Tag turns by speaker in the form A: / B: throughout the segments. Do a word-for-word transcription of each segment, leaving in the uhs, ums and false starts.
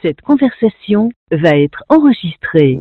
A: Cette conversation va être enregistrée.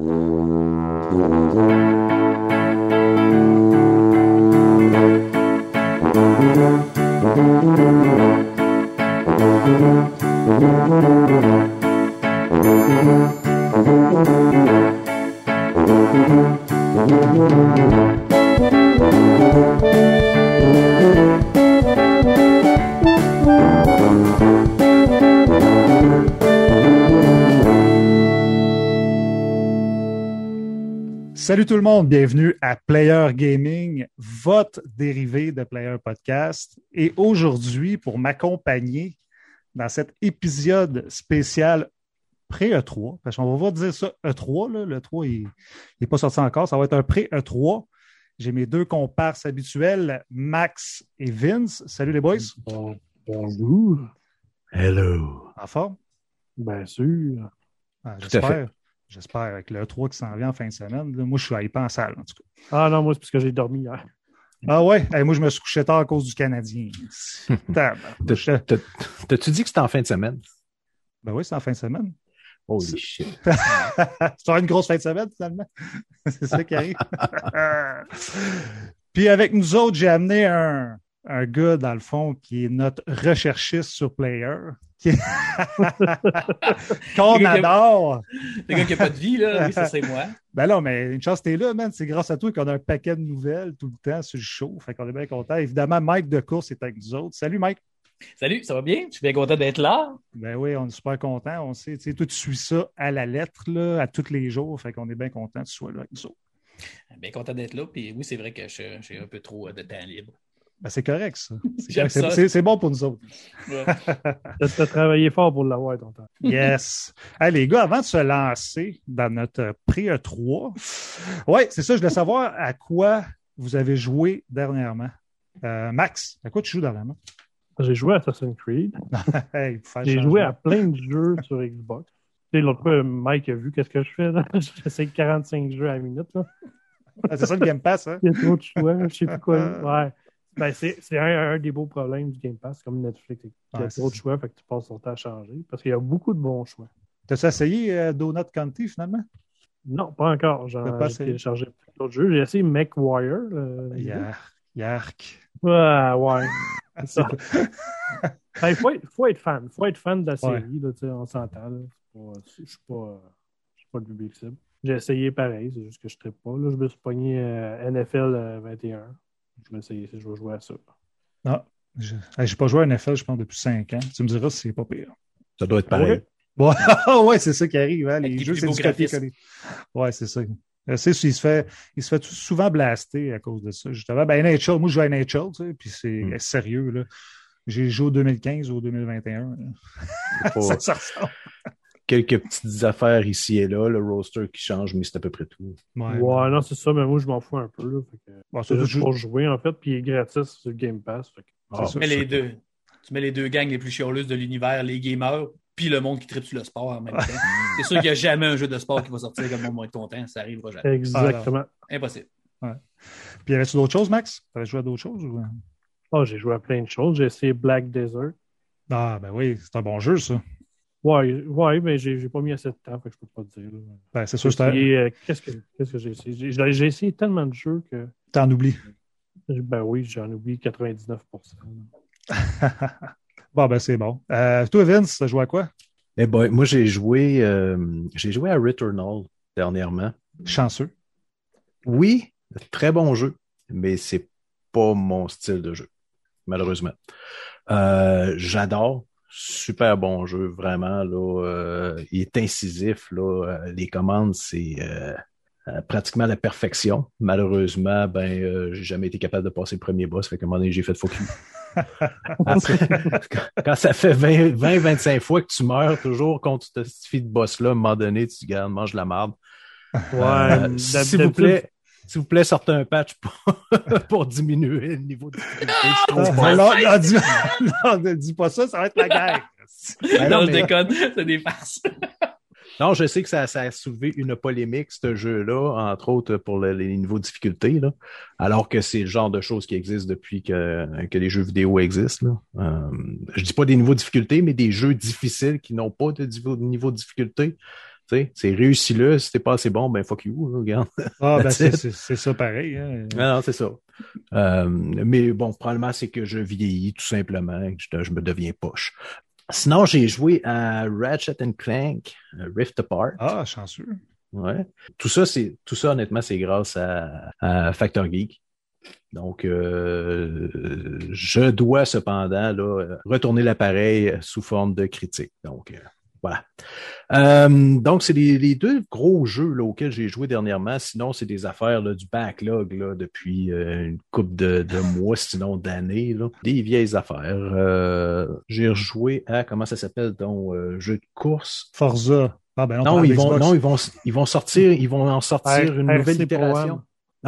B: Salut tout le monde, bienvenue à Player Gaming, votre dérivé de Player Podcast. Et aujourd'hui, pour m'accompagner dans cet épisode spécial pré-E trois, parce qu'on va dire ça E trois, là, le E trois il n'est pas sorti encore, ça va être un pré-E trois. J'ai mes deux comparses habituels, Max et Vince. Salut les boys.
C: Bon, bonjour.
D: Hello.
B: En forme?
C: Bien sûr.
B: Ah, j'espère. J'espère, avec le E trois qui s'en vient en fin de semaine. Là, moi, je suis hypé en salle, en tout cas.
C: Ah non, moi, c'est parce que j'ai dormi hier.
B: Ah ouais? Hey, moi, je me suis couché tard à cause du Canadien.
D: T'as-tu dit que c'était en fin de semaine?
B: Ben oui, c'est en fin de semaine.
D: Holy
B: c'est...
D: shit.
B: C'est une grosse fin de semaine, finalement. C'est ça qui arrive. Puis avec nous autres, j'ai amené un, un gars, dans le fond, qui est notre recherchiste sur Player. Qu'on adore.
E: Le gars qui n'a pas de vie, là, oui, ça c'est moi.
B: Ben non, mais une chance que t'es là, man. C'est grâce à toi qu'on a un paquet de nouvelles tout le temps sur le show. Fait qu'on est bien content. Évidemment, Mike de course est avec nous autres. Salut, Mike.
E: Salut, ça va bien? Je suis bien content d'être là.
B: Ben oui, on est super content. On sait, tu sais, toi, tu suis ça à la lettre, là, à tous les jours. Fait qu'on est bien content que tu sois là avec nous autres.
E: Bien content d'être là. Puis oui, c'est vrai que j'ai un peu trop de temps libre.
B: Ben, c'est correct, ça. C'est,
E: J'aime
B: correct.
E: ça.
B: C'est, c'est bon pour nous autres.
E: Ouais.
C: Tu as travaillé fort pour l'avoir, ton temps.
B: Yes. Hey, les gars, avant de se lancer dans notre pré-E trois, ouais, c'est ça, je voulais savoir à quoi vous avez joué dernièrement. Euh, Max, à quoi tu joues dernièrement?
C: J'ai joué à Assassin's Creed.
B: Hey,
C: J'ai joué à plein de jeux sur Xbox. Tu sais, l'autre fois, Mike a vu qu'est-ce que je fais. Là. J'essaie quarante-cinq jeux à la minute. Là.
B: Ah, c'est ça le Game Pass, hein?
C: Il y a trop de choix. Je sais plus quoi. Ouais. Ben, c'est, c'est un, un des beaux problèmes du Game Pass, comme Netflix. Il y a
B: ouais,
C: trop de choix, fait que tu passes ton temps à changer. Parce qu'il y a beaucoup de bons choix.
B: T'as-tu essayé euh, Donut County, finalement?
C: Non, pas encore. J'en,
B: T'as pas
C: j'ai
B: essayé?
C: téléchargé d'autres jeux. J'ai essayé MechWarrior. Le...
B: Yark. Yark.
C: Ouais, ouais. C'est ça. Il faut, faut être fan. Il faut être fan de la série.
B: Ouais.
C: Là, on s'entend. Là. Je ne suis pas, pas le public cible. J'ai essayé pareil. C'est juste que je ne pas. Là, je me suis pogné euh, N F L vingt et un. Je vais essayer si je vais jouer à ça.
B: Non, je n'ai pas joué à N F L, je pense, depuis cinq ans. Tu me diras si c'est pas pire.
D: Ça doit être pareil.
B: Ouais, ouais c'est ça qui arrive. Hein. Les
E: Avec
B: jeux,
E: les
B: c'est du copier-coller. Ouais, c'est ça. Tu sais, il se fait, il se fait souvent blaster à cause de ça. Justement, ben, N H L, moi, je joue à N H L, tu sais, puis c'est mm. sérieux, là. J'ai joué au deux mille quinze ou au deux mille vingt et un.
D: Pas...
B: ça, ça ressemble.
D: Quelques petites affaires ici et là, le roster qui change, mais c'est à peu près tout.
C: Ouais, ouais non, c'est ça, mais moi, je m'en fous un peu. Là, fait que...
B: bon,
C: c'est juste pour jouer, en fait, puis il est gratis sur le Game Pass. Fait que...
E: ah, tu, mets les deux. tu mets les deux gangs les plus chialeuses de l'univers, les gamers, puis le monde qui tripe sur le sport en même temps. C'est sûr qu'il n'y a jamais un jeu de sport qui va sortir comme le monde moins de ton temps. Ça arrivera jamais.
C: Exactement.
E: Ah, impossible.
B: Ouais. Puis, y avait-tu d'autres choses, Max? Tu avais joué à d'autres choses? Ou...
C: Oh, j'ai joué à plein de choses. J'ai essayé Black Desert.
B: Ah, ben oui, c'est un bon jeu, ça.
C: Ouais, ouais, mais j'ai, j'ai pas mis assez de temps, fait que je peux pas te dire. Là.
B: Ben, c'est sûr,
C: c'est euh, qu'est-ce, que, qu'est-ce que j'ai essayé? J'ai, j'ai essayé tellement de jeux que.
B: T'en oublies.
C: Ben oui, j'en oublie quatre-vingt-dix-neuf pour cent.
B: Bon, ben c'est bon. Euh, toi, Vince, t'as joué à quoi?
D: Eh ben, moi, j'ai joué, euh, j'ai joué à Returnal dernièrement.
B: Chanceux.
D: Oui, très bon jeu, mais c'est pas mon style de jeu, malheureusement. Euh, j'adore. Super bon jeu, vraiment. Là, euh, il est incisif. Là, euh, les commandes, c'est euh, euh, pratiquement la perfection. Malheureusement, ben, euh, j'ai jamais été capable de passer le premier boss. Fait qu'à un moment donné, j'ai fait fuck you. Quand ça fait vingt à vingt-cinq fois que tu meurs toujours contre ce petit de boss-là, à un moment donné, tu gardes, mange la marde.
C: Ouais,
D: euh, s'il vous plaît, s'il vous plaît, sortez un patch pour, pour diminuer le niveau de difficulté.
B: Non, non, non, dis, non, dis pas ça, ça va être la guerre.
E: Ben non, non, je déconne, c'est des farces.
D: Non, je sais que ça, ça a soulevé une polémique, ce jeu-là, entre autres pour le, les niveaux de difficulté, là, alors que c'est le genre de choses qui existent depuis que, que les jeux vidéo existent. Là. Euh, je dis pas des niveaux de difficulté, mais des jeux difficiles qui n'ont pas de niveau, de niveau de difficulté. Tu sais, c'est réussi-le, si t'es pas assez bon, ben fuck you, là, regarde.
B: Ah, ben c'est, c'est, c'est ça pareil. Hein.
D: Non, non, c'est ça. Euh, mais bon, probablement, c'est que je vieillis tout simplement, que je, je me deviens poche. Sinon, j'ai joué à Ratchet and Clank, Rift Apart.
B: Ah, chanceux.
D: Ouais. Tout ça, c'est tout ça, honnêtement, c'est grâce à, à Factor Geek. Donc, euh, je dois cependant là, retourner l'appareil sous forme de critique. Donc, euh, voilà. Euh, donc, c'est les, les deux gros jeux là, auxquels j'ai joué dernièrement. Sinon, c'est des affaires là, du backlog là, depuis euh, une couple de, de mois, sinon d'années. Là. Des vieilles affaires. Euh, j'ai rejoué à, comment ça s'appelle, ton euh, jeu de course?
B: Forza. Ah, ben non,
D: non, ils vont, non, ils vont, ils vont sortir, ils vont en sortir
C: R-
D: une
C: R C
D: nouvelle itération. Non.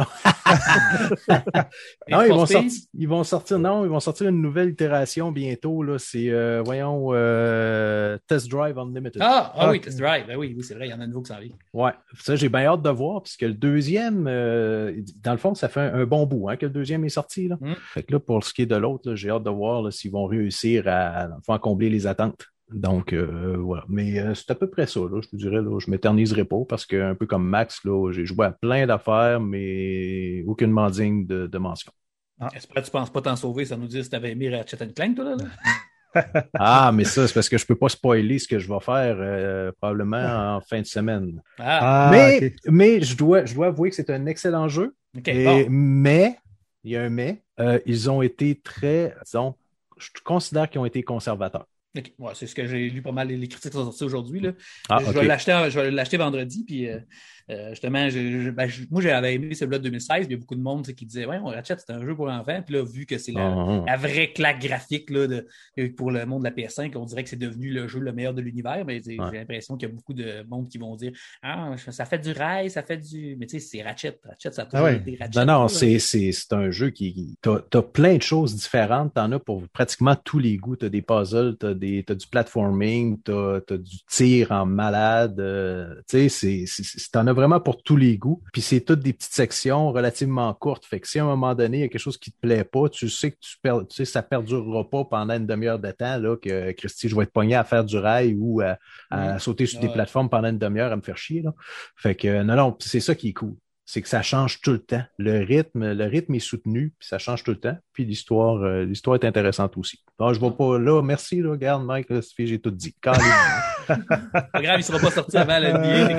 D: non, ils vont sortir, ils vont sortir, non, ils vont sortir une nouvelle itération bientôt, là. C'est, euh, voyons, euh, Test Drive Unlimited.
E: Ah, ah oui, Test Drive. Ben oui, oui, c'est vrai, il y en a un nouveau qui s'en vient.
D: Ouais. Ça, j'ai bien hâte de voir, puisque le deuxième, euh, dans le fond, ça fait un, un bon bout, hein, que le deuxième est sorti, là. Mm. Fait que là, pour ce qui est de l'autre, là, j'ai hâte de voir, là, s'ils vont réussir à, à, à combler les attentes. Donc, euh, voilà. Mais euh, c'est à peu près ça, là, je te dirais. Là, je m'éterniserai pas parce que, un peu comme Max, là, j'ai joué à plein d'affaires, mais aucunement digne de, de mention.
E: Ah. Est-ce que tu penses pas t'en sauver? Ça nous dit si tu avais aimé Ratchet and Clank, toi, là? là?
D: Ah, mais ça, c'est parce que je peux pas spoiler ce que je vais faire euh, probablement en fin de semaine.
E: Ah.
D: Mais,
B: okay.
D: mais je dois, je dois avouer que c'est un excellent jeu.
E: Okay,
D: et,
E: bon.
D: Mais, il y a un mais, euh, ils ont été très, disons, je considère qu'ils ont été conservateurs.
E: Okay. Ouais, c'est ce que j'ai lu pas mal les critiques qui sont sorties aujourd'hui. Là.
D: Ah,
E: je,
D: okay.
E: vais l'acheter, je vais l'acheter vendredi, puis euh, euh, justement, je, je, ben, je, moi j'avais aimé celui-là de deux mille seize, il y a beaucoup de monde qui disait ouais, on Ratchet, c'est un jeu pour enfants, puis là, vu que c'est la,
D: oh.
E: la vraie claque graphique là, de, pour le monde de la P S cinq, on dirait que c'est devenu le jeu le meilleur de l'univers, mais j'ai ouais. l'impression qu'il y a beaucoup de monde qui vont dire ah, ça fait du rail, ça fait du. Mais tu sais, c'est Ratchet. Ratchet, ça a toujours ah ouais. été Ratchet.
D: Non, non, c'est, c'est, c'est un jeu qui. T'as, t'as plein de choses différentes, t'en as pour pratiquement tous les goûts. T'as des puzzles, t'as des t'as du platforming, t'as, t'as du tir en malade. Euh, tu sais, c'est, c'est, c'est, t'en as vraiment pour tous les goûts. Puis c'est toutes des petites sections relativement courtes. Fait que si à un moment donné, il y a quelque chose qui te plaît pas, tu sais que tu perds, tu sais, ça perdurera pas pendant une demi-heure de temps, là, que Christy, je vais être pogné à faire du rail ou à, à mmh. sauter sur ouais. des plateformes pendant une demi-heure à me faire chier, là. Fait que, non, non, c'est ça qui est cool. C'est que ça change tout le temps. Le rythme, le rythme est soutenu, puis ça change tout le temps. Puis l'histoire, euh, l'histoire est intéressante aussi. Alors, je vais pas là, merci, là, regarde, Mike, là, j'ai tout dit.
E: Pas grave, il sera pas sorti avant l'N B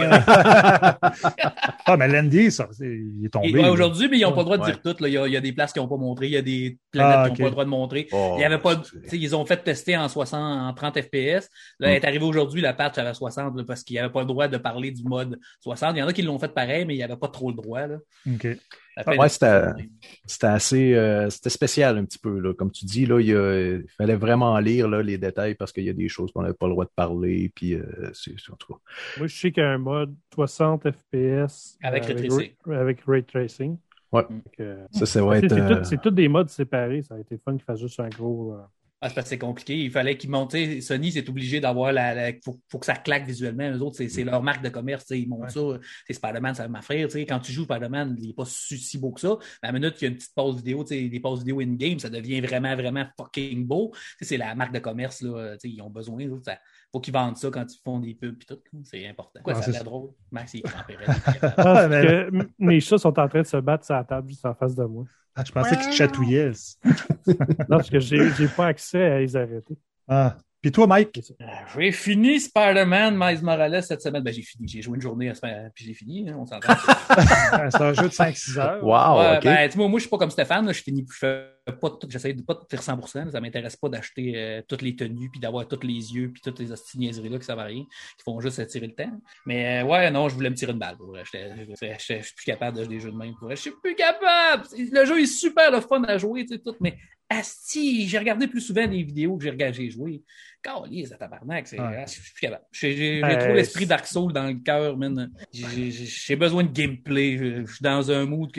E: A.
B: Ah, mais l'N B A, ça, il est tombé.
E: Et, ouais, aujourd'hui, mais ils n'ont pas le droit de ouais. dire tout. Là. Il, y a, il y a des places qui n'ont pas montré, il y a des planètes ah, okay. qui n'ont pas le droit de montrer. Oh, il y avait pas, ils ont fait tester en soixante, en trente F P S. Là, mm. elle est arrivée aujourd'hui, la patch avait soixante, là, parce qu'il n'y avait pas le droit de parler du mode soixante. Il y en a qui l'ont fait pareil, mais il n'y avait pas trop le droit. Là.
B: Okay.
D: Ah, ouais, c'était, c'était assez euh, c'était spécial un petit peu. Là. Comme tu dis, là, il, y a, il fallait vraiment lire là, les détails parce qu'il y a des choses qu'on n'avait pas le droit de parler. Puis, euh, c'est, c'est, en tout cas.
C: Moi, je sais qu'il y a un mode soixante F P S
E: avec,
C: euh,
E: avec,
C: ray, avec Ray Tracing.
D: Ouais.
C: Donc, euh,
D: ça, ça va être.
C: C'est,
D: euh...
C: tout, c'est tous des modes séparés. Ça a été fun qu'ils fassent juste un gros. Euh...
E: Ah, c'est parce que c'est compliqué. Il fallait qu'ils montent. Sony, c'est obligé d'avoir la. la faut, faut que ça claque visuellement. Eux autres, c'est, c'est leur marque de commerce. Ils montent ouais. ça. C'est Spider-Man, ça va m'affrir. Quand tu joues Spider-Man, il n'est pas si, si beau que ça. Mais à la minute qu'il y a une petite pause vidéo, des pauses vidéo in-game, ça devient vraiment, vraiment fucking beau. T'sais, c'est la marque de commerce. Là, ils ont besoin. Il faut qu'ils vendent ça quand ils font des pubs et tout. C'est important. Quoi, ah, ça a l'air drôle. Max, il est
C: ah, mais... Mes chats sont en train de se battre sur la table juste en face de moi.
B: Ah, je pensais qu'ils te chatouillaient.
C: Non, parce que j'ai, j'ai pas accès à les arrêter.
B: Ah. Puis toi, Mike?
E: J'ai fini Spider-Man Miles Morales cette semaine. Ben, j'ai fini. J'ai joué une journée, puis j'ai fini. Hein, on s'entend.
B: C'est un jeu de cinq six heures.
D: Wow,
E: ouais,
D: okay.
E: Ben, moi, moi, je suis pas comme Stéphane. Là, je finis, je fais pas tout, j'essaie de pas tout faire cent pour cent. Ça m'intéresse pas d'acheter euh, toutes les tenues, puis d'avoir tous les yeux, puis toutes les niaiseries-là qui savent à rien, qui font juste tirer le temps. Mais euh, ouais, non, je voulais me tirer une balle. Je suis plus capable de jouer des jeux de même. Je suis plus capable. Le jeu est super le fun à jouer, tu sais, tout, mais asti, j'ai regardé plus souvent des vidéos que j'ai regardé, j'ai joué. Calisse à tabarnak, c'est, ouais. Je suis plus capable. J'ai, j'ai, j'ai euh, trop l'esprit Dark Souls dans le cœur, man. J'ai, j'ai, j'ai besoin de gameplay. Je, je suis dans un mood que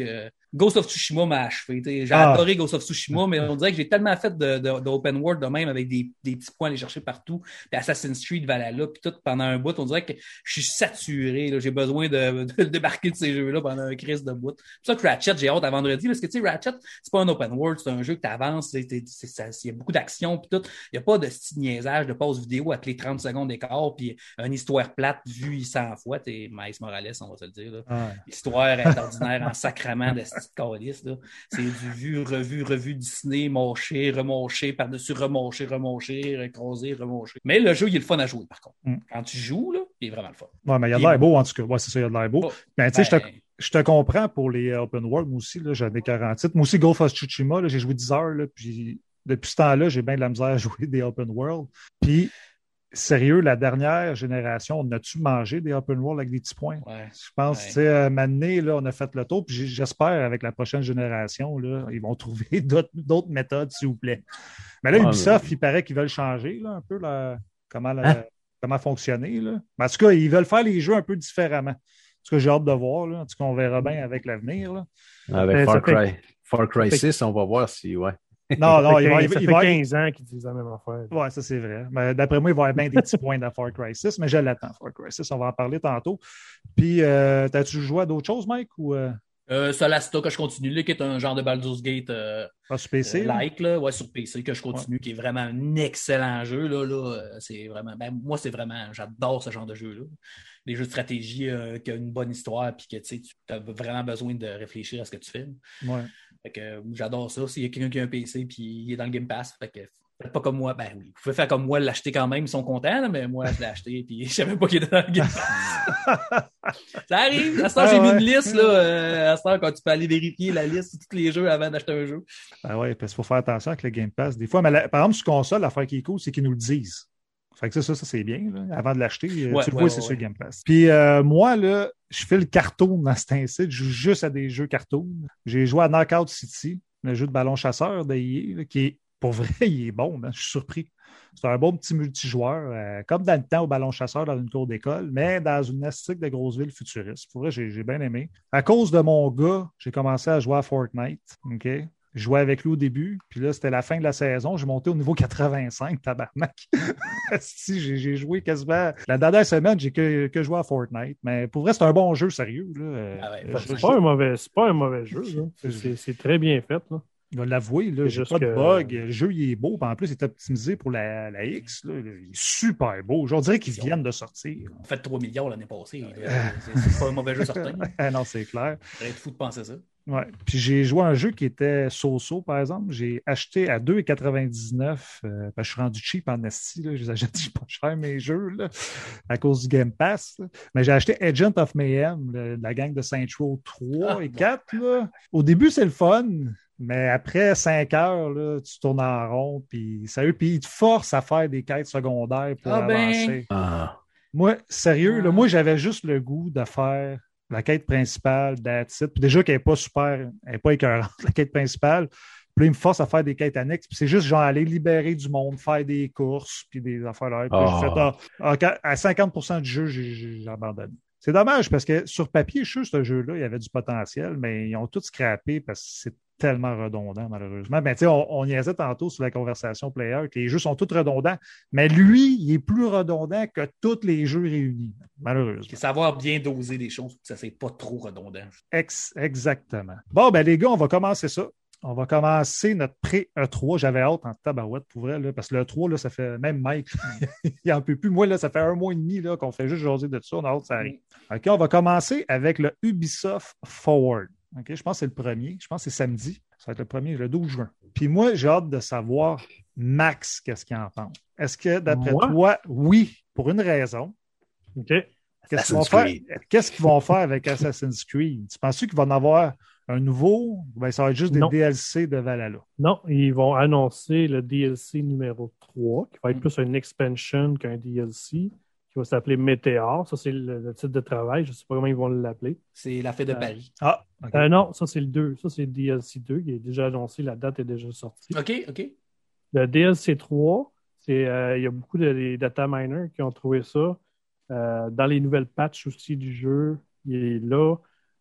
E: Ghost of Tsushima m'a achevé. T'sais. J'ai
B: Ah.
E: adoré Ghost of Tsushima, mais on dirait que j'ai tellement fait de, de, d'open world de même avec des, des petits points à aller chercher partout. Puis Assassin's Creed, Valhalla, puis tout pendant un bout. On dirait que je suis saturé. Là. J'ai besoin de, de, de débarquer de ces jeux-là pendant un crise de bout. C'est pour ça que Ratchet, j'ai hâte à vendredi, parce que tu sais, Ratchet, c'est pas un open world, c'est un jeu que t'avances, il y a beaucoup d'action, puis tout. Il n'y a pas de style niaisage de pause vidéo à tous les trente secondes d'écart, puis une histoire plate vue cent fois. T'es Miles Morales, on va se le dire. Là.
B: Ah.
E: L'histoire est ordinaire en sacrament de cette calice, là. C'est du vu, revu, revu Disney, moché, remoché, par-dessus remoché, remoché, recrosé, remoché. Mais le jeu, il est le fun à jouer, par contre.
B: Mm.
E: Quand tu joues, là, il est vraiment le fun.
B: Ouais, mais il y a de l'air beau, en tout cas. Ouais, c'est ça, il y a de l'air beau.
E: Oh,
B: mais tu sais,
E: ben,
B: je te, je te comprends pour les open world, moi aussi, là, j'en ai quarante titres. Moi aussi, Ghost of Tsushima, là, j'ai joué dix heures, là, puis depuis ce temps-là, j'ai bien de la misère à jouer des open world. Puis, sérieux, la dernière génération, on a-tu mangé des open world avec des petits points?
E: Ouais.
B: Je pense,
E: Ouais.
B: tu sais, euh, maintenant, là, on a fait le tour, puis j'espère, avec la prochaine génération, là, ils vont trouver d'autres, d'autres méthodes, s'il vous plaît. Mais là,
D: Ouais,
B: Ubisoft,
D: mais...
B: il paraît qu'ils veulent changer, là, un peu, la, comment, la,
D: Hein?
B: comment fonctionner, là. Mais en tout cas, ils veulent faire les jeux un peu différemment. En tout cas, j'ai hâte de voir, là. En tout cas, on verra bien avec l'avenir, là.
D: Avec
C: Ben,
D: Far
C: ça fait-
D: Cry, Far Cry
C: ça fait-
D: six, on va voir si, ouais.
B: Non, non,
C: ça
B: il
C: fait
B: va,
C: quinze,
B: il,
C: ça
B: il
C: fait
B: va,
C: quinze ans qu'ils disent la même affaire.
B: ouais, ça c'est vrai. Mais d'après moi, il va y avoir bien des petits points dans Far Cry six, mais je l'attends, Far Cry six. On va en parler tantôt. Puis, euh, t'as-tu joué à d'autres choses, Mike, ou euh,
E: Euh, Solasta, que je continue, là, qui est un genre de Baldur's Gate euh,
B: pas sur P C?
E: euh,
B: là?
E: like, là, ouais, sur P C, que je continue, qui est vraiment un excellent jeu. Là, là, euh, c'est vraiment, ben, moi, c'est vraiment, j'adore ce genre de jeu-là. Des jeux de stratégie euh, qui ont une bonne histoire, puis que tu as vraiment besoin de réfléchir à ce que tu fais.
B: Ouais.
E: Fait que euh, j'adore ça. S'il y a quelqu'un qui a un P C puis il est dans le Game Pass, fait que faites pas comme moi. Ben oui, vous pouvez faire comme moi, l'acheter quand même, ils sont contents, là, mais moi, je l'ai acheté puis je savais pas qu'il était dans le Game Pass. Ça arrive. À ce temps,
B: Ah
E: j'ai
B: ouais.
E: mis une liste, là, euh, à ce temps, quand tu peux aller vérifier la liste de tous les jeux avant d'acheter un jeu.
B: Ah ouais, parce qu'il faut faire attention avec le Game Pass. Des fois, mais la- par exemple, sur console, l'affaire qui est cool, c'est qu'ils nous le disent. Fait que ça, ça, ça c'est bien. Là. Avant de l'acheter, euh,
E: Ouais,
B: tu le
E: ouais,
B: vois,
E: ouais,
B: c'est
E: ouais.
B: sur Game Pass. Puis euh, moi, là, je fais le cartoon dans cet incite. Je joue juste à des jeux cartoon. J'ai joué à Knockout City, le jeu de ballon chasseur d'E A, là, qui est, pour vrai, il est bon. Ben, je suis surpris. C'est un bon petit multijoueur, euh, comme dans le temps au ballon chasseur dans une cour d'école, mais dans une esthétique de grosse ville futuriste. Pour vrai, j'ai, j'ai bien aimé. À cause de mon gars, j'ai commencé à jouer à Fortnite. OK? Je jouais avec lui au début, puis là, c'était la fin de la saison. J'ai monté au niveau quatre-vingt-cinq, tabarnak. si, j'ai, j'ai joué quasiment... La dernière semaine, j'ai que, que joué à Fortnite. Mais pour vrai, c'est un bon jeu, sérieux. Là.
E: Ah ouais,
B: Euh,
E: pas
B: je-
E: de
C: C'est pas un mauvais, c'est pas un mauvais jeu. là. C'est- C'est c'est très bien fait. Là.
B: Je vais l'avouer, là,
C: C'est
B: j'ai
C: juste
B: pas de
C: que-
B: bug. Le jeu, il est beau. Puis en plus, il est optimisé pour la, la X. Là. Il est super beau. On dirait qu'ils viennent de sortir.
E: On fait trois milliards l'année passée. là. C'est, c'est pas un mauvais jeu certain.
B: Ah non, c'est clair.
E: J'aurais été fou de penser ça.
B: Ouais. Puis j'ai joué à un jeu qui était so-so, par exemple. J'ai acheté à deux dollars quatre-vingt-dix-neuf. Euh, parce que je suis rendu cheap en esti. Là. Je les achète pas cher, mes jeux, là, à cause du Game Pass. Là. Mais j'ai acheté Agent of Mayhem, le- la gang de Saints Row trois
E: Ah,
B: et
E: bon.
B: quatre. Là. Au début, c'est le fun. Mais après cinq heures, là, tu tournes en rond. Puis sérieux, puis ils te forcent à faire des quêtes secondaires pour
E: Ah ben.
B: avancer.
D: Ah.
B: Moi, sérieux, là,
E: Ah.
B: moi, j'avais juste le goût de faire la quête principale d'Atit. Puis déjà qu'elle n'est pas super, elle n'est pas écœurante, la quête principale. Puis là, il me force à faire des quêtes annexes. Puis c'est juste genre aller libérer du monde, faire des courses, puis des affaires là. Puis
D: Ah.
B: j'ai fait, ah, ah, à cinquante pour cent du jeu, j'ai, j'ai j'ai abandonné. C'est dommage parce que sur papier, je suis sûr que ce jeu-là, il y avait du potentiel, mais ils ont tout scrappé parce que c'est tellement redondant, malheureusement. Ben, tu sais, on, on niaisait tantôt sur la conversation player que les jeux sont tous redondants, mais lui, il est plus redondant que tous les jeux réunis, malheureusement.
E: C'est savoir bien doser les choses, ça c'est pas trop redondant.
B: Ex- exactement. Bon, ben les gars, on va commencer ça. On va commencer notre pré-E trois. J'avais hâte en tabarouette pour vrai, là, parce que le E trois, là, ça fait même Mike, il en peut plus. Moi, là, ça fait un mois et demi là, qu'on fait juste jaser de ça. On a hâte que ça arrive. OK, on va commencer avec le Ubisoft Forward. OK, je pense que c'est le premier. Je pense que c'est samedi. Ça va être le premier, le douze juin. Puis moi, j'ai hâte de savoir, Max, qu'est-ce qu'il en pense. Est-ce que, d'après
C: Moi?
B: toi, oui, pour une raison,
C: OK?
B: qu'est-ce qu'ils vont
D: Assassin's
B: faire,
D: Creed.
B: qu'est-ce qu'ils vont faire avec Assassin's Creed? Tu penses qu'il va en avoir un nouveau? Ben, ça va être juste des
C: Non.
B: D L C de Valhalla.
C: Non, ils vont annoncer le D L C numéro trois, qui va être
E: Mm.
C: plus une expansion qu'un D L C, qui va s'appeler Météor. Ça, c'est le, le titre de travail. Je ne sais pas comment ils vont l'appeler.
E: C'est la fête de
C: Euh,
E: Paris.
B: Ah, OK.
C: Euh, non, ça, c'est le deux. Ça, c'est le D L C deux qui est déjà annoncé. La date est déjà sortie.
E: OK, OK.
C: Le D L C trois, c'est, euh, il y a beaucoup de des data miners qui ont trouvé ça. Euh, dans les nouvelles patchs aussi du jeu, il est là.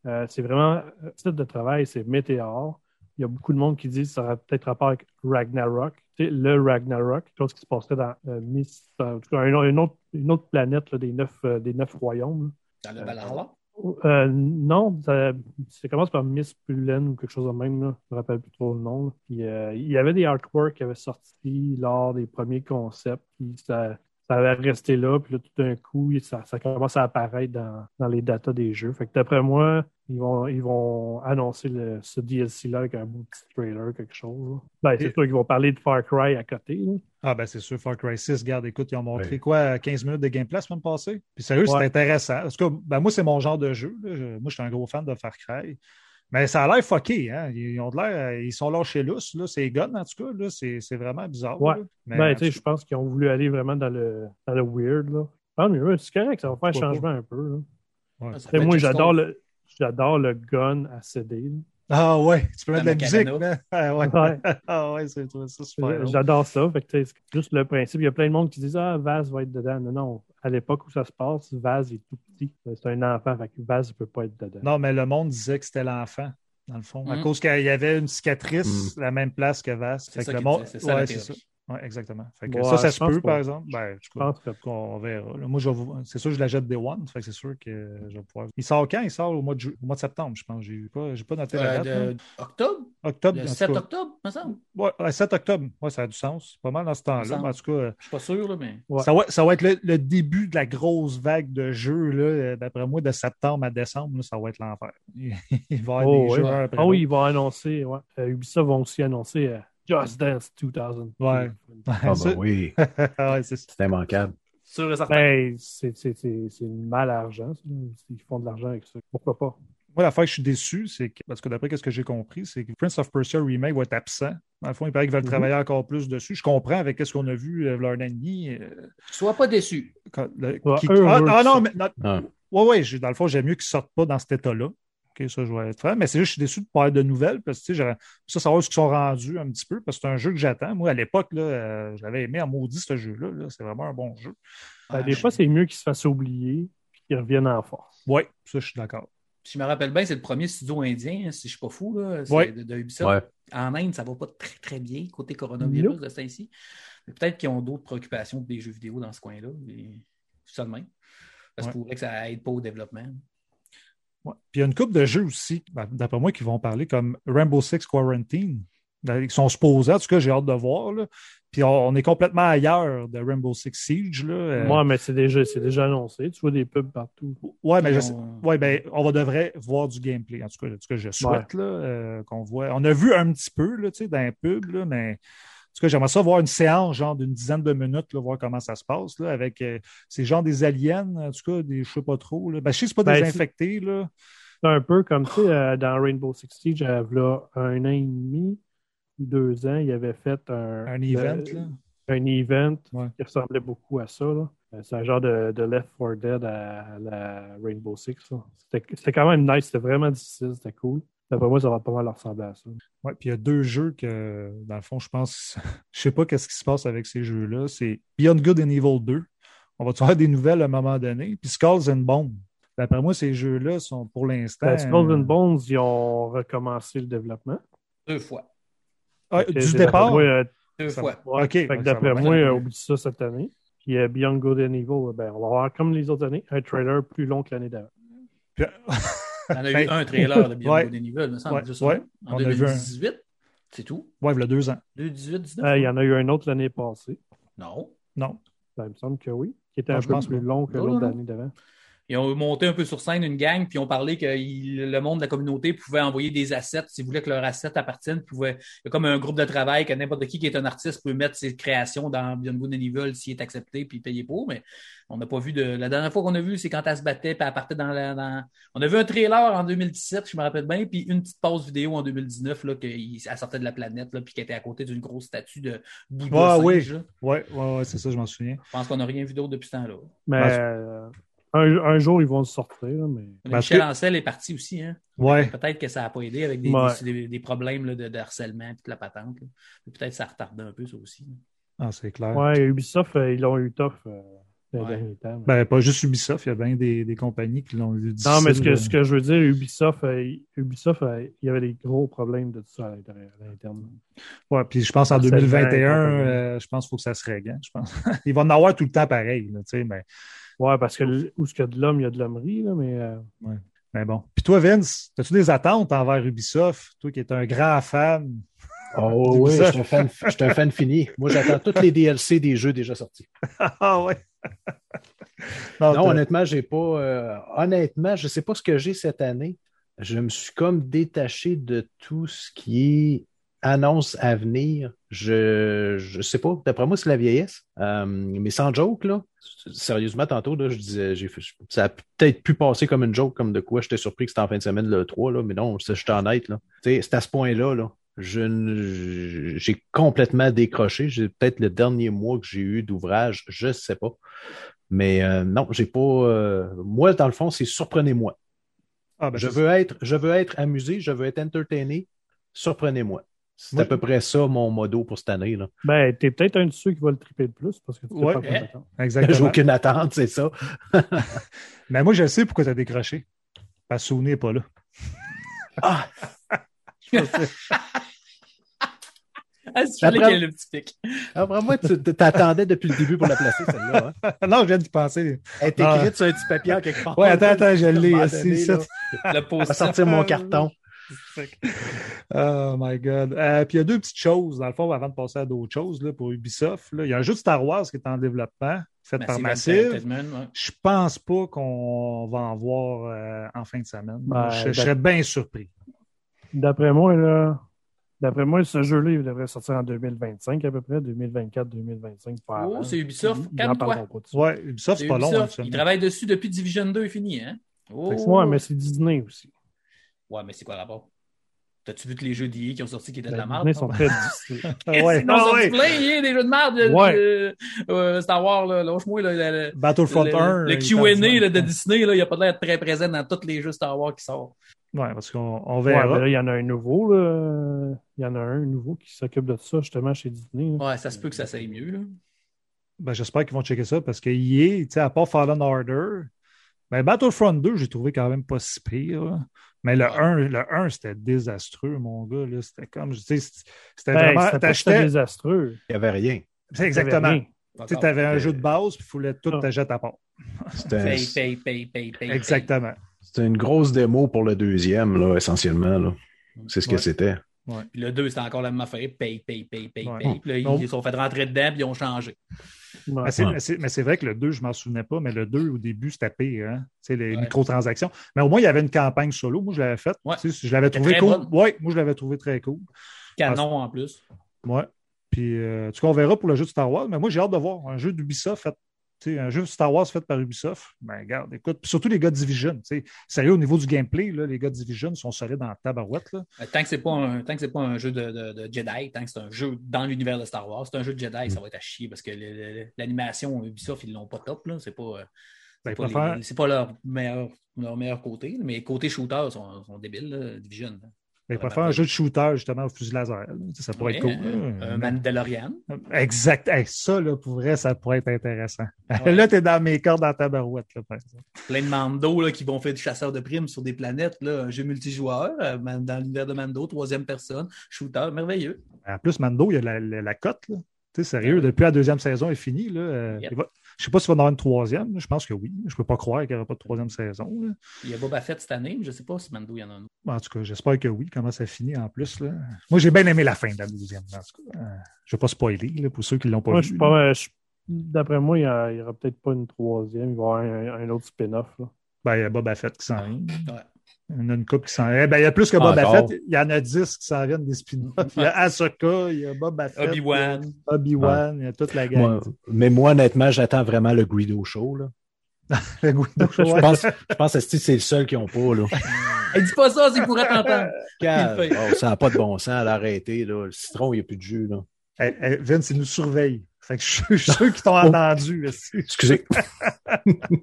C: Euh, c'est vraiment, le titre de travail, c'est Météor. Il y a beaucoup de monde qui disent que ça aurait peut-être rapport avec Ragnarok. Tu sais, le Ragnarok, quelque chose qui se passerait dans euh, Miss, en tout cas, un- une, autre, une autre planète là, des, neuf, euh, des neuf royaumes.
E: Dans le Valhalla.
C: Euh, non, ça, ça commence par Miss Pulen ou quelque chose de même. Là. Je ne me rappelle plus trop le nom. Puis, euh, il y avait des artworks qui avaient sorti lors des premiers concepts. Puis ça, ça avait resté là. Puis là, tout d'un coup, ça, ça commence à apparaître dans, dans les datas des jeux. Fait que d'après moi, ils vont, ils vont annoncer le, ce D L C-là avec un beau petit trailer, quelque chose. Là. Ben, c'est
B: Et...
C: sûr qu'ils vont parler de Far Cry à côté. Là.
B: Ah, ben c'est sûr, Far Cry six, regarde, écoute, ils ont montré
D: oui.
B: quoi, quinze minutes de gameplay la semaine passée. Puis sérieux,
C: Ouais.
B: c'est intéressant. Parce que ben, moi, c'est mon genre de jeu. Là. Je, moi, je suis un gros fan de Far Cry. Mais ça a l'air fucké, hein. Ils ont de l'air, ils sont lâchés lousses, là. C'est gun, en tout cas, là. C'est, c'est vraiment bizarre.
C: Ouais.
B: Là. Mais,
C: Ben,
B: en
C: tu sais,
B: tout
C: je pense qu'ils ont voulu aller vraiment dans le, dans le weird, là. Ah, mais ouais, c'est correct, ça va faire un
B: Pourquoi
C: changement un peu, là.
B: Ouais.
E: Ah, ça
C: Tu sais,
E: peut être
C: moi,
E: juste
C: j'adore
E: ton-
C: le, j'adore le gun à C D, là.
B: Ah ouais, tu peux mettre de
E: La
B: la musique,
E: Macarena.
B: là. Ah ouais.
C: Ouais.
B: Ah ouais, c'est ça, super. drôle.
C: J'adore ça. Fait que, tu sais, c'est juste le principe. Il y a plein de monde qui disent Ah, Vaz va être dedans. Non, non. À l'époque où ça se passe, Vaz est tout petit. C'est un enfant. Fait que Vaz ne peut pas être dedans.
B: Non, mais le monde disait que c'était l'enfant, dans le fond. À
E: Mm.
B: cause qu'il y avait une cicatrice,
D: Mm.
B: la même place que Vast.
E: C'est
B: Fait
E: ça
B: que le
E: qu'il
B: monde...
E: disait, c'est ça la
B: ouais, c'est
E: théorie.
B: ça. Ouais, exactement. Fait que
C: Ouais,
B: ça, ça
C: je
B: se
C: pense
B: peut,
C: pas.
B: par exemple. Ben, en tout
C: Je
B: cas,
C: pense que
B: on verra. Là, moi, je vais vous- c'est sûr que je la jette Day One. Fait que c'est sûr que je vais pouvoir. Il sort quand? Il sort au mois de, ju- au mois de septembre, je pense. J'ai pas, j'ai pas noté la
E: Euh,
B: date. là.
E: de octobre?
B: Octobre.
E: Le
B: en tout
E: sept
B: cas.
E: octobre, me semble.
B: Ouais, ouais, sept octobre. Ouais, ça a du sens. Pas mal dans ce temps-là.
E: semble.
B: Mais en tout cas, euh,
E: Je suis pas sûr, là, mais.
C: Ouais.
B: ça, va, ça va être le, le début de la grosse vague de jeux. Là, euh, d'après moi, de septembre à décembre, là, ça va être l'enfer. Il va y avoir
C: Oh,
B: des
C: oui.
B: jeux un après
C: Ah oui,
B: l'autre.
C: ils vont annoncer. Ouais. Euh, Ubisoft vont aussi annoncer euh, Just Dance deux mille.
B: Ouais.
D: Ah,
B: Ça-
D: ben oui,
B: ouais, c'est ça.
D: c'est immanquable.
E: Sûr et certain.
C: Ben, c'est, c'est, c'est, c'est mal argent. Ça. Ils font de l'argent avec ça. Pourquoi pas?
B: Moi, la fois que je suis déçu, c'est que, parce que d'après ce que j'ai compris, c'est que Prince of Persia Remake va être absent. Dans le fond, il paraît qu'ils veulent
C: Mhm.
B: travailler encore plus dessus. Je comprends avec ce qu'on a vu euh, l'an dernier. euh,
E: Sois pas déçu.
B: quand- le-
C: Ouais,
B: qui-
C: heureux
B: ah,
C: qu'ils
B: ah, non,
C: sortent.
B: mais non,
D: Ah.
B: ouais, ouais, j'ai- dans le fond, j'aime mieux qu'ils sortent pas dans cet état-là. OK, ça, je vais être franc. Mais c'est juste, je suis déçu de ne pas avoir de nouvelles parce que, tu sais, j'aurais ça, savoir ce qu'ils sont rendus un petit peu parce que c'est un jeu que j'attends. Moi, à l'époque, là, euh, je l'avais aimé en maudit, ce jeu-là. Là. C'est vraiment un bon jeu.
C: Ben,
E: Ah,
C: des
E: je-
C: fois, c'est mieux qu'ils se fassent oublier et qu'ils reviennent en force.
B: Oui, ça, je suis d'accord.
E: Si je me rappelle bien, c'est le premier studio indien, hein, si je ne suis pas fou, là, c'est
B: Ouais.
E: de, de Ubisoft.
D: Ouais.
E: En Inde, ça ne va pas très, très bien, côté coronavirus
C: Nope.
E: de ce temps-ci. Mais peut-être qu'ils ont d'autres préoccupations que des jeux vidéo dans ce coin-là. Mais c'est ça de même. Parce
B: Ouais.
E: qu'il faudrait que ça aide pas au développement.
B: Ouais. Puis il y a une couple de jeux aussi, ben, d'après moi, qui vont parler comme Rainbow Six Quarantine. Ben, Ils sont supposés, en tout cas, j'ai hâte de voir. Là. Puis on, on est complètement ailleurs de Rainbow Six Siege. Là. Euh,
C: Moi, mais c'est déjà, c'est déjà annoncé. Tu vois des pubs partout.
B: ouais, mais
E: Ils
B: je
E: ont-
B: sais- ouais, ben, on va devrait voir du gameplay. En tout cas, en tout cas je souhaite là, euh, qu'on voit. On a vu un petit peu là, tu sais, dans un pub, là, mais en tout cas, j'aimerais ça voir une séance genre d'une dizaine de minutes, là, voir comment ça se passe, là, avec euh, ces gens des aliens, en tout cas, des, je sais pas trop. Là. Ben, je sais que c'est pas
C: Ben,
B: désinfecté, là.
C: C'est un peu comme, tu sais, euh, dans Rainbow Six Siege, euh, là, un an et demi ou deux ans, il avait fait un,
B: Un event,
C: le-
B: là.
C: un event
B: Ouais.
C: qui ressemblait beaucoup à ça. Là. Euh, C'est un genre de, de Left four Dead à la Rainbow Six. là. C'était c'était quand même nice, c'était vraiment difficile, c'était cool. D'après moi, ça va pas mal ressembler à ça.
B: Ouais, puis il y a deux jeux que, dans le fond, je pense, je sais pas qu'est-ce qui se passe avec ces jeux-là. C'est Beyond Good and Evil deux. On va avoir des nouvelles à un moment donné. Puis Skulls and Bones. D'après moi, ces jeux-là sont pour l'instant.
C: Ben, Skulls and Bones, ils ont recommencé le développement.
E: Deux fois.
B: Ah,
C: Fait que
B: du
C: d'après
B: départ.
C: moi, euh,
E: Deux
B: Ça-
E: fois.
C: ouais.
B: OK.
C: Fait que
B: Ouais, ça
C: d'après
B: va
C: moi,
E: bien.
C: euh, oublie ça cette année. Puis euh, Beyond Good and Evil, ben, on va avoir, comme les autres années, un trailer plus long que l'année d'avant.
B: Puis-
E: On a eu
B: Ben,
E: un trailer de Beyond
B: ouais.
E: Good and Evil, me semble.
B: Ouais,
E: juste ça.
B: ouais.
E: En
B: On a vu
E: deux
B: un-
E: mille dix-huit, c'est tout.
B: Ouais, il y a deux ans.
E: deux mille dix-huit, dix-neuf.
C: Euh, il y en a eu un autre l'année passée.
E: Non.
B: Non.
C: Ben, il me semble que oui. Qui était
B: Non,
C: un
B: je
C: peu
B: pense
C: plus
B: pas.
C: long que
E: Non,
C: l'autre
E: non, non.
C: l'année d'avant.
E: Ils ont monté un peu sur scène une gang, puis ils ont parlé que il- le monde de la communauté pouvait envoyer des assets. S'ils voulaient que leurs assets appartiennent, pouvait, il y a comme un groupe de travail que n'importe qui qui est un artiste peut mettre ses créations dans Beyond Good and Evil s'il est accepté puis payé pour. Mais on n'a pas vu de. La dernière fois qu'on a vu, c'est quand elle se battait, puis elle partait dans la. Dans... On a vu un trailer en deux mille dix-sept, je me rappelle bien, puis une petite pause vidéo en deux mille dix-neuf, là, qu'elle sortait de la planète, là, puis qu'elle était à côté d'une grosse statue de Bouddha.
B: Ah
E: singe,
B: oui.
E: là.
B: Ouais, ouais, ouais, c'est ça, je m'en souviens.
E: Je pense qu'on n'a rien vu d'autre depuis ce temps-là.
C: Mais
B: Ben,
C: euh, un, un jour, ils vont le sortir. là, mais...
B: Parce
E: Michel
B: que-
E: Ancel est parti aussi, hein?
B: Ouais.
E: Peut-être que ça n'a pas aidé avec des,
C: Ouais.
E: des, des- des problèmes là, de, de harcèlement et de la patente. là. Peut-être que ça retarde un peu, ça aussi.
B: Ah, c'est clair.
C: Ouais, Ubisoft, euh, ils l'ont eu tough euh, ces
E: Ouais.
C: derniers temps.
B: Ben, pas juste Ubisoft, il y a bien des, des compagnies qui l'ont eu difficile.
C: Non, mais ce que,
B: de-
C: ce que je veux dire, Ubisoft, euh, Ubisoft euh, il y avait des gros problèmes de tout ça à l'intérieur, à l'interne.
B: Ouais, puis je pense en
C: C'est
B: deux mille vingt et un,
C: bien,
B: euh, je pense qu'il faut que ça se règle. Hein, je pense. Il va en avoir tout le temps pareil, là, tu sais, mais,
C: Ouais, parce que l- où il y a de l'homme, il y a de l'hommerie, là, mais euh,
B: mais bon. Puis toi, Vince, as-tu des attentes envers Ubisoft? Toi qui es un grand fan.
D: Oh oui, je suis un fan, je suis un fan fini. Moi, j'attends tous les D L C des jeux déjà sortis.
B: Ah ouais.
D: Non,
B: t'as-
D: honnêtement, j'ai pas. euh, honnêtement, je sais pas ce que j'ai cette année. Je me suis comme détaché de tout ce qui est annonce à venir. Je je sais pas. D'après moi, c'est la vieillesse. Euh, mais sans joke, là. Sérieusement, tantôt, là, je disais, j'ai fait, ça a peut-être pu passer comme une joke, comme de quoi j'étais surpris que c'était en fin de semaine le trois, là, mais non, je suis honnête, là. Tu sais, c'est à ce point-là, là. Je ne- j'ai complètement décroché. J'ai peut-être le dernier mois que j'ai eu d'ouvrage, je sais pas. Mais euh, non, j'ai pas. euh, moi, dans le fond, c'est surprenez-moi.
B: Ah, ben,
D: Je
B: c'est-
D: veux être, je veux être amusé, je veux être entertainé. Surprenez-moi. C'est
B: Oui.
D: à peu près ça mon modo pour cette année, là.
C: ben, t'es peut-être un de ceux qui va le triper le plus parce que tu
B: Ouais.
C: fais pas d'attente.
D: J'ai
B: Exactement.
D: aucune attente, c'est ça.
B: Mais moi, je sais pourquoi tu as décroché. Parce que Sony n'est pas là.
D: Ah,
E: Ah, si je voulais
D: Après-
E: qu'il y ait le petit pic.
D: après moi, tu t'attendais depuis le début pour la placer, celle-là. Hein?
B: non, je viens d'y penser.
D: Elle est
B: Ah.
D: écrite sur un petit papier en quelque part.
B: Ouais, attends, attends, je l'ai.
D: À un moment
B: assis
D: donné,
B: ici.
D: là,
E: Le
D: On
E: post
D: va sortir mon carton.
B: Oh my God. Euh, puis il y a deux petites choses, dans le fond, avant de passer à d'autres choses là, pour Ubisoft. Là. Il y a un jeu de Star Wars qui est en développement, fait par Massive.
E: Ouais.
B: Je pense pas qu'on va en voir euh, en fin de semaine.
C: Ben,
B: je, je serais bien surpris.
C: D'après moi, là, d'après moi, ce jeu-là, il devrait sortir en deux mille vingt-cinq à peu près, deux mille vingt-quatre deux mille vingt-cinq. Pas
E: Oh,
C: avant.
E: c'est Ubisoft.
C: Ils en
E: Calme-toi.
C: parleront pas de ça.
B: Ouais, Ubisoft, c'est
E: C'est
B: pas long.
E: Ubisoft.
B: Hein,
E: Ils travaillent dessus depuis Division deux est fini, hein? Oh.
C: Ouais, mais c'est Disney aussi.
E: Ouais, mais c'est quoi le rapport? T'as-tu vu tous les jeux d'I A qui ont sorti qui étaient de la
C: Ben,
E: merde?
C: Disney sont très Disney.
B: Ah ouais,
E: Ils ont
B: ah
E: sorti
B: ouais.
E: plein, il y a des jeux de merde. de-
C: Ouais.
E: de- euh, Star Wars, là, lâche-moi. Là, le, le-
B: Battlefront
E: le-
B: un.
E: le
B: il
E: Q
B: est
E: and A
B: ordinaire.
E: là, de Disney, là, il n'a pas l'air très présent dans tous les jeux Star Wars qui sortent.
B: Ouais, parce qu'on on
C: Ouais,
B: verra.
C: mais là, il y en a un nouveau, là. Il y en a un nouveau qui s'occupe de ça, justement, chez Disney. là.
E: Ouais, ça se peut que ça s'aille mieux. Là.
B: Ben, j'espère qu'ils vont checker ça parce que E A, tu sais, à part Fallen Order, ben, Battlefront deux, j'ai trouvé quand même pas si pire. Là. Mais le
E: Ouais.
B: un, le un, c'était désastreux, mon gars. Là. C'était comme, tu sais, c'était
C: Ben,
B: vraiment.
C: c'était pas que c'était
B: T'achetais.
C: désastreux.
D: Il n'y avait rien.
B: C'est exactement.
C: Il y avait
B: Tu sais, t'avais un jeu de base, puis il fallait tout
C: Ah.
B: t'achèter à part.
D: C'était
E: Paye, paye, paye, paye, paye.
B: Exactement.
D: c'était une grosse démo pour le deuxième, là, essentiellement. Là. C'est ce que
B: Ouais.
D: c'était.
E: Puis le deux, c'était encore la même affaire. Paye, paye, paye, paye,
B: Ouais.
E: paye. Puis là,
B: Donc-
E: ils se sont fait rentrer dedans, puis ils ont changé.
C: Ouais.
B: Mais c'est,
D: Ouais.
B: mais c'est- mais c'est vrai que le deux, je m'en souvenais pas, mais le deux, au début, c'était pire, hein? Tu sais, les
E: Ouais.
B: microtransactions. Mais au moins, il y avait une campagne solo. Moi, je l'avais faite.
E: Ouais.
B: Tu sais, je l'avais
E: C'était
B: trouvé
E: très
B: cool.
E: bonne.
B: Oui, moi, je l'avais trouvé très cool.
E: Canon en plus.
B: Ouais. Puis, euh, tu sais, on verra pour le jeu de Star Wars, mais moi, j'ai hâte de voir un jeu d'Ubisoft fait. Tu sais, un jeu de Star Wars fait par Ubisoft. Ben, regarde, écoute, puis surtout les gars de Division. Tu sais, sérieux, au niveau du gameplay, là, les gars de Division sont solides dans la tabarouette. Là.
E: Euh, Tant que c'est pas un, tant que c'est pas un jeu de, de, de Jedi, tant que c'est un jeu dans l'univers de Star Wars, c'est un jeu de Jedi, ça va être à chier parce que le- le- l'animation Ubisoft, ils l'ont pas top. Là. C'est pas, euh,
B: Ben,
E: c'est
B: ils
E: pas,
B: préfèrent-
E: les- c'est pas leur meilleur, leur meilleur côté, là, mais côté shooter, ils sont, sont débiles, là, Division. là.
B: Ben, ils préfèrent un jeu de shooter, justement, au fusil laser. là. Tu sais, ça pourrait
E: Ouais,
B: être cool.
E: un,
B: là.
E: un Mandalorian.
B: Exact. Hey, ça, là, pour vrai, ça pourrait être intéressant.
E: Ouais.
B: Là, t'es dans mes cordes dans ta barouette, là, par exemple.
E: Plein de Mando là, qui vont faire du chasseur de primes sur des planètes, là, un jeu multijoueur, euh, dans l'univers de Mando, troisième personne, shooter, merveilleux.
B: En plus, Mando, il y a la, la, la cote, là. Tu sais, sérieux,
E: Ah oui.
B: depuis la deuxième saison est finie, là. euh,
E: Yep.
B: il va- Je sais pas s'il va y en avoir une troisième. là. Je pense que oui. Je peux pas croire qu'il n'y aura pas de troisième saison. Là.
E: Il y a Boba Fett cette année, mais je sais pas si Mando il y en a un autre.
B: En tout cas, j'espère que oui. Comment ça finit en plus, là. Moi, j'ai bien aimé la fin de la deuxième. En tout cas, Euh, je vais pas spoiler, là, pour ceux qui l'ont pas
C: Moi,
B: vu.
C: je suis
B: là.
C: pas. je- D'après moi, il n'y aura peut-être pas une troisième. Il va y avoir un, un autre spin-off. Là.
B: Ben, il y a Boba Fett qui s'en vient.
E: Ouais.
B: Il y en a une couple qui s'en vient. Ben, il y a plus que Boba
D: Encore.
B: Fett. Il y en a dix qui s'en viennent des spin-offs. Il y a Ahsoka, il y a Boba Fett.
E: Obi-Wan.
B: il y a Obi-Wan, il y a toute la gang.
D: Moi- mais moi, honnêtement, j'attends vraiment le Guido Show. Là.
B: Le Guido Show,
D: Je
B: ouais.
D: pense, je pense que c'est le seul qui n'ont pas. Là.
E: Hey, dis pas ça, c'est pour t'entendre.
D: Car-
E: Il le fait.
D: oh, ça n'a pas de bon sens à l'arrêter. Là. Le citron, il n'y a plus de jus. Là.
B: Hey, hey, Vince, il nous surveille. Fait que je je suis sûr qu'ils t'ont entendu. là.
D: Excusez.
E: Va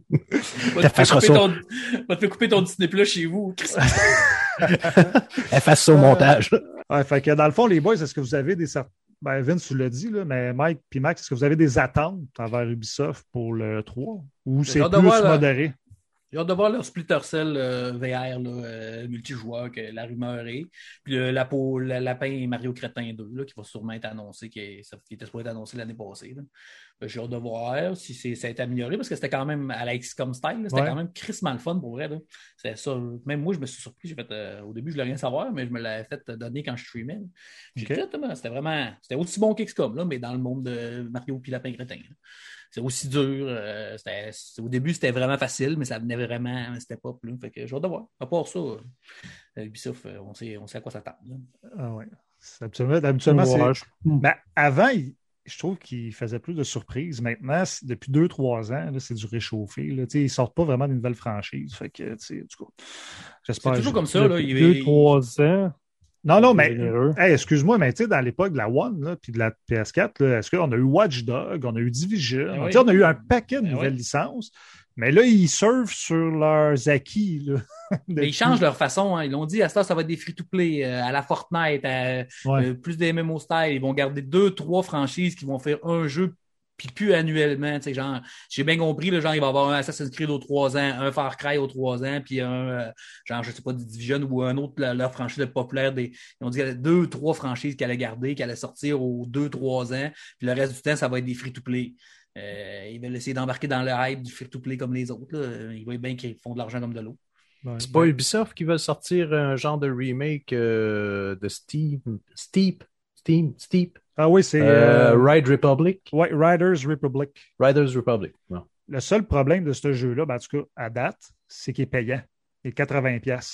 E: te, faire couper ton, va te faire couper ton Disney Plus chez vous.
D: Elle fasse ça au montage.
B: Ouais, fait que dans le fond, les boys, est-ce que vous avez des cer- Ben, Vince, tu l'as dit, là, mais Mike et Max, est-ce que vous avez des attentes envers Ubisoft pour le trois ou c'est plus modéré?
E: J'ai hâte de voir leur Splinter Cell euh, V R là, euh, multijoueur que la rumeur est. Puis euh, la peau, la lapin et Mario Crétin deux là, qui va sûrement être annoncé, qui, est, qui était supposé être annoncé l'année passée. Là. J'ai hâte de voir si c'est, ça a été amélioré parce que c'était quand même à la X COM style. Là, c'était ouais. quand même crissement le fun pour vrai. Là. C'est ça. Même moi, je me suis surpris. J'ai fait, euh, au début, je voulais rien savoir, mais je me l'avais fait donner quand je streamais. J'ai okay. dit, c'était vraiment. C'était aussi bon qu'X COM, là, mais dans le monde de Mario et Lapin Crétin. Là. C'est aussi dur. Euh, c'était, au début, c'était vraiment facile, mais ça venait vraiment, c'était pas plus. Fait que j'ai hâte de voir. À part ça, euh, Ubisoft, euh, on sait, on sait à quoi s'attendre.
B: Ah ouais. C'est habituellement, habituellement c'est... Mais avant, il, je trouve qu'il faisait plus de surprises. Maintenant, depuis deux trois ans, là, c'est du réchauffé. Là. Ils ne sortent pas vraiment d'une nouvelle franchise. Fait que, du coup, j'espère.
E: C'est toujours comme ça.
C: deux trois ans.
B: Non, non, mais hey, excuse-moi, mais tu sais, dans l'époque de la One puis de la P S quatre, là, est-ce qu'on a eu Watch Dogs, on a eu Division, ben oui. on a eu un paquet de ben nouvelles oui. licences, mais là, ils surfent sur leurs acquis. Là,
E: mais ils changent leur façon. Hein. Ils l'ont dit, à ça, ça va être des free-to-play, euh, à la Fortnite, à, ouais. euh, plus des M M O style. Ils vont garder deux, trois franchises qui vont faire un jeu puis plus annuellement, tu sais, genre, j'ai bien compris, là, genre, il va y avoir un Assassin's Creed aux trois ans, un Far Cry aux trois ans, puis un, euh, genre, je sais pas, Division ou un autre, leur, leur franchise populaire, des, ils ont dit qu'il y avait deux, trois franchises qu'elle allait garder, qu'elle allait sortir aux deux, trois ans, puis le reste du temps, ça va être des free-to-play. Euh, ils veulent essayer d'embarquer dans le hype du free-to-play comme les autres, là. Ils voient bien qu'ils font de l'argent comme de l'eau.
D: Ouais, c'est pas Ubisoft qui veut sortir un genre de remake euh, de Steep, Steep, Steep, Steep.
B: Ah oui, c'est...
D: Euh, euh, Ride Republic.
B: Oui, Riders Republic.
D: Riders Republic, ouais.
B: Le seul problème de ce jeu-là, ben, en tout cas, à date, c'est qu'il est payant. Il est quatre-vingts dollars.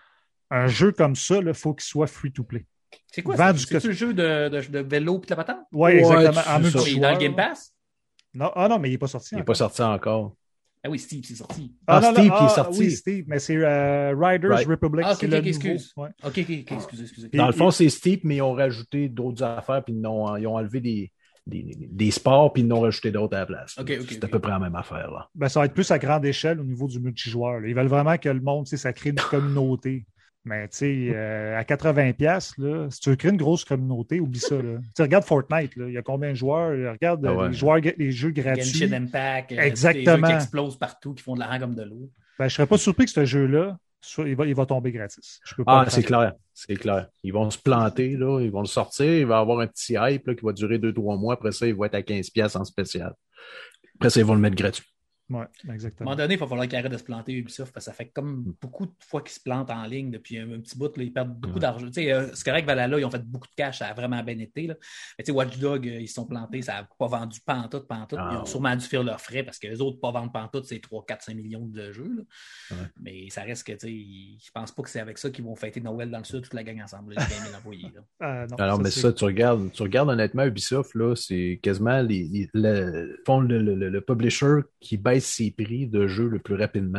B: Un jeu comme ça, il faut qu'il soit free-to-play.
E: C'est quoi ça? C'est que... le jeu de, de, de vélo et de la patente?
B: Oui, ouais, exactement. En
E: multijoueur. Dans le Game Pass?
B: Non, ah non, mais il n'est pas sorti
D: Il n'est
B: encore.
D: pas sorti encore.
E: Ah oui, Steve, c'est sorti.
B: Ah,
D: ah
B: non,
D: Steve
B: non,
D: qui
B: ah,
D: est sorti.
B: Oui, Steve, mais c'est euh, Riders right. Republic.
E: Ah, ok,
B: c'est
E: ok,
B: le
E: ok, excuse.
B: Ouais.
E: Ok, ok, ok, excusez, excusez.
D: Dans le fond, c'est Steve, mais ils ont rajouté d'autres affaires, puis ils ont, ils ont enlevé des, des, des sports, puis ils ont rajouté d'autres à la place.
E: Okay, okay,
D: c'est
E: okay.
D: à peu près la même affaire, là.
B: Ben, ça va être plus à grande échelle au niveau du multijoueur. Là. Ils veulent vraiment que le monde, ça crée une communauté. Mais tu sais, euh, à quatre-vingts dollars, là, si tu veux créer une grosse communauté, oublie ça. Là. Regarde Fortnite, là. Il y a combien de joueurs? Regarde ah ouais. les, joueurs, les jeux gratuits.
E: Genshin Impact,
B: exactement.
E: Euh, des jeux qui explosent partout, qui font de l'argent comme de l'eau.
B: Ben, je ne serais pas surpris que ce jeu-là, il va, il va tomber gratis. Je peux
D: pas ah, c'est clair. C'est clair. Ils vont se planter, là. Ils vont le sortir. Il va y avoir un petit hype là, qui va durer deux trois mois. Après ça, il va être à quinze dollars en spécial. Après ça, ils vont le mettre gratuit.
B: Oui, exactement.
E: À un moment donné, il va falloir qu'ils arrêtent de se planter Ubisoft parce que ça fait comme beaucoup de fois qu'ils se plantent en ligne depuis un, un petit bout. Là, ils perdent beaucoup ouais. d'argent. Tu sais, euh, c'est correct, Valhalla, ils ont fait beaucoup de cash, ça a vraiment bien été. Là. Mais tu sais, Watch Dogs, euh, ils se sont plantés, ça n'a pas vendu pantoute, pantoute. Ah, ils ont ouais. sûrement dû faire leurs frais parce que les autres, pas vendre pantoute, c'est trois, quatre, cinq millions de jeux. Là. Ouais. Mais ça reste que, tu sais, je pense pas que c'est avec ça qu'ils vont fêter Noël dans le Sud, toute la gang ensemble, là, les vingt mille employés. Là.
B: Ah, non,
D: Alors, ça, mais c'est... ça, tu regardes, tu regardes honnêtement Ubisoft, là, c'est quasiment les, les, le, le, le, le publisher qui baisse ses prix de jeux le plus rapidement.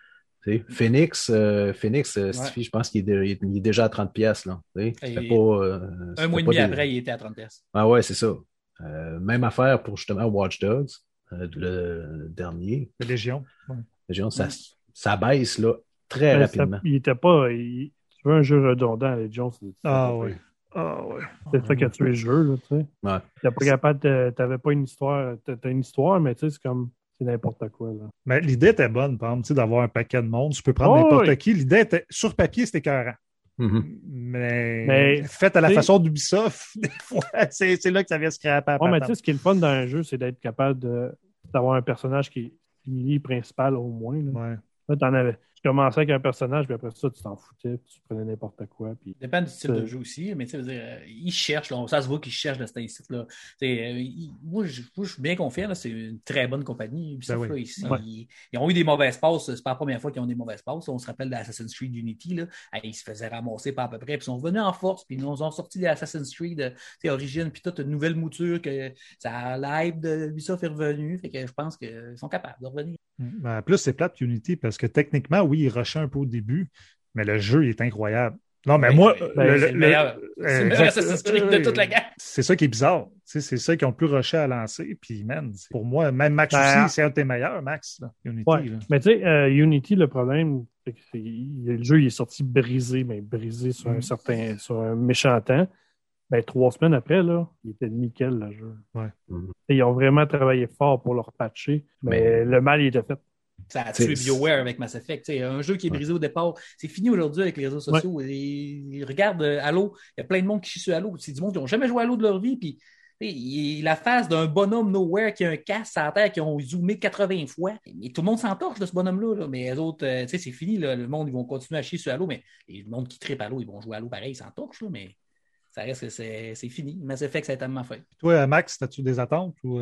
D: Tu sais, Phoenix, euh, Phoenix euh, ouais. Stifi, je pense qu'il est, il est déjà à trente dollars. Là, tu sais, pas, euh,
E: un mois et demi des... après, il était à trente dollars.
D: Ah ouais, c'est ça. Euh, même affaire pour justement Watch Dogs, euh, le dernier.
B: La Légion. Ouais.
D: Légion, ça, ça baisse là, très
C: Mais
D: rapidement.
C: Ça, il était pas... Il... Tu veux un jeu redondant, Légion, c'est...
B: Ah oui. Ah ouais.
C: C'est ça qui a tué le jeu, là, tu sais.
D: Ouais.
C: T'es pas capable de... T'avais pas une histoire... T'as une histoire, mais tu sais, c'est comme... C'est n'importe quoi, là.
B: Mais l'idée était bonne, par exemple, d'avoir un paquet de monde. Tu peux prendre oh, n'importe oui. qui. L'idée était, sur papier, c'était écœurant.
D: Mm-hmm.
B: Mais, Mais fait à la façon d'Ubisoft, des fois, c'est, c'est là que ça vient se scraper à
C: ouais, mais tu sais, ce qui est le fun dans un jeu, c'est d'être capable de, d'avoir un personnage qui est lié principal au moins. Là.
B: Ouais.
C: Là, t'en avais. Tu commençais avec un personnage, puis après ça, tu t'en foutais, puis tu prenais n'importe quoi. Puis...
E: Ça dépend du style de jeu aussi, mais tu sais, dire, euh, ils cherchent, là, ça se voit qu'ils cherchent de cet incite-là. Euh, ils, moi, je, moi, je suis bien confiant, là, c'est une très bonne compagnie. Ubisoft, ben oui. là, ici, ouais. ils, ils ont eu des mauvaises passes, c'est pas la première fois qu'ils ont des mauvaises passes. On se rappelle d'Assassin's Creed Unity, là, ils se faisaient ramasser pas à peu près, puis ils sont revenus en force, puis ils nous ont sorti des Assassin's Creed Origins, puis toute une nouvelle mouture, que ça, la hype de Ubisoft est revenue, fait que je pense qu'ils sont capables de revenir.
B: Ben, plus c'est plate Unity, parce que techniquement, oui, ils rushaient un peu au début, mais le jeu il est incroyable. Non, mais
E: oui,
B: moi,
E: ben, le, c'est le meilleur. Le, c'est le meilleur Assassin's Creed de toute la gamme.
B: C'est ça qui est bizarre. C'est, c'est ça qui ont le plus rushé à lancer. Puis, man, pour moi, même Max
C: ben,
B: aussi, c'est un de tes meilleurs, Max, là, Unity.
C: Ouais.
B: Là.
C: Mais tu sais, euh, Unity, le problème, c'est que c'est, le jeu il est sorti brisé, mais brisé sur un certain, sur un méchant temps. ben, trois semaines après, là, il était nickel, le jeu.
B: Ouais.
D: Mhm.
C: Et ils ont vraiment travaillé fort pour le repatcher, mais,
D: Mais-
C: le mal, il était fait.
E: Ça a tué
D: C'est-
E: BioWare avec Mass Effect. T'sais, un jeu qui est brisé au départ, c'est fini aujourd'hui avec les réseaux sociaux. Et, regarde euh, Halo, il y a plein de monde qui chie sur Halo. C'est du monde qui n'ont jamais joué à Halo de leur vie. Puis, il, la face d'un bonhomme nowhere qui a un casque à la terre qui ont zoomé quatre-vingts fois. Et tout le monde s'entorche de ce bonhomme-là. Là. Mais les autres, euh, c'est fini. Là. Le monde, ils vont continuer à chier sur Halo. Mais le monde qui tripe Halo, ils vont jouer à Halo pareil, ils s'entorchent. Là, mais ça reste que c'est, c'est fini. Mass Effect, ça a tellement fait.
B: Toi, Max, as-tu des attentes? Ou...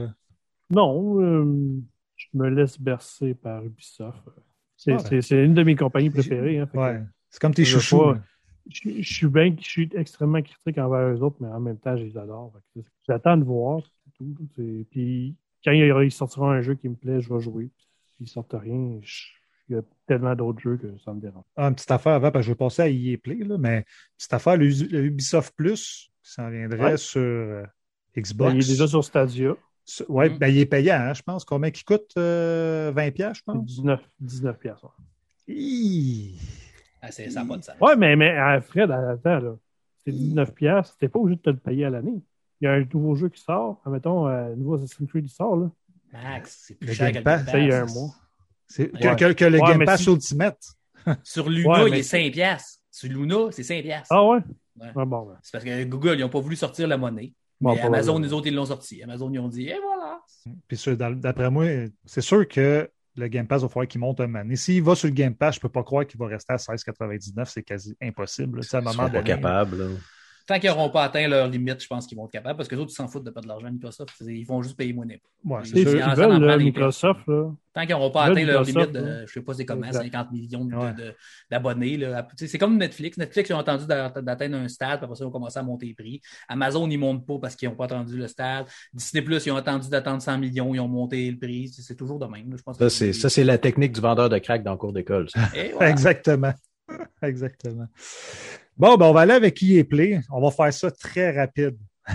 C: Non, euh, je me laisse bercer par Ubisoft. C'est,
B: Ah,
C: c'est, c'est une de mes compagnies préférées. Hein, fait que
B: Ouais. C'est comme tes
C: je veux
B: chouchous.
C: pas-
B: là.
C: Je, je suis bien, je suis extrêmement critique envers eux autres, mais en même temps, je les adore. Fait que j'attends de voir, c'est tout. C'est- Puis quand il, il sortira un jeu qui me plaît, je vais jouer. S'ils sortent rien, je- il y a tellement d'autres jeux que ça me dérange.
B: Ah, une petite affaire avant, parce que je vais passer à E A Play, là, mais une petite affaire, le, le Ubisoft Plus, qui s'en viendrait
C: Ouais.
B: sur euh,
C: Ben,
B: Xbox.
C: il est déjà sur Stadia.
B: Sur- ouais,
E: Mm.
B: ben, il est payant, hein, je pense. Combien il coûte? Euh, vingt dollars, je
C: C'est
B: pense.
C: dix-neuf, dix-neuf piastres. Ouais.
B: Hi.
E: Ah, c'est, ça n'a pas de sens.
C: Ouais, mais, mais euh, Fred, attends, là. C'est dix-neuf piastres. T'es pas obligé de te le payer à l'année. Il y a un nouveau jeu qui sort. Admettons, euh, un nouveau Assassin's Creed qui sort, là.
E: Max, c'est plus
B: Le
E: cher
B: Game
E: que le
B: Pass,
E: Game
C: Ça, il y a un
E: Pass.
C: mois.
B: C'est,
E: Ouais.
B: que, que- que le
C: Ouais,
B: Game
C: mais
B: Pass
C: si-
B: Ultimate.
E: Sur Luna,
C: Ouais,
E: il
C: mais-
E: est cinq piastres. Sur Luna, c'est cinq piastres.
C: Ah ouais?
E: Ouais.
C: Ouais, bon, ben.
E: C'est parce que Google, ils n'ont pas voulu sortir la monnaie.
C: Bon,
E: mais
C: pas
E: Amazon,
C: mal.
E: les autres, ils l'ont sorti. Amazon, ils ont dit, et voilà.
B: Puis ça, dans- d'après moi, c'est sûr que le Game Pass va falloir qu'il monte un moment. Et s'il va sur le Game Pass, je peux pas croire qu'il va rester à seize quatre-vingt-dix-neuf. C'est quasi impossible. là. Tu sais, à un
D: Ils
B: moment
D: seront pas
B: donné,
D: capables. là.
E: Tant qu'ils n'auront pas atteint leur limite, je pense qu'ils vont être capables. Parce que les autres, ils s'en foutent de pas de l'argent. Microsoft, ils vont juste payer moins d'impôts.
B: Ouais,
E: Ils-
B: c'est
C: Ils
B: sûr.
E: ils en-
C: veulent,
E: ça en
C: là,
E: prend des
C: Microsoft, là.
E: Tant qu'ils n'auront pas
C: Là,
E: atteint leur
C: Microsoft,
E: limite de,
C: là.
E: je sais pas c'est comment,
C: Exact.
E: cinquante millions de-
B: Ouais.
E: de- d'abonnés. Là. Tu sais, c'est comme Netflix. Netflix, ils ont attendu d'a- d'atteindre un stade, puis après ça, ils ont commencé à monter les prix. Amazon, ils montent pas parce qu'ils n'ont pas attendu le stade. Disney+, ils ont attendu d'attendre cent millions, ils ont monté le prix. C'est c'est toujours de même. là. Je pense
D: Ça,
E: que
D: c'est, ça, c'est la technique du vendeur de crack dans le cours d'école. ça.
E: Et voilà.
B: Exactement. Exactement. Bon, ben, on va aller avec E A Play. On va faire ça très rapide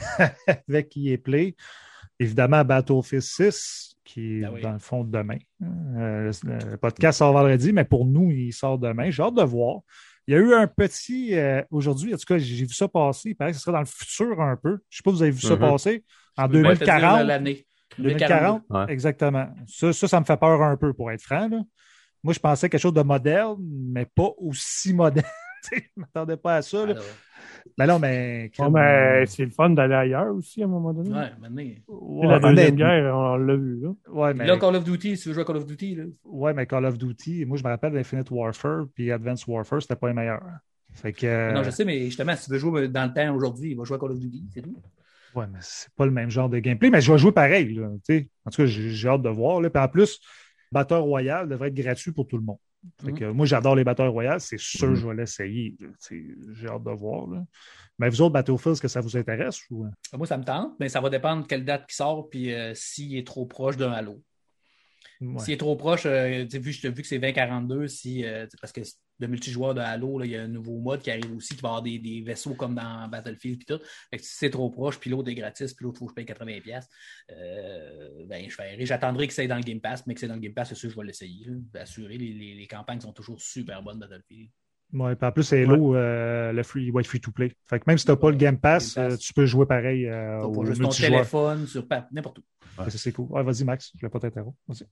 B: avec E A Play. Évidemment, Battlefield six, qui est
E: Ah oui.
B: dans le fond demain. Euh, le, le podcast sort vendredi, mais pour nous, il sort demain. J'ai hâte de voir. Il y a eu un petit, euh, aujourd'hui, en tout cas, j'ai j'ai vu ça passer. Il paraît que ce sera dans le futur un peu. Je ne sais pas, vous avez vu ça
D: Mhm.
B: passer? En
E: Je vais te dire
B: deux mille quarante?
E: l'année.
B: deux mille quarante?
D: Ouais.
B: Exactement. Ça, ça, ça me fait peur un peu, pour être franc. Là. Moi, je pensais quelque chose de moderne, mais pas aussi moderne. Je ne m'attendais pas à ça. Là.
E: Alors,
B: Ben non, mais.
C: Bon, ben, c'est le fun d'aller ailleurs aussi, à un moment donné.
E: ouais, maintenant.
B: Ouais,
C: La Deuxième
B: honnêtement.
C: Guerre, on l'a vu, là.
B: Ouais, mais,
E: Là, Call of Duty, si tu veux jouer à Call of Duty, là.
B: ouais, mais Call of Duty, moi, je me rappelle d'Infinite Warfare puis Advanced Warfare, c'était pas les meilleurs. Fait que. euh,
E: Non, je sais, mais justement, si tu veux jouer dans le temps aujourd'hui, il va jouer à Call of Duty, c'est tout.
B: Ouais, mais c'est pas le même genre de gameplay, mais je vais jouer pareil. Là, tu sais. En tout cas, j'ai j'ai hâte de voir. Là. Puis en plus, Battle Royale devrait être gratuit pour tout le monde. Fait que, moi, j'adore les Battle Royale. C'est sûr que
D: Mhm.
B: je vais l'essayer. là. Tu sais, J'ai hâte de voir. Là. Mais vous autres, Battlefield, est-ce que ça vous intéresse? Ou...
E: Moi, ça me tente, mais ça va dépendre de quelle date qui sort, puis euh, s'il est trop proche d'un Halo.
B: Ouais.
E: S'il est trop proche, euh, tu sais, vu, vu que c'est vingt quarante-deux, si, euh, parce que le multijoueur de Halo, là, il y a un nouveau mode qui arrive aussi, qui va avoir des, des vaisseaux comme dans Battlefield puis tout. Fait que si c'est trop proche, puis l'autre est gratis, puis l'autre, il faut que je paye quatre-vingts dollars, euh, ben, je ferai, j'attendrai que c'est dans le Game Pass, mais que c'est dans le Game Pass, c'est sûr que je vais l'essayer. Là. Assurer, les, les, les campagnes sont toujours super bonnes Battlefield.
B: Ouais, puis en plus, Halo, euh, le free, il va être free to play. Fait que même si tu n'as pas le Game Pass,
E: Game Pass.
B: euh, tu peux jouer pareil euh,
E: Pas
B: au
E: pour juste ton
B: multijoueur.
E: téléphone, sur pa- n'importe où.
B: Ouais, ça, c'est cool. Ouais, vas-y, Max, je ne vais pas t'interrompre. Vas-y.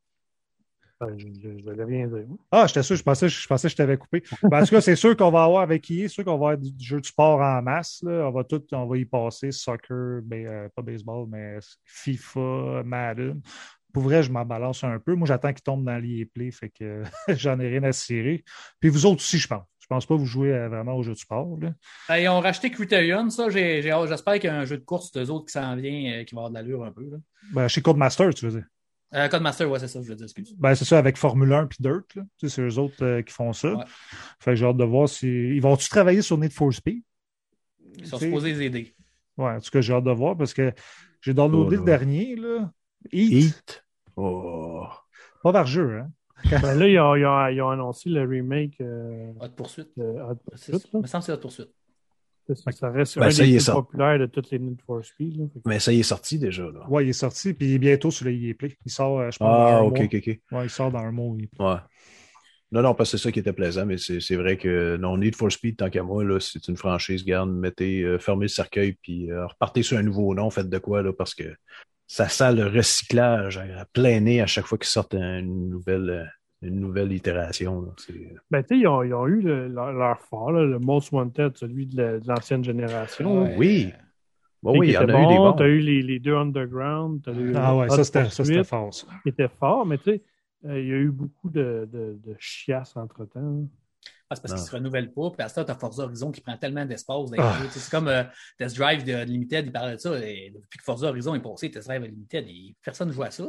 C: Ben, je je vais rien dire. moi.
B: Ah, j'étais sûr, je pensais, je pensais que je t'avais coupé. Ben, en tout cas, c'est sûr qu'on va avoir avec E A, c'est sûr qu'on va avoir du jeu de sport en masse. Là. On va tout, on va y passer, soccer, ben, euh, pas baseball, mais FIFA, Madden. Pour vrai, je m'en balance un peu. Moi, j'attends qu'il tombe dans l'E A Play, fait que j'en ai rien à cirer. Puis vous autres aussi, je pense. Je pense pas que vous jouez euh, vraiment au jeu de sport. Là.
E: Ben, ils ont racheté Criterion, ça, j'ai, j'ai, j'espère qu'il y a un jeu de course d'eux autres qui s'en vient, euh, qui va avoir de l'allure un peu. Là.
B: Ben, chez Codemaster, tu veux dire.
E: Euh, Codemaster, ouais, c'est ça, je veux dire, excuse.
B: Ben, c'est ça, avec Formule un puis Dirt. Là. Tu sais, c'est eux autres euh, qui font ça.
E: Ouais.
B: Fait que j'ai hâte de voir si. Ils vont-tu travailler sur Need for Speed?
E: Ils sont
B: Tu sais,
E: supposés les aider.
B: Ouais, en tout cas, j'ai hâte de voir parce que j'ai downloadé
D: Oh,
B: le
D: là.
B: dernier, là. Heat.
D: Heat. Oh.
B: Pas par jeu, hein.
C: Ben, là, ils ont, ils, ont, ils ont annoncé le remake euh,
E: Haute poursuite.
C: de Hot
E: C'est,
C: Pursuit,
E: il
C: là.
E: me semble que c'est Haute poursuite.
C: Ça, ça reste
D: Ben,
C: un
D: ça,
C: des
D: il est
C: plus
D: sorti.
C: populaires de toutes les Need for Speed. Là. Fait que-
D: Mais ça y est sorti déjà, là.
B: Ouais, il est sorti, puis il est bientôt sur le E A Play. Il sort, euh, je pense,
D: Ah,
B: dans un
D: ok,
B: mois.
D: ok, ok.
B: Ouais, il sort dans un mois. E A Play.
D: Ouais. Non, non, parce que c'est ça qui était plaisant, mais c'est, c'est vrai que non, Need for Speed, tant qu'à moi, là, c'est une franchise, garde, mettez, euh, fermez le cercueil, puis euh, repartez sur un nouveau nom, faites de quoi, là, parce que ça sent le recyclage à plein nez à chaque fois qu'ils sortent une nouvelle, euh, une nouvelle itération. Là. C'est...
C: Ben, tu sais, ils ont, ils ont eu le- leur, leur fort, là, le Most Wanted, celui de, la- de l'ancienne génération.
E: Ouais.
C: là.
D: Oui. Bon,
C: Et
D: oui,
C: qui
D: il y en a
C: était
D: eu des
C: bon.
D: bons.
C: Tu as eu les, les deux Underground. T'as eu
B: Ah ouais,
C: Hot
B: ça c'était, ça,
C: Pursuit,
B: c'était fort, ça.
C: qui était fort, mais tu sais, euh, il y a eu beaucoup de, de, de chiasses entre-temps.
E: Ah, c'est parce
D: Non.
E: qu'ils se renouvellent pas. Puis à ça, tu as Forza Horizon qui prend tellement d'espace dans les
B: Ah.
E: jeux. Tu sais, c'est comme euh, Test Drive de Limited, il parlait de ça. Et depuis que Forza Horizon est passé, Test Drive à Limited, et personne ne joue à ça.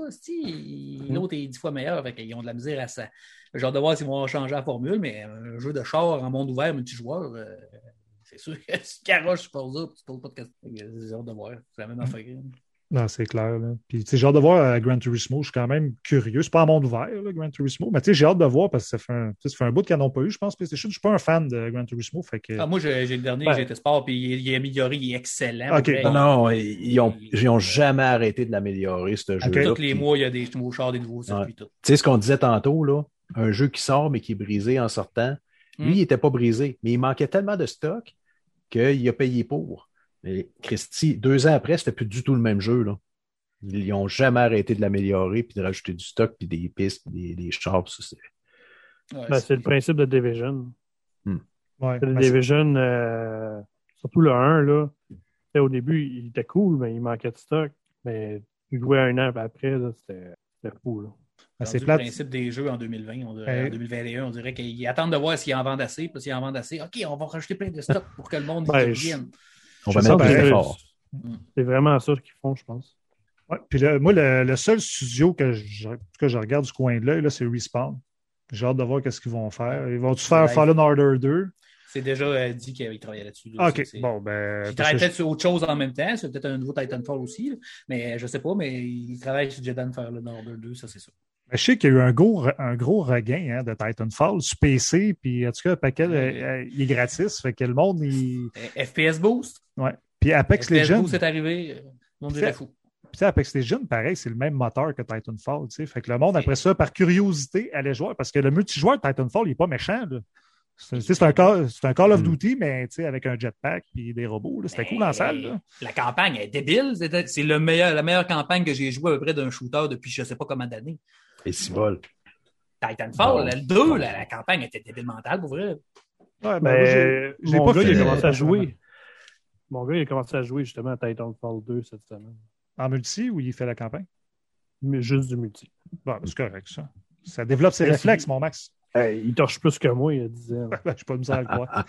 E: Si,
C: Mm.
E: l'autre est dix fois meilleur, fait qu'ils ont de la misère à ça. J'ai hâte de voir s'ils vont changer la formule, mais un jeu de char en monde ouvert, multijoueur, euh, c'est sûr que si tu caroches sur Forza, tu ne poses pas de questions. J'ai hâte de voir. C'est la même affaire.
B: Non, c'est clair. Là. Puis, tu sais, j'ai hâte de voir euh, Gran Turismo. Je suis quand même curieux. C'est pas un monde ouvert, là, Gran Turismo. Mais, tu sais, j'ai hâte de voir parce que ça fait un, tu sais, ça fait un bout qu'ils n'en ont pas eu, je pense, PlayStation. Je suis pas un fan de Gran Turismo. Fait que...
E: Ah, moi, j'ai, j'ai le dernier
C: Ben.
E: que j'ai été sport, puis il, il est amélioré, il est excellent.
B: Ok.
E: Vrai,
D: Non,
E: il-
D: non, ils ont, ils ont jamais arrêté de l'améliorer, ce jeu-là.
E: Tous les
D: Puis,
E: mois, il y a des nouveaux chars, des nouveaux circuits. Tout.
D: tu sais ce qu'on disait tantôt, là, un jeu qui sort mais qui est brisé en sortant, lui,
E: Mm.
D: il n'était pas brisé, mais il manquait tellement de stock qu'il a payé pour. Mais Christy, deux ans après, c'était plus du tout le même jeu, là. Ils n'ont jamais arrêté de l'améliorer, puis de rajouter du stock, puis des pistes, puis des, des chars. Ça, c'est...
E: Ouais,
C: Ben,
E: c'est-
C: c'est le principe de Division.
B: Ouais,
C: Le
B: mais c'est-
C: Division, euh, surtout le un, là, tu sais, au début, il était cool, mais il manquait de stock. Mais il jouait un an après, là, c'était, c'était fou. Là.
B: mais
E: rendu
B: c'est
E: le
B: plate.
E: principe des jeux en deux mille vingt, on dirait,
B: Eh.
E: en deux mille vingt et un, on dirait qu'ils attendent de voir s'ils en vendent assez, puis s'ils en vendent assez, OK, on va rajouter plein de stocks pour que le monde
C: Ben,
E: y
C: je-
E: vienne.
D: On
B: Je
D: va
B: sais
D: mettre
B: pas,
D: plus
B: ben,
D: d'efforts.
C: C'est vraiment ça qu'ils font, je pense.
B: Ouais. Puis le- moi, le, le seul studio que je, que je regarde du coin de l'œil, là, c'est Respawn. J'ai hâte de voir qu'est-ce qu'ils vont faire. Ils vont-tu faire
E: Live.
B: Fallen Order deux?
E: C'est déjà euh, dit qu'ils travaillaient là-dessus. Là,
B: Ah, OK.
E: c'est- c'est-
B: Bon, ben.
E: Ils
B: parce
E: travaillent
B: que
E: peut-être sur autre chose en même temps. C'est peut-être un nouveau Titanfall aussi. Là. Mais je sais pas, mais ils travaillent sur Jedi Fallen Order deux, ça c'est sûr.
B: je, je sais qu'il y a eu un gros, un gros regain hein, de Titanfall sur P C, puis en tout cas, le paquet,
E: Oui.
B: euh, il est gratis. Fait que le monde, il.
E: Euh, F P S Boost.
B: Ouais. Puis Apex
E: F P S
B: Legends.
E: Boost est arrivé. euh, Le monde dirait fou.
B: Puis tu sais, Apex Legends, pareil, c'est le même moteur que Titanfall. Tu sais. Fait que le monde, après ça, par curiosité, allait jouer. Parce que le multijoueur de Titanfall, il n'est pas méchant. Là. C'est, tu sais, c'est, un Call, c'est un Call of
D: Mm.
B: Duty, mais tu sais, avec un jetpack et des robots. Là. C'était cool en salle. Là.
E: La campagne est débile. C'est, c'est le meilleur, la meilleure campagne que j'ai jouée à peu près d'un shooter depuis je sais pas combien d'années.
D: Et si bol.
E: Titanfall,
D: Bon.
E: le deux, la, la campagne était débile mentale pour vrai.
B: Ouais, ben,
C: Mais
B: moi, j'ai, j'ai
C: mon
B: pas
C: gars, il
B: fini,
C: a commencé à
B: euh,
C: jouer. Mon gars, il a commencé à jouer justement à Titanfall deux cette semaine.
B: En multi ou il fait la campagne?
C: Mais juste du multi.
B: Bon, c'est correct, ça. Ça développe ses
C: Mais
B: réflexes,
C: si-
B: mon Max.
C: Hey, il torche plus que moi il y a dix ans.
B: Je suis pas de misère à le croire.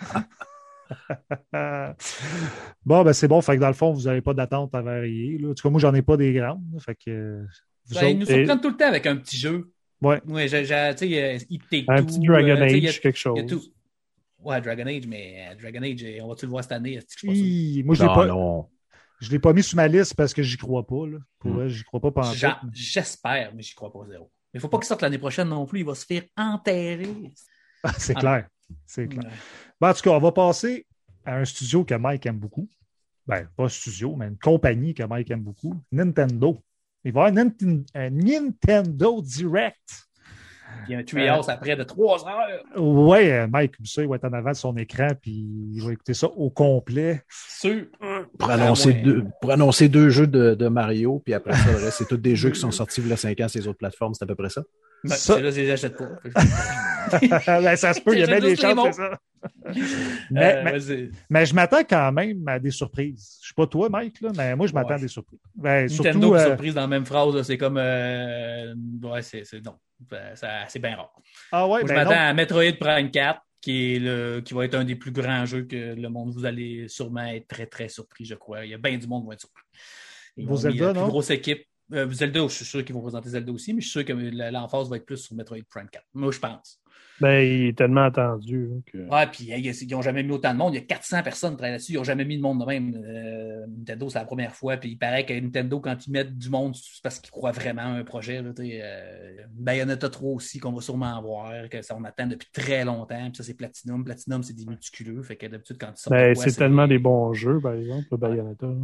B: Bon, ben c'est bon. Fait que dans le fond, vous n'avez pas d'attente à varier. Là. En tout cas, moi, j'en ai pas des grandes. Là. Fait que. euh, vous
E: Ben, ils nous
B: autres-
E: surprennent tout le temps avec un petit jeu.
B: Ouais.
E: Ouais, j'ai, j'ai, tu sais, euh, It Take
C: Un
E: Two,
C: petit Dragon
E: euh, tu sais, il y a-
C: Age, quelque
E: il
C: chose.
E: y a tout. Ouais, Dragon Age, mais euh, Dragon Age, on va-tu le voir cette année? Est-ce que je suis pas sûr?
B: Hi, moi, je l'ai
D: Non,
B: pas.
D: non.
B: Je l'ai pas mis sur ma liste parce que j'y crois pas. Là. Pour
D: Mm.
B: vrai, j'y crois pas pendant
E: J'a- J'espère, mais j'y crois pas zéro. Mais il faut pas qu'il sorte l'année prochaine non plus. Il va se faire enterrer.
B: C'est
E: Ah.
B: clair. C'est clair.
E: Ouais.
B: Ben, en tout cas, on va passer à un studio que Mike aime beaucoup. Ben, pas un studio, mais une compagnie que Mike aime beaucoup. Nintendo. Il va y avoir un Ninten- un Nintendo Direct.
E: Il y a un Treehouse après de trois heures.
B: Ouais, euh, Mike, comme ça, il va être en avant de son écran, puis il va écouter ça au complet.
E: Sûr.
D: Pour annoncer,
E: Ah ouais.
D: deux, pour annoncer deux jeux de, de Mario, puis après ça, le reste, c'est tous des jeux qui sont sortis il y a cinq ans sur les autres plateformes, c'est à peu près ça.
E: Ben,
B: Ça-
E: ceux-là, je les achète pas.
B: Ben, ça se peut, il y a bien des
E: J'achète
B: chances,
E: juste
B: c'est ça.
E: Euh,
B: Mais, mais-
E: vas-y.
B: mais je m'attends quand même à des surprises. Je ne sais pas toi, Mike, là, mais moi, je m'attends
E: Ouais.
B: à des surprises. Ben,
E: Nintendo
B: surtout,
E: puis
B: euh,
E: surprise dans la même phrase, là, c'est comme. euh, ouais, c'est, c'est non. Ben, ça- c'est bien rare.
B: ah ouais,
E: Moi, je
B: ben
E: m'attends
B: non.
E: à Metroid Prime quatre, qui est le, qui va être un des plus grands jeux que le monde. Vous allez sûrement être très, très surpris, je crois. Il y a bien du monde qui va être surpris. Ils
B: Vos
E: ont mis
B: Zelda,
E: la plus
B: non?
E: grosse équipe. Euh, Zelda, je suis sûr qu'ils vont présenter Zelda aussi, mais je suis sûr que la- l'emphase va être plus sur Metroid Prime quatre. Moi, je pense.
C: Ben, il est tellement attendu. hein, que...
E: Ouais, puis hey, ils n'ont jamais mis autant de monde. Il y a quatre cents personnes qui travaillent là-dessus. Ils n'ont jamais mis de monde de même. Euh, Nintendo, c'est la première fois. Puis il paraît que Nintendo, quand ils mettent du monde, c'est parce qu'ils croient vraiment à un projet. Là, euh, Bayonetta trois aussi, qu'on va sûrement avoir, que ça on attend depuis très longtemps. Puis ça, c'est Platinum. Platinum, c'est des multiculeux. Fait que d'habitude, quand ils sortent
C: Ben,
E: de quoi,
C: c'est tellement des bons jeux, par exemple, le Bayonetta. là.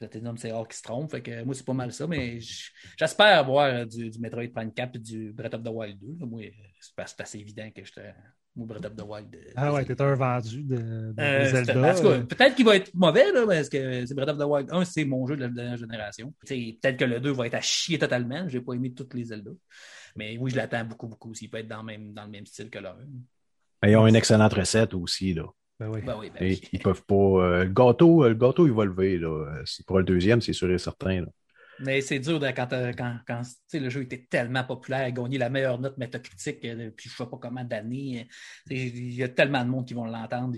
E: Platinum, c'est rare qu'ils se trompent. Fait que moi, c'est pas mal ça, mais j'espère avoir du, du Metroid Prime quatre et du Breath of the Wild deux. Là. Moi, c'est assez évident que j'étais. Moi, Breath of the Wild.
B: Ah ouais, t'étais un vendu de, de,
E: euh,
B: de Zelda.
E: En tout cas, peut-être qu'il va être mauvais, là, parce que c'est Breath of the Wild un, c'est mon jeu de la dernière génération. T'sais, peut-être que le deux va être à chier totalement. J'ai pas aimé toutes les Zelda. Mais oui, je l'attends beaucoup, beaucoup. Il peut être dans le même, dans le même style que le un.
D: Ils ont une excellente recette aussi, là.
B: Ben oui.
E: Ben oui, ben
D: Et,
E: oui.
D: ils peuvent pas. Euh, le gâteau, le gâteau, il va lever, là. C'est pour le deuxième, c'est sûr et certain, là.
E: Mais c'est dur de, quand, quand, quand le jeu était tellement populaire, il a gagné la meilleure note métacritique depuis je ne sais pas comment d'années. Il y a tellement de monde qui vont l'entendre.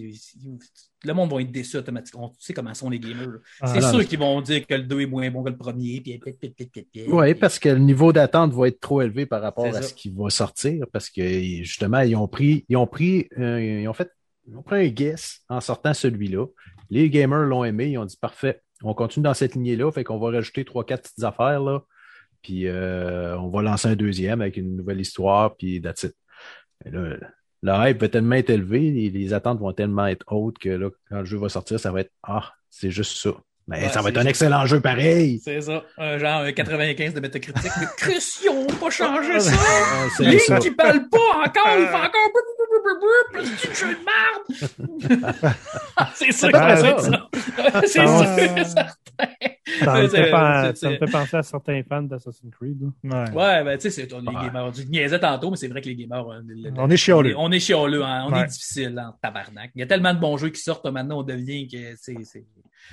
E: Le monde va être déçu automatiquement. Tu sais comment sont les gamers. Ah, c'est non, sûr mais... qu'ils vont dire que le deux est moins bon que le premier.
D: Oui, parce que le niveau d'attente va être trop élevé par rapport à ce qui va sortir. Parce que justement, ils ont pris, ils ont pris, euh, ils ont fait, ils ont pris un guess en sortant celui-là. Les gamers l'ont aimé, ils ont dit parfait. On continue dans cette lignée-là, fait qu'on va rajouter trois, quatre petites affaires, là, puis euh, on va lancer un deuxième avec une nouvelle histoire, puis that's it. Et là, le hype va tellement être élevé, les, les attentes vont tellement être hautes que là, quand le jeu va sortir, ça va être « Ah, c'est juste ça ». Mais ouais, ça va être un excellent jeu pareil.
E: C'est ça. Un genre un quatre-vingt-quinze de métacritique. Mais Christ, on va pas changer ça.
D: Ah,
E: Link qui parle pas encore, il fait encore c'est un jeu de merde. C'est ça que ça va être ça. C'est sûr, certain.
C: Ça me, fait pas, ça me fait penser à certains fans d'Assassin's Creed.
B: Ouais,
E: ouais ben tu sais, c'est on est les gamers. Tu niaisais tantôt, mais c'est vrai que les gamers. On,
B: on est chialeux.
E: On est chialeux, hein, on ouais. est difficile en tabarnak. Il y a tellement de bons jeux qui sortent maintenant, on devient que c'est. c'est...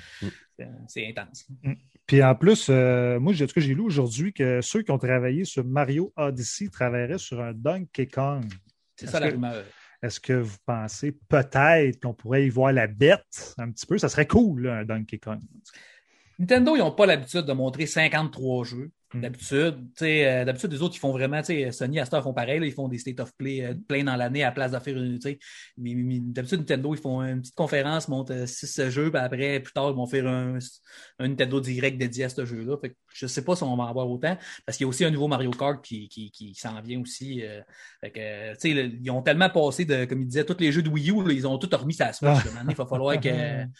E: C'est intense.
B: Puis en plus, euh, moi, j'ai, j'ai lu aujourd'hui que ceux qui ont travaillé sur Mario Odyssey travailleraient sur un Donkey Kong.
E: C'est ça que, la rumeur.
B: Est-ce que vous pensez peut-être qu'on pourrait y voir la bête un petit peu? Ça serait cool, là, un Donkey Kong.
E: Nintendo, ils n'ont pas l'habitude de montrer cinquante-trois jeux. D'habitude, tu sais, euh, d'habitude, les autres, ils font vraiment, tu sais, Sony, à cette heure, font pareil, là, ils font des state of play euh, plein dans l'année à la place de faire une, tu sais, mais, mais, d'habitude, Nintendo, ils font une petite conférence, montent euh, six jeux, puis après, plus tard, ils vont faire un, un Nintendo Direct dédié à ce jeu-là. Fait que je sais pas si on va en avoir autant, parce qu'il y a aussi un nouveau Mario Kart qui, qui, qui s'en vient aussi. Euh, fait que, tu sais, ils ont tellement passé de, comme ils disaient, tous les jeux de Wii U, là, ils ont tout remis sa Switch. Ah. Maintenant, il va falloir que...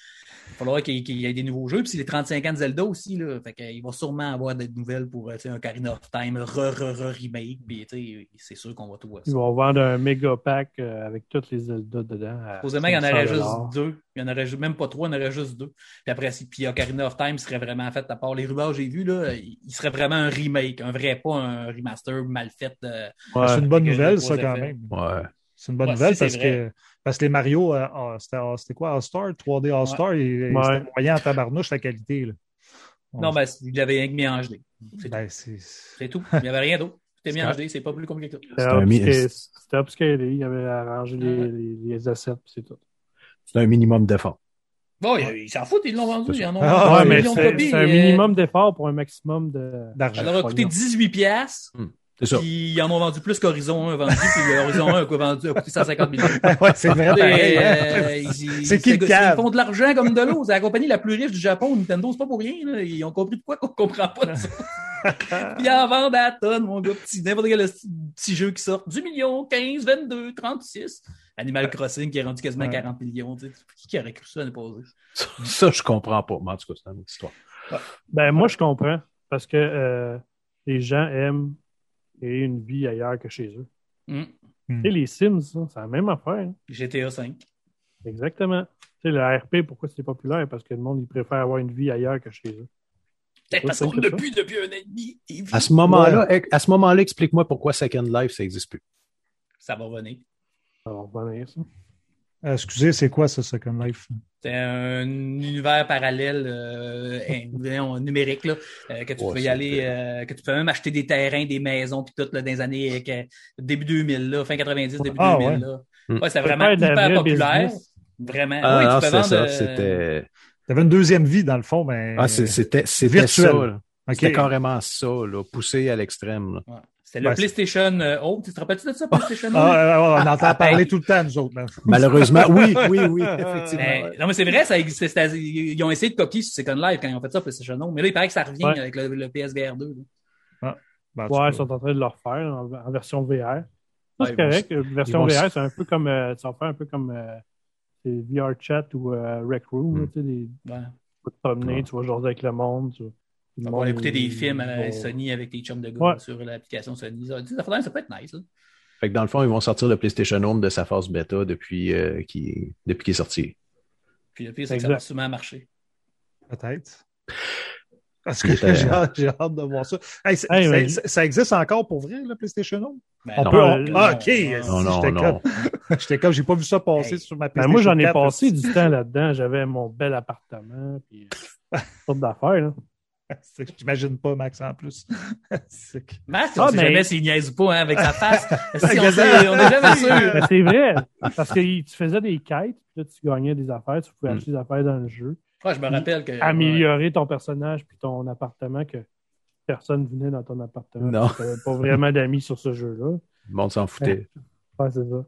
E: Il va falloir qu'il, qu'il y ait des nouveaux jeux. Puis c'est les trente-cinq ans de Zelda aussi. Là. Fait qu'il va sûrement avoir des nouvelles pour un Ocarina of Time re-re-re-remake. Puis c'est sûr qu'on va tout voir ça.
C: Ils vont vendre un méga pack euh, avec toutes les Zelda dedans.
E: Supposément qu'il y en aurait juste deux. Il n'y en aurait même pas trois, il y en aurait juste deux. Puis après, puis Ocarina of Time serait vraiment fait, à part les rumeurs que j'ai vues, là, il serait vraiment un remake, un vrai, pas un remaster mal fait. De,
B: ouais, c'est une bonne nouvelle, ça, quand même.
D: Ouais.
B: C'est une bonne ouais, nouvelle si, parce, que, parce que les Mario, euh, c'était, c'était quoi, All-Star, trois D All-Star, ouais. et, et ouais. c'était moyen en tabarnouche la qualité. Là.
E: On... Non, ben, il l'avait rien que mis en H D. C'est,
B: ben, c'est...
E: c'est tout. Il n'y avait rien d'autre. C'était mis en H D, c'est pas plus compliqué que
C: ça. C'était upscalé, il avait arrangé les, les, les assets, c'est tout.
D: C'est un minimum d'effort.
E: Bon, ils s'en foutent, ils l'ont vendu. Ils en ont
C: ah, ouais, mais c'est, c'est un minimum d'effort pour un maximum de,
B: d'argent.
E: Ça leur a coûté dix-huit piastres.
D: Hmm. C'est ça.
E: Puis ils en ont vendu plus qu'Horizon un vendu, puis Horizon un a vendu a coûté cent cinquante millions.
B: Ouais, c'est vrai.
E: Et, euh, ils,
B: c'est qui le
E: Ils font de l'argent comme de l'eau. C'est la compagnie la plus riche du Japon, Nintendo, c'est pas pour rien. Là. Ils ont compris de quoi qu'on comprend pas de ça. Puis ils en vendent à la tonne, mon gars. Petit, n'importe quel petit jeu qui sort. dix millions, quinze, vingt-deux, trente-six. Animal Crossing qui est rendu quasiment ouais. quarante millions. Tu sais. Qui aurait cru ça l'année passée?
D: Ça, ça, je comprends pas. Mais en tout cas, c'est une autre histoire.
C: Ouais. Ben, moi, je comprends. Parce que euh, les gens aiment et une vie ailleurs que chez eux.
E: Mm.
C: Tu sais, les Sims, ça, c'est la même affaire. Hein.
E: G T A cinq.
C: Exactement. Tu sais, le R P, pourquoi c'est populaire? Parce que le monde, il préfère avoir une vie ailleurs que chez eux.
E: Peut-être parce qu'on l'a plus depuis un an et demi.
D: À ce moment-là, ouais. à ce moment-là, explique-moi pourquoi Second Life, ça n'existe plus.
E: Ça va revenir.
C: Ça va revenir, ça.
B: Euh, excusez, c'est quoi ça, Second Life?
E: C'est un univers parallèle euh, numérique là, euh, que tu ouais, peux y aller, euh, que tu peux même acheter des terrains, des maisons, puis tout là, dans les années que, début deux mille, là, fin quatre-vingt-dix, début ah, deux mille. Ouais. Là. Ouais, c'était vraiment hyper populaire. Business. Vraiment.
D: Ah,
E: oui,
D: non,
E: tu peux vendre.
D: Ça, c'était...
B: T'avais une deuxième vie, dans le fond, mais.
D: Ah, c'était, c'était
B: virtuel.
D: ça. Là. Okay. C'était carrément ça, là, poussé à l'extrême. Là.
E: Ouais. C'était le ben, PlayStation Home. Tu te rappelles-tu de ça, PlayStation Home?
B: Ah, on entend parler tout le temps, nous autres. Là.
D: Malheureusement, oui, oui, oui, effectivement.
E: Mais, non, mais c'est vrai, ça existe. Ils ont essayé de copier sur Second Life quand ils ont fait ça, PlayStation Home. Mais là, il paraît que ça revient ouais. avec le, le P S V R deux.
B: Ah, ben,
C: ouais, ils sont en train de le refaire en, en version V R. Ça, ouais, c'est correct. Vont, version V R, c'est un peu comme, euh, ça va faire un peu comme euh, V R Chat ou euh, Rec Room.
E: Mm.
C: Là, tu sais, des...
E: ouais.
C: vas te promener,
E: Ouais.
C: tu vas jaser avec le monde. Tu,
E: on va aller écouter des films à
C: bon.
E: Sony avec tes chums de gars
C: Ouais.
E: sur l'application Sony. Ça, ça, ça peut être nice. Hein?
D: Fait que dans le fond, ils vont sortir le PlayStation Home de sa phase bêta depuis euh, qu'il depuis qu'il est sorti.
E: Puis le pire, c'est que ça va sûrement marcher.
B: Peut-être. Parce que j'ai hâte, j'ai hâte de voir ça. Hey, c'est,
C: hey,
B: ça,
C: mais...
B: ça, ça existe encore pour vrai, le PlayStation Home?
E: Ben
B: on
E: non,
B: peut,
E: non,
B: on...
E: non,
B: Ah, OK.
D: Non, non,
B: j'étais,
D: non.
B: Comme... j'étais comme, j'ai pas vu ça passer
E: hey.
B: sur ma
C: Ben
B: PlayStation
C: moi, j'en ai
B: quatre,
C: passé du temps là-dedans. J'avais mon bel appartement. Puis, sorte d'affaires, là.
B: J'imagine pas, Max, en plus. c'est...
E: Max, on
C: ah,
E: sait
C: mais...
E: jamais s'il niaise ou pas, hein, avec sa face. si on, sait, on est jamais sûr.
C: Ben, c'est vrai. Parce que tu faisais des quêtes, puis là, tu gagnais des affaires, tu pouvais
D: mm.
C: acheter des affaires dans le jeu.
E: Ouais, je me rappelle que.
C: Améliorer ouais. ton personnage puis ton appartement, que personne venait dans ton appartement.
D: Non.
C: Tu n'avais pas vraiment d'amis sur ce jeu-là.
D: Le monde s'en foutait.
C: Ouais, c'est ça.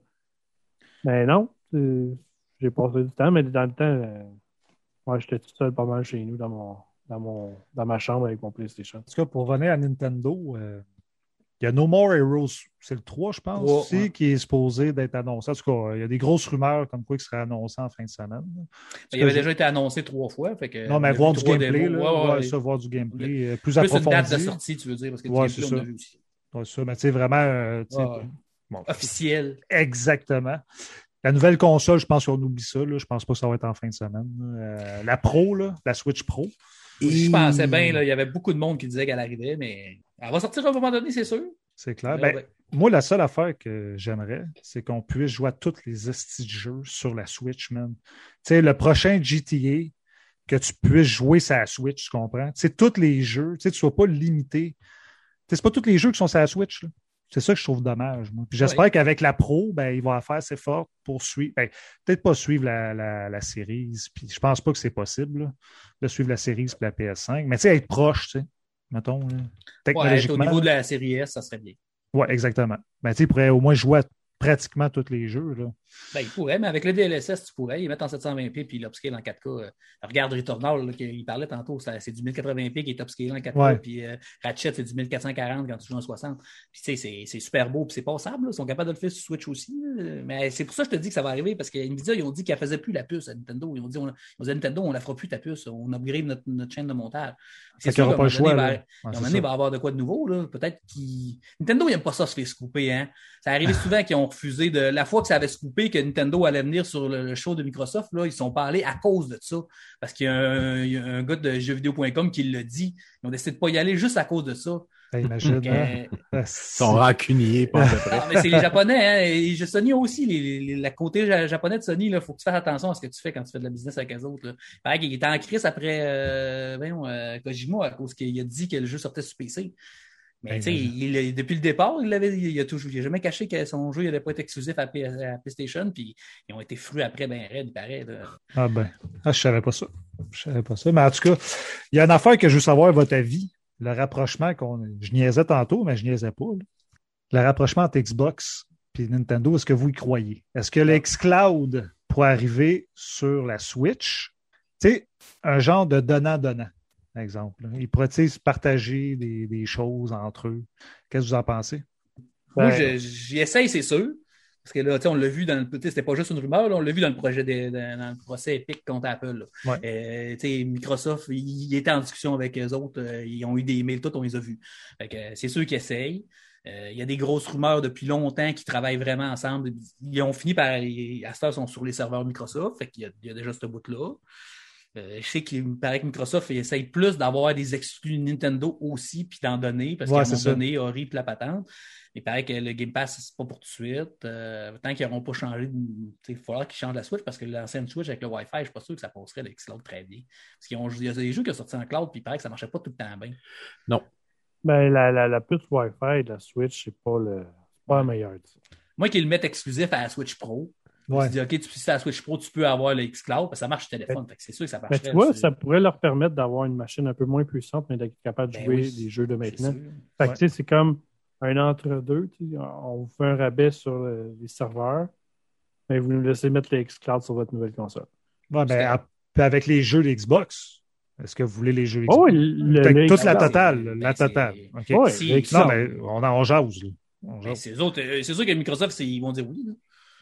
C: Mais non, c'est... j'ai passé du temps, mais dans le temps, euh... ouais, j'étais tout seul pas mal chez nous dans mon. Dans, mon, dans ma chambre avec mon PlayStation.
B: En tout cas, pour revenir à Nintendo, euh, il y a No More Heroes, c'est le trois, je pense,
E: trois,
B: aussi,
E: ouais.
B: qui est supposé d'être annoncé. En tout cas, il y a des grosses rumeurs comme quoi il serait annoncé en fin de semaine.
E: Il avait déjà été annoncé trois fois. Fait que
B: non, mais voir du gameplay, là,
E: ouais, ouais,
B: ouais, ça, voir du gameplay
E: le...
B: euh, plus,
E: plus
B: approfondi.
E: Plus une date de sortie, tu veux dire, parce que du
B: ouais,
E: gameplay,
B: c'est
E: on
B: ça.
E: a vu aussi.
B: Ouais, ça, mais tu sais, vraiment... Euh,
E: ouais, ouais.
B: Bon,
E: officiel.
B: Exactement. La nouvelle console, je pense qu'on oublie ça. Là. Je pense pas que ça va être en fin de semaine. Euh, la Pro, là, la Switch Pro.
E: Et... Je pensais bien, là, il y avait beaucoup de monde qui disait qu'elle arrivait, mais elle va sortir à un moment donné, c'est sûr.
B: C'est clair. Ben, ben. Moi, la seule affaire que j'aimerais, c'est qu'on puisse jouer à tous les hosties de jeux sur la Switch, man. Tu sais, le prochain G T A, que tu puisses jouer sur la Switch, tu comprends? Tu sais, tous les jeux, tu sais, tu ne sois pas limité. Tu sais, c'est pas tous les jeux qui sont sur la Switch, là. C'est ça que je trouve dommage. Moi. Puis j'espère ouais. qu'avec la Pro, ben, il va faire ses efforts pour suivre. Ben, peut-être pas suivre la, la, la série. Puis je pense pas que c'est possible là, de suivre la série et la P S cinq. Mais tu sais, être proche, tu sais, mettons, là, technologiquement.
E: Ouais, au niveau de la série S, ça serait bien.
B: Oui, exactement. Ben, tu sais, il pourrait au moins jouer à pratiquement tous les jeux. Là.
E: Ben, il pourrait, mais avec le D L S S, tu pourrais. Ils mettent en sept cent vingt p puis l'upscale en quatre K. Euh, regarde Returnal, là, il parlait tantôt, c'est du mille quatre-vingts p qui est upscale en quatre K.
B: Ouais.
E: Puis euh, Ratchet, c'est du mille quatre cent quarante quand tu joues en soixante. Puis tu sais, c'est, c'est super beau, puis c'est passable. Là. Ils sont capables de le faire sur Switch aussi. Là. Mais c'est pour ça que je te dis que ça va arriver, parce que Nvidia, ils ont dit qu'ils ne faisaient plus la puce à Nintendo. Ils ont dit, on, on dit Nintendo, on ne la fera plus ta puce. On upgrade notre, notre chaîne de montage. C'est sûr qu'à un moment donné, il va, ouais, va y avoir de quoi de nouveau. Là. Peut-être qu'ils... Nintendo, ils n'aiment pas ça se faire scooper. Hein. Ça arrivait souvent qu'ils ont refusé de... La fois que ça avait scoopé que Nintendo allait venir sur le show de Microsoft, là, ils sont pas allés à cause de ça. Parce qu'il y a un, il y a un gars de jeux vidéo point com qui l'a dit. Ils ont décidé de pas y aller juste à cause de ça.
B: Imagine. Donc,
D: hein? euh, Ils sont rancuniers. Pas
E: non, mais c'est les Japonais. Hein? Et Sony aussi, les, les, la côté japonais de Sony, il faut que tu fasses attention à ce que tu fais quand tu fais de la business avec eux autres. Là. Pareil qu'il était en crise après euh, voyons, euh, Kojima à cause qu'il a dit que le jeu sortait sur P C. Mais tu sais, il, depuis le départ, il avait, il a toujours, il a jamais caché que son jeu n'allait pas être exclusif à, P, à PlayStation, puis ils ont été fruits après ben raide, il paraît. Là.
B: Ah ben, ah, je savais pas ça. Je savais pas ça. Mais en tout cas, il y a une affaire que je veux savoir votre avis. Le rapprochement qu'on. Je niaisais tantôt, mais je niaisais pas. Là. Le rapprochement entre Xbox et Nintendo, est-ce que vous y croyez? Est-ce que le xCloud pourrait arriver sur la Switch? Tu sais, un genre de donnant-donnant. Exemple. Ils pourraient se partager des, des choses entre eux. Qu'est-ce que vous en pensez?
E: Moi, ben, j'y essaye, c'est sûr. Parce que là, on l'a vu dans le. C'était pas juste une rumeur, là, on l'a vu dans le projet de, de, dans le procès Epic contre Apple.
B: Ouais.
E: Euh, Microsoft, il, il était en discussion avec eux autres. Euh, ils ont eu des emails, tout, on les a vus. Fait que, c'est ceux qui essayent. Euh, il y a des grosses rumeurs depuis longtemps qui travaillent vraiment ensemble. Ils ont fini par. À cette heure, ils sont sur les serveurs Microsoft. Fait qu'il y a, il y a déjà ce bout-là. Euh, je sais qu'il me paraît que Microsoft il essaye plus d'avoir des exclus Nintendo aussi, puis d'en donner, parce
B: ouais,
E: qu'ils
B: ont
E: donné Ori et la patente. Il paraît que le Game Pass, c'est pas pour tout de suite. Euh, tant qu'ils n'auront pas changé, il va falloir qu'ils changent la Switch, parce que l'ancienne Switch avec le Wi-Fi, je ne suis pas sûr que ça passerait le xCloud très bien. Parce qu'il y a des jeux qui sont sortis en cloud, puis il paraît que ça ne marchait pas tout le temps bien.
D: Non.
C: Ben, la, la, la puce Wi-Fi de la Switch, c'est pas le pas la meilleure.
E: Moi, qu'ils le mettent exclusif à la Switch Pro.
B: Ouais.
E: Tu dis, OK, tu, si c'est la Switch Pro, tu peux avoir le xCloud, parce que ça marche sur téléphone. Fait que c'est sûr que ça marcherait.
C: Mais tu vois,
E: sur...
C: ça pourrait leur permettre d'avoir une machine un peu moins puissante, mais d'être capable de
E: ben
C: jouer
E: oui,
C: des jeux de maintenant.
E: Ouais.
C: Fait que tu sais, c'est comme un entre-deux. On vous fait un rabais sur le, les serveurs, mais vous nous laissez mettre le xCloud sur votre nouvelle console.
B: Ouais, ben, avec les jeux de Xbox. Est-ce que vous voulez les jeux Xbox?
C: Oh, le, le
B: toute la
C: xCloud.
B: totale.
E: Ben,
B: la totale. Okay.
C: Ouais,
E: si,
B: non, mais on, on jase. Là. On
E: ben, c'est, autres, c'est sûr que Microsoft, c'est, ils vont dire oui. Là.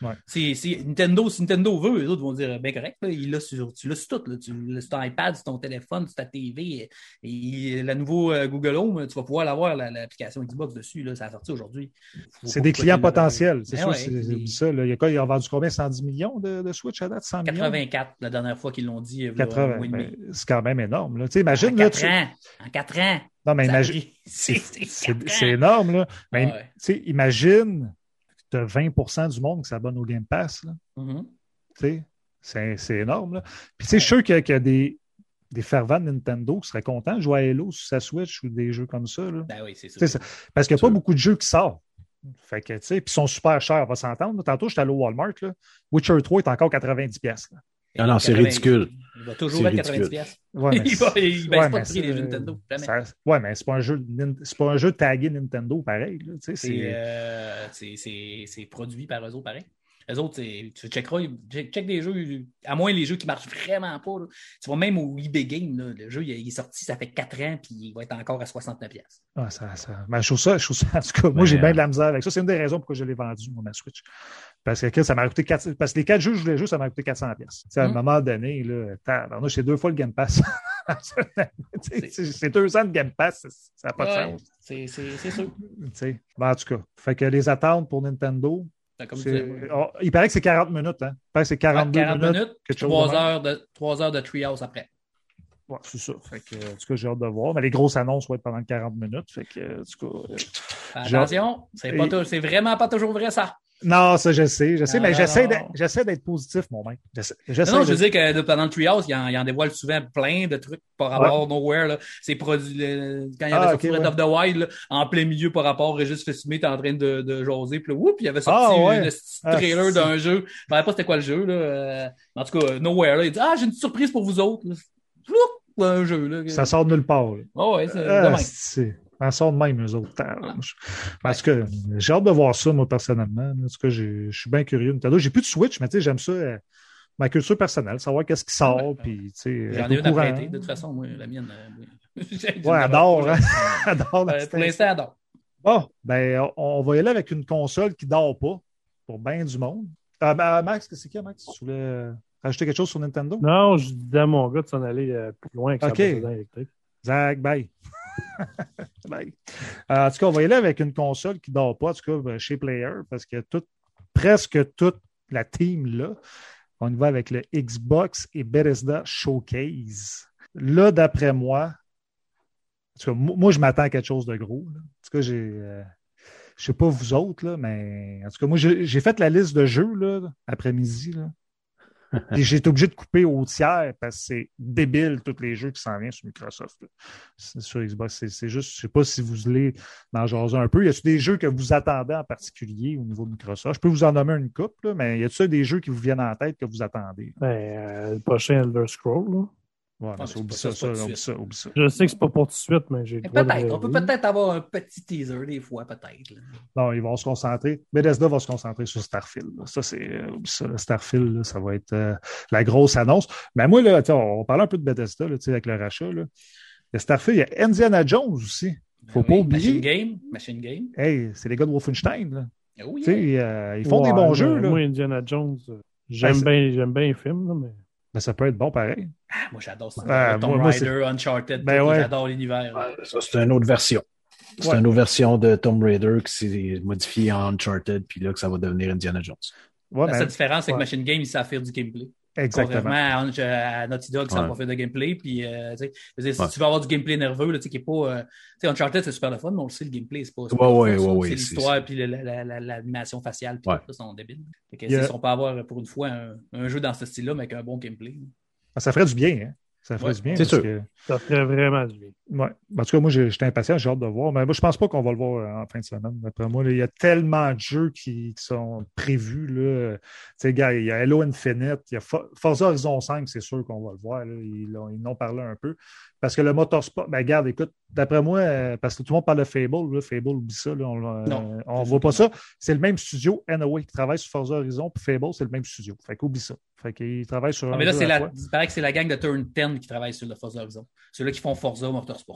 B: Ouais.
E: C'est, c'est Nintendo, si Nintendo veut, les autres vont dire ben correct, là, il l'a sur, tu l'as sur tout, là, tu l'as sur ton iPad, sur ton téléphone, sur ta T V, et, et le nouveau euh, Google Home, tu vas pouvoir l'avoir, la, l'application Xbox dessus, là, ça a sorti aujourd'hui. Faut,
B: c'est
E: faut
B: des clients
E: le...
B: potentiels, c'est
E: ben
B: sûr,
E: ouais,
B: c'est,
E: des...
B: c'est ça. Là. Il y a quoi, ils ont vendu combien? cent dix millions de, de Switch à date? cent millions?
E: quatre-vingt-quatre, la dernière fois qu'ils l'ont dit.
B: quatre-vingts,
E: mois et demi.
B: ben, c'est quand même énorme. Là. Imagine,
E: en
B: là,
E: quatre
B: tu...
E: ans, en quatre ans.
B: Non, mais imagine,
E: c'est,
B: c'est, c'est, c'est énorme. Là. Mais,
E: ah ouais.
B: tu sais, imagine que tu as vingt pour cent du monde qui s'abonne au Game Pass. Là.
E: Mm-hmm.
B: C'est, c'est énorme. Là. Puis, tu sais, je suis sûr qu'il y a, qu'il y a des, des fervents de Nintendo qui seraient contents de jouer à Halo sur sa Switch ou des jeux comme ça. Là.
E: Ben oui, c'est ça.
B: Ça. Parce qu'il n'y a pas beaucoup de jeux qui sortent. Fait que, tu sais, puis ils sont super chers, on va s'entendre. Tantôt, j'étais allé au Walmart. Là. Witcher trois est encore quatre-vingt-dix dollars.
D: Ah non, c'est ridicule.
E: Il va toujours être quatre-vingt-dix dollars.
B: Ouais,
E: il va, il baisse ouais, pas de prix les jeux Nintendo.
B: Ça, ouais, mais c'est pas un jeu, c'est pas un jeu tagué Nintendo pareil. Là, c'est,
E: c'est, euh, c'est, c'est, c'est produit par eux autres pareil. Eux autres, c'est, tu checkeras, check des jeux, à moins les jeux qui marchent vraiment pas. Là. Tu vois, même au eBay Game, là, le jeu il est sorti, ça fait quatre ans, puis il va être encore à soixante-neuf dollars.
B: Ah, ça, ça... Ben, je trouve ça, je trouve ça, en tout cas, moi, j'ai euh... bien de la misère avec ça. C'est une des raisons pourquoi je l'ai vendu, moi, ma Switch. Parce que ça m'a coûté quatre... Parce que les quatre jeux que je voulais jouer, ça m'a coûté quatre cents dollars. Mm. À un moment donné, là, moi, c'est deux fois le Game Pass. c'est... c'est deux ans de Game Pass, ça n'a pas
E: ouais,
B: de sens.
E: C'est, c'est, c'est sûr.
B: Ben, en tout cas, fait que les attentes pour Nintendo.
E: Comme
B: oh, il paraît que c'est quarante minutes, hein? Il paraît que c'est quarante-deux ouais, quarante minutes.
E: trois heures de, trois heures de Treehouse après.
B: Ouais, c'est ça. Fait que, en tout cas, j'ai hâte de voir. Mais les grosses annonces vont être pendant quarante minutes. Fait que, en tout cas,
E: attention, c'est, pas Et... c'est vraiment pas toujours vrai, ça.
B: Non, ça, je sais, je sais, non, mais non, j'essaie, non. D'être, j'essaie d'être positif, mon mec. J'essaie, j'essaie
E: non, non
B: de...
E: je veux dire que pendant le Treehouse, il en, il en dévoile souvent plein de trucs par rapport ouais. Nowhere. Là. C'est produit, le, quand il y avait ah, sorti okay, Breath ouais. of the Wild, là, en plein milieu par rapport, Régis Fils-Aimé était en train de, de jaser, puis là, whoop, il avait sorti ah, ouais. le ah, trailer c'est... d'un jeu. Je ne savais pas c'était quoi le jeu. Là. En tout cas, Nowhere, là, il dit « Ah, j'ai une surprise pour vous autres. » Un jeu. Là.
B: Ça sort de nulle part.
E: Oh, ouais, c'est
B: ah, c'est... Ça sort de même, eux autres. Parce que j'ai hâte de voir ça, moi, personnellement. En tout cas, je suis bien curieux. J'ai plus de Switch, mais tu sais, j'aime ça, euh, ma culture personnelle, savoir qu'est-ce qui sort. Ouais, puis, tu sais,
E: j'en ai une à prêter, de toute façon, moi, la mienne. Euh,
B: ouais, adore. Hein? adore
E: euh, pour l'instant, adore.
B: Bon, ben, on va y aller avec une console qui ne dort pas, pour bien du monde. Euh, ben, Max, qu'est-ce qu'il y a, Max? Tu voulais rajouter quelque chose sur Nintendo?
C: Non, je disais à mon gars de s'en aller euh, plus loin avec
B: okay.
C: sa électrique.
B: Zach, bye. bye. Euh, en tout cas, on va y aller avec une console qui ne dort pas, en tout cas, chez Player, parce que tout, presque toute la team là, on y va avec le Xbox et Bethesda Showcase. Là, d'après moi, en tout cas, moi, je m'attends à quelque chose de gros. Là. En tout cas, j'ai. Euh, je ne sais pas vous autres, là, mais en tout cas, moi, j'ai, j'ai fait la liste de jeux là, après-midi. Là. Et j'ai été obligé de couper au tiers parce que c'est débile tous les jeux qui s'en viennent sur Microsoft. Là. C'est sur Xbox. C'est, c'est juste, je ne sais pas si vous voulez m'en jaser un peu. Y a-t-il des jeux que vous attendez en particulier au niveau de Microsoft? Je peux vous en nommer une couple, là, mais y a-t-il des jeux qui vous viennent en tête que vous attendez?
C: Ben, euh, le prochain Elder Scrolls, là.
B: Ouais, mais ah, oublie ça, ça, oublie ça, oublie ça.
C: Je sais que c'est pas pour tout de suite, mais j'ai.
E: Mais peut-être, on peut peut-être avoir un petit teaser des fois, peut-être. Là.
B: Non, ils vont se concentrer. Bethesda va se concentrer sur Starfield. Là. Ça, c'est euh, oublie ça. Là, Starfield, là, ça va être euh, la grosse annonce. Mais moi, là, on, on parlait un peu de Bethesda là, avec le rachat. Là. Le Starfield, il y a Indiana Jones aussi. Faut ben pas oui, oublier.
E: Machine Game. Machine Game.
B: Hey, c'est les gars de Wolfenstein. Là.
E: Oh, yeah.
B: euh, ils font
C: ouais,
B: des bons
C: moi,
B: jeux. Là.
C: Moi, Indiana Jones, j'aime ben, bien j'aime bien les films, là, mais.
B: Ben, ça peut être bon pareil.
E: Ah, moi, j'adore ça.
B: Ah,
E: Tomb
B: moi,
E: Raider,
B: moi,
E: Uncharted,
B: ben, ouais.
E: J'adore l'univers.
D: Ouais, ça, c'est une autre version. C'est
B: ouais.
D: une autre version de Tomb Raider qui s'est modifiée en Uncharted, puis là, que ça va devenir Indiana Jones.
E: Ouais, la seule différence, c'est ouais. que Machine Game, ils savent faire du gameplay.
B: Exactement.
E: Contrairement à, à Naughty Dog, qui ne savent pas faire de gameplay. Puis, euh, tu sais, si
D: ouais.
E: tu veux avoir du gameplay nerveux, là, tu sais, qui est pas. Euh, tu sais, Uncharted, c'est super le fun, mais on le sait, le gameplay, c'est pas. C'est,
D: ouais,
E: pas
D: ouais,
E: fun,
D: ouais, ouais,
E: c'est l'histoire,
D: c'est...
E: puis la, la, la, l'animation faciale, puis
D: ouais.
E: tout ça, sont débiles. Fait que,
B: yeah.
E: si on peut avoir, pour une fois, un, un jeu dans ce style-là, mais avec un bon gameplay.
B: Ça ferait du bien, hein? Ça ferait
E: ouais.
B: du bien.
D: C'est sûr.
B: Que...
C: Ça ferait vraiment du bien.
B: Ouais. En tout cas, moi, j'étais impatient, j'ai hâte de voir. Mais moi, je pense pas qu'on va le voir en fin de semaine. D'après moi, là, il y a tellement de jeux qui, qui sont prévus. Là. Tu sais, gars, il y a Halo Infinite, il y a Forza Horizon cinq, c'est sûr qu'on va le voir. Là. Ils, ils en ont parlé un peu. Parce que le motorsport, ben regarde, écoute, d'après moi, euh, parce que tout le monde parle de Fable, là, Fable, oublie ça, là, on
E: non,
B: euh, on voit pas ça. C'est le même studio, Anyway, qui travaille sur Forza Horizon, puis Fable, c'est le même studio. Fait qu'oublie ça. Fait qu'ils travaillent sur
E: ah,
B: un
E: mais là,
B: jeu
E: c'est
B: à
E: la,
B: fois.
E: il paraît que c'est la gang de Turn dix qui travaille sur le Forza Horizon. Ceux-là qui font Forza Motorsport.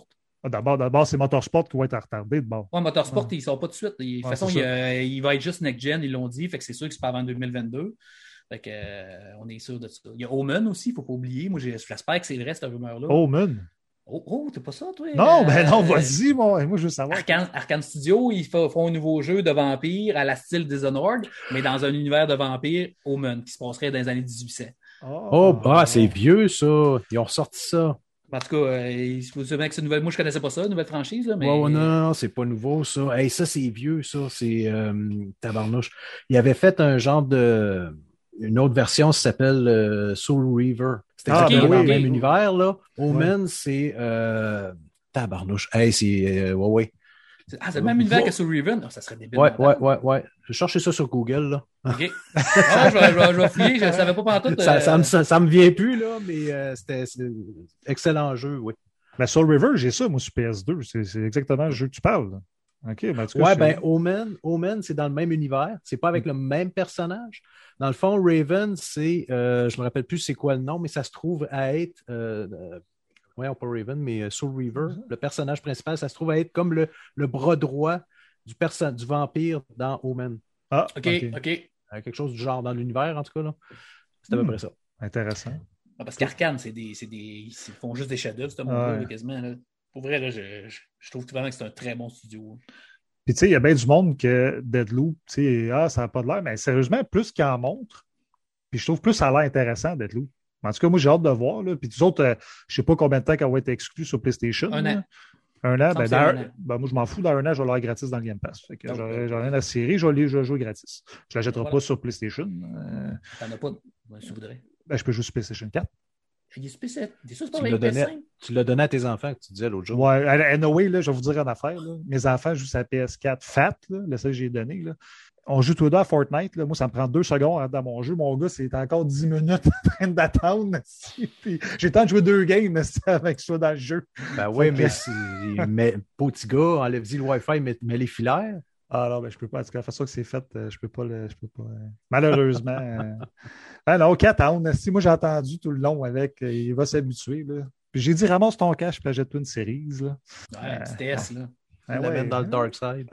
B: Ah, d'abord, d'abord, c'est Motorsport qui va être retardé de bord.
E: Ouais, Motorsport,
B: Ouais.
E: ils ne sortent pas tout de suite. De toute
B: Ouais,
E: façon,
B: c'est
E: il,
B: ça.
E: euh, il va être juste next-gen, ils l'ont dit. Fait que c'est sûr que c'est pas avant deux mille vingt-deux. Fait que, euh, on est sûr de ça. Il y a Omen aussi, il ne faut pas oublier. Moi, j'ai- j'espère que c'est vrai, cette rumeur-là.
B: Oh, man.
E: Oh, oh, t'es pas ça, toi?
B: Non,
E: Euh,
B: ben non, vas-y, moi, moi je veux savoir.
E: Arkane, Arkane Studio, ils fa- font un nouveau jeu de vampires à la style Dishonored, mais dans un univers de vampires Omen, qui se passerait dans les années dix-huit cents.
D: Oh, ah, c'est vieux, ça. Ils ont ressorti ça.
E: En tout cas, euh, il faut se dire que c'est une nouvelle. Moi, je connaissais pas ça, une nouvelle franchise, là, mais.
D: Ouais, ouais, non, non, non, c'est pas nouveau, ça. Hey, ça, c'est vieux, ça. C'est euh, tabarnouche. Il avait fait un genre de. Une autre version, ça s'appelle euh, Soul Reaver. C'est
B: Ah,
D: exactement
E: ben
D: dans
E: oui.
D: le même univers, là. Omen, c'est euh, tabarnouche. Hey, c'est. Euh, ouais, ouais.
E: C'est- Ah, c'est le même univers que Soul Riven? Ah, ça serait débile.
D: Ouais,
E: mental.
D: ouais, ouais, ouais. Je cherchais ça sur Google, là.
E: OK. Ah, je, vais, je, vais, je vais fouiller, je ne savais pas pendant tout.
D: Ça,
E: euh,
D: ça, me, ça, ça me vient plus, là, mais euh, c'était c'est- excellent jeu, oui.
B: Ben, Soul River, j'ai ça, moi, sur P S deux. C'est, c'est exactement le jeu que tu parles. là. OK, mais en tout cas,
D: Ouais,
B: je-
D: ben, Omen, Omen, c'est dans le même univers. C'est pas avec le même personnage. Dans le fond, Raven, c'est, euh, je me rappelle plus c'est quoi le nom, mais ça se trouve à être, euh, euh, ouais, pas Raven, mais euh, Soul Reaver. Le personnage principal, ça se trouve à être comme le, le bras droit du, perso- du vampire dans Omen.
B: Ah,
E: OK,
B: OK.
E: OK.
D: Euh, quelque chose du genre dans l'univers, en tout cas, là. C'est à peu
B: Hmm.
D: près ça.
B: Intéressant.
E: Ah, parce qu'Arkane, c'est des, c'est des, ils font juste des chefs-d'œuvre, ce monde-là,
B: Ouais.
E: là, quasiment. Là. Pour vrai, là, je, je, je trouve vraiment que c'est un très bon studio.
B: Puis, tu sais, il y a bien du monde que Deadloop, tu sais, ah, ça n'a pas de l'air, mais sérieusement, plus qu'il en montre, puis je trouve plus ça a l'air intéressant, Deadloop. En tout cas, moi, j'ai hâte de voir, là. Puis, les autres, euh, je sais pas combien de temps qu'elle va être exclue sur PlayStation.
E: Un
B: là.
E: an.
B: Un an,
E: Il me
B: ben,
E: semble
B: dans
E: que
B: un-
E: c'est un an.
B: ben, moi, je m'en fous. Dans un an, je vais l'avoir gratis dans le Game Pass. Fait que
E: Oh,
B: j'aurais
E: oh.
B: j'aurais rien à cirer, je vais aller je vais jouer gratis. Je ne l'achèterai
E: Voilà.
B: pas sur PlayStation. Euh,
E: T'en as pas, ouais, si tu voudrais.
B: ben, je peux jouer sur PlayStation quatre.
E: Il est spécial. T'es sûr que c'est
D: Tu
E: pas
D: l'as
E: avec
D: donné,
E: P S cinq?
D: tu l'as donné à tes enfants que tu disais l'autre jour.
B: Ouais, anyway, là, je vais vous dire une affaire. Là. Mes enfants jouent sur la P S quatre Fat, là, le seul que j'ai donné. Là. On joue tous les deux à Fortnite. Là. Moi, ça me prend deux secondes dans mon jeu. Mon gars, c'est encore dix minutes en train d'attendre. Puis, j'ai le temps de jouer deux games avec ça dans le jeu.
D: Ben oui,
B: Fait que-
D: mais, c'est- mais petit gars, enlève-y le Wi-Fi, mets, mets les filaires.
B: Ah non, ben, je peux pas. En tout cas, la façon que c'est fait, euh, je peux pas le. Je peux pas euh, malheureusement. euh... Ah non, qu'attendre. Si moi j'ai entendu tout le long avec, euh, il va s'habituer. Là. Puis j'ai dit ramasse ton cash, puis achète-toi une série. Là.
E: Ouais, un petit test, là.
B: Ah
D: On
B: ouais.
D: l'amène dans le dark side.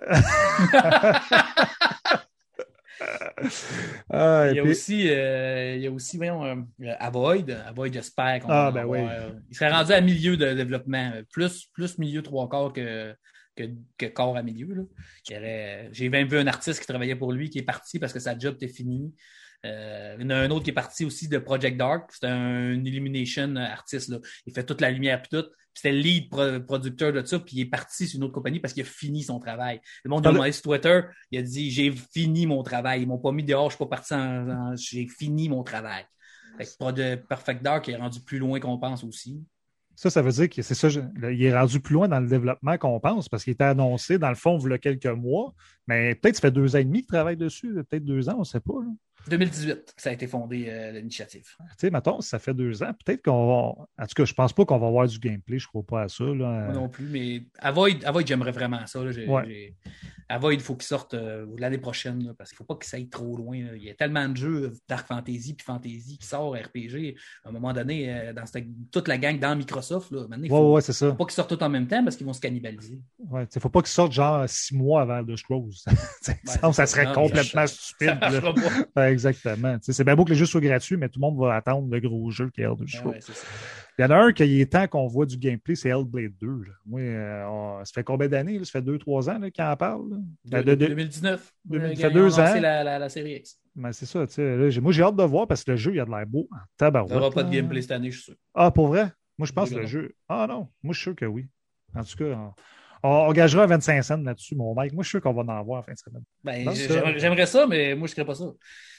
B: Ah,
E: Il y a
B: puis-
E: aussi, euh, il y a aussi voyons, euh, Avoid. Avoid, j'espère qu'on
B: Ah,
E: va
B: ben
E: en
B: oui.
E: voir. Il serait rendu à milieu de développement. Plus, plus milieu trois quarts que, que, que quart à milieu. Là. Il y aurait- J'ai même vu un artiste qui travaillait pour lui qui est parti parce que sa job était finie. Euh, il y en a un autre qui est parti aussi de Project Dark. C'est un Illumination artiste. Là. Il fait toute la lumière et tout. Puis c'était le lead pro- producteur de ça. Puis il est parti sur une autre compagnie parce qu'il a fini son travail. Le monde lui a demandé sur Twitter. Il a dit j'ai fini mon travail. Ils m'ont pas mis dehors. Je suis pas parti en, en- j'ai fini mon travail. Fait que Project- Perfect Dark est rendu plus loin qu'on pense aussi.
B: Ça, ça veut dire que c'est ça. je- Il est rendu plus loin dans le développement qu'on pense parce qu'il était annoncé, dans le fond, il y a quelques mois. Mais peut-être ça fait deux ans et demi qu'il travaille dessus. Peut-être deux ans, on ne sait pas. Là.
E: deux mille dix-huit, ça a été fondé euh, l'initiative.
B: Tu sais, mettons, ça fait deux ans. Peut-être qu'on va. En tout cas, je pense pas qu'on va voir du gameplay. Je ne crois pas à ça. Là.
E: Moi non plus, mais Avoid, Avoid j'aimerais vraiment ça. Là. J'ai,
B: Ouais.
E: j'ai... Avoid, il faut qu'il sorte euh, l'année prochaine là, parce qu'il ne faut pas qu'il s'aille trop loin. Là. Il y a tellement de jeux Dark Fantasy puis Fantasy qui sort R P G. À un moment donné, euh, dans cette, toute la gang dans Microsoft, là, maintenant, il
B: Ouais,
E: faut,
B: ouais, c'est ça.
E: faut pas qu'ils sortent tous en même temps parce qu'ils vont se cannibaliser.
B: Ouais, il ne faut pas qu'il sorte genre six mois avant The Scrolls.
E: Ouais,
B: ça, ça serait
E: non,
B: complètement
E: ça-
B: stupide.
E: Ça
B: là.
E: marchera pas.
B: Ouais, exactement. Tu sais, c'est bien beau que les jeux soient gratuits, mais tout le monde va attendre le gros jeu qui est Elder
E: Ah
B: Scrolls.
E: ouais, c'est ça.
B: Il y en a un qui est temps qu'on voit du gameplay, c'est Hellblade deux. Là. Moi, euh, on- ça fait combien d'années? Là? Ça fait deux trois ans là, qu'il en parle. Là? Ben, de- de-
E: deux mille dix-neuf.
B: deux mille-
E: euh,
B: ça fait
E: ils ont
B: deux
E: lancé
B: ans.
E: La, la, la série X.
B: Ben, c'est ça. Tu sais, là, j'ai- moi, j'ai hâte de voir parce que le jeu, il a de l'air beau. En
E: Il
B: tabarouette,
E: n'y aura pas de
B: là.
E: gameplay cette année, je suis sûr.
B: Ah, pour vrai? Moi, je pense
E: Oui,
B: que le
E: non.
B: jeu. Ah non, moi, je suis sûr que oui. En tout cas, on, on, on gagera vingt-cinq cents là-dessus, mon mec. Moi, je suis sûr qu'on va en avoir en fin de semaine.
E: Ben,
B: Non,
E: j'ai-
B: ça-
E: j'aimerais, j'aimerais ça, mais moi, je ne ferais pas ça.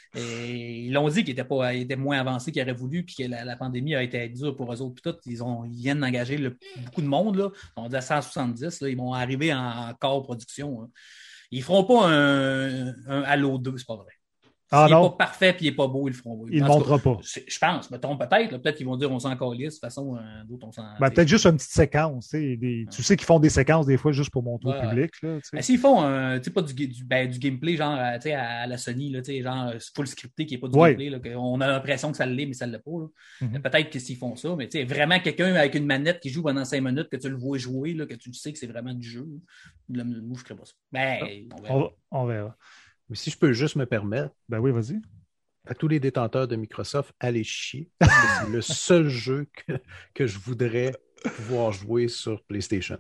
E: Et ils l'ont dit qu'il était, pas, il était moins avancé qu'ils auraient voulu, puis que la, la pandémie a été dure pour eux autres. Puis tout, ils, ont, ils viennent d'engager le- beaucoup de monde. Là. On dit à cent soixante-dix. Là, ils vont arriver en, en corps production. Hein. Ils ne feront pas un, un Halo deux, c'est pas vrai.
B: Ah
E: S'il n'est
B: non.
E: pas parfait puis il n'est pas beau, ils le feront.
B: Il ne
E: En tout
B: montrera
E: cas,
B: pas.
E: c'est- Je pense, mettons, peut-être. là, Peut-être qu'ils vont dire on s'en calisse. De toute façon, euh, d'autres, on s'en.
B: Ben,
E: t'sais.
B: peut-être juste une petite séquence. tu sais, Des... Tu sais qu'ils font des séquences des fois juste pour montrer
E: Ouais,
B: au public. Là, tu sais.
E: Ben, s'ils font un, tu sais, pas du, ga- du, ben, du gameplay genre à, tu sais, à la Sony, là, tu sais, genre euh, full scripté qui n'est pas du
B: Ouais.
E: gameplay, là, qu'on a l'impression que ça l'est, mais ça ne l'est pas. Là.
B: Mhm.
E: Peut-être que s'ils font ça, mais tu sais, vraiment quelqu'un avec une manette qui joue pendant cinq minutes, que tu le vois jouer, là, que tu sais que c'est vraiment du jeu, là, moi, je ne ferais pas ça. Ben, on verra.
B: On, va- on verra.
D: Mais si je peux juste me permettre,
B: Ben oui, vas-y.
D: à tous les détenteurs de Microsoft, allez chier. Parce que c'est le seul jeu que, que je voudrais pouvoir jouer sur PlayStation.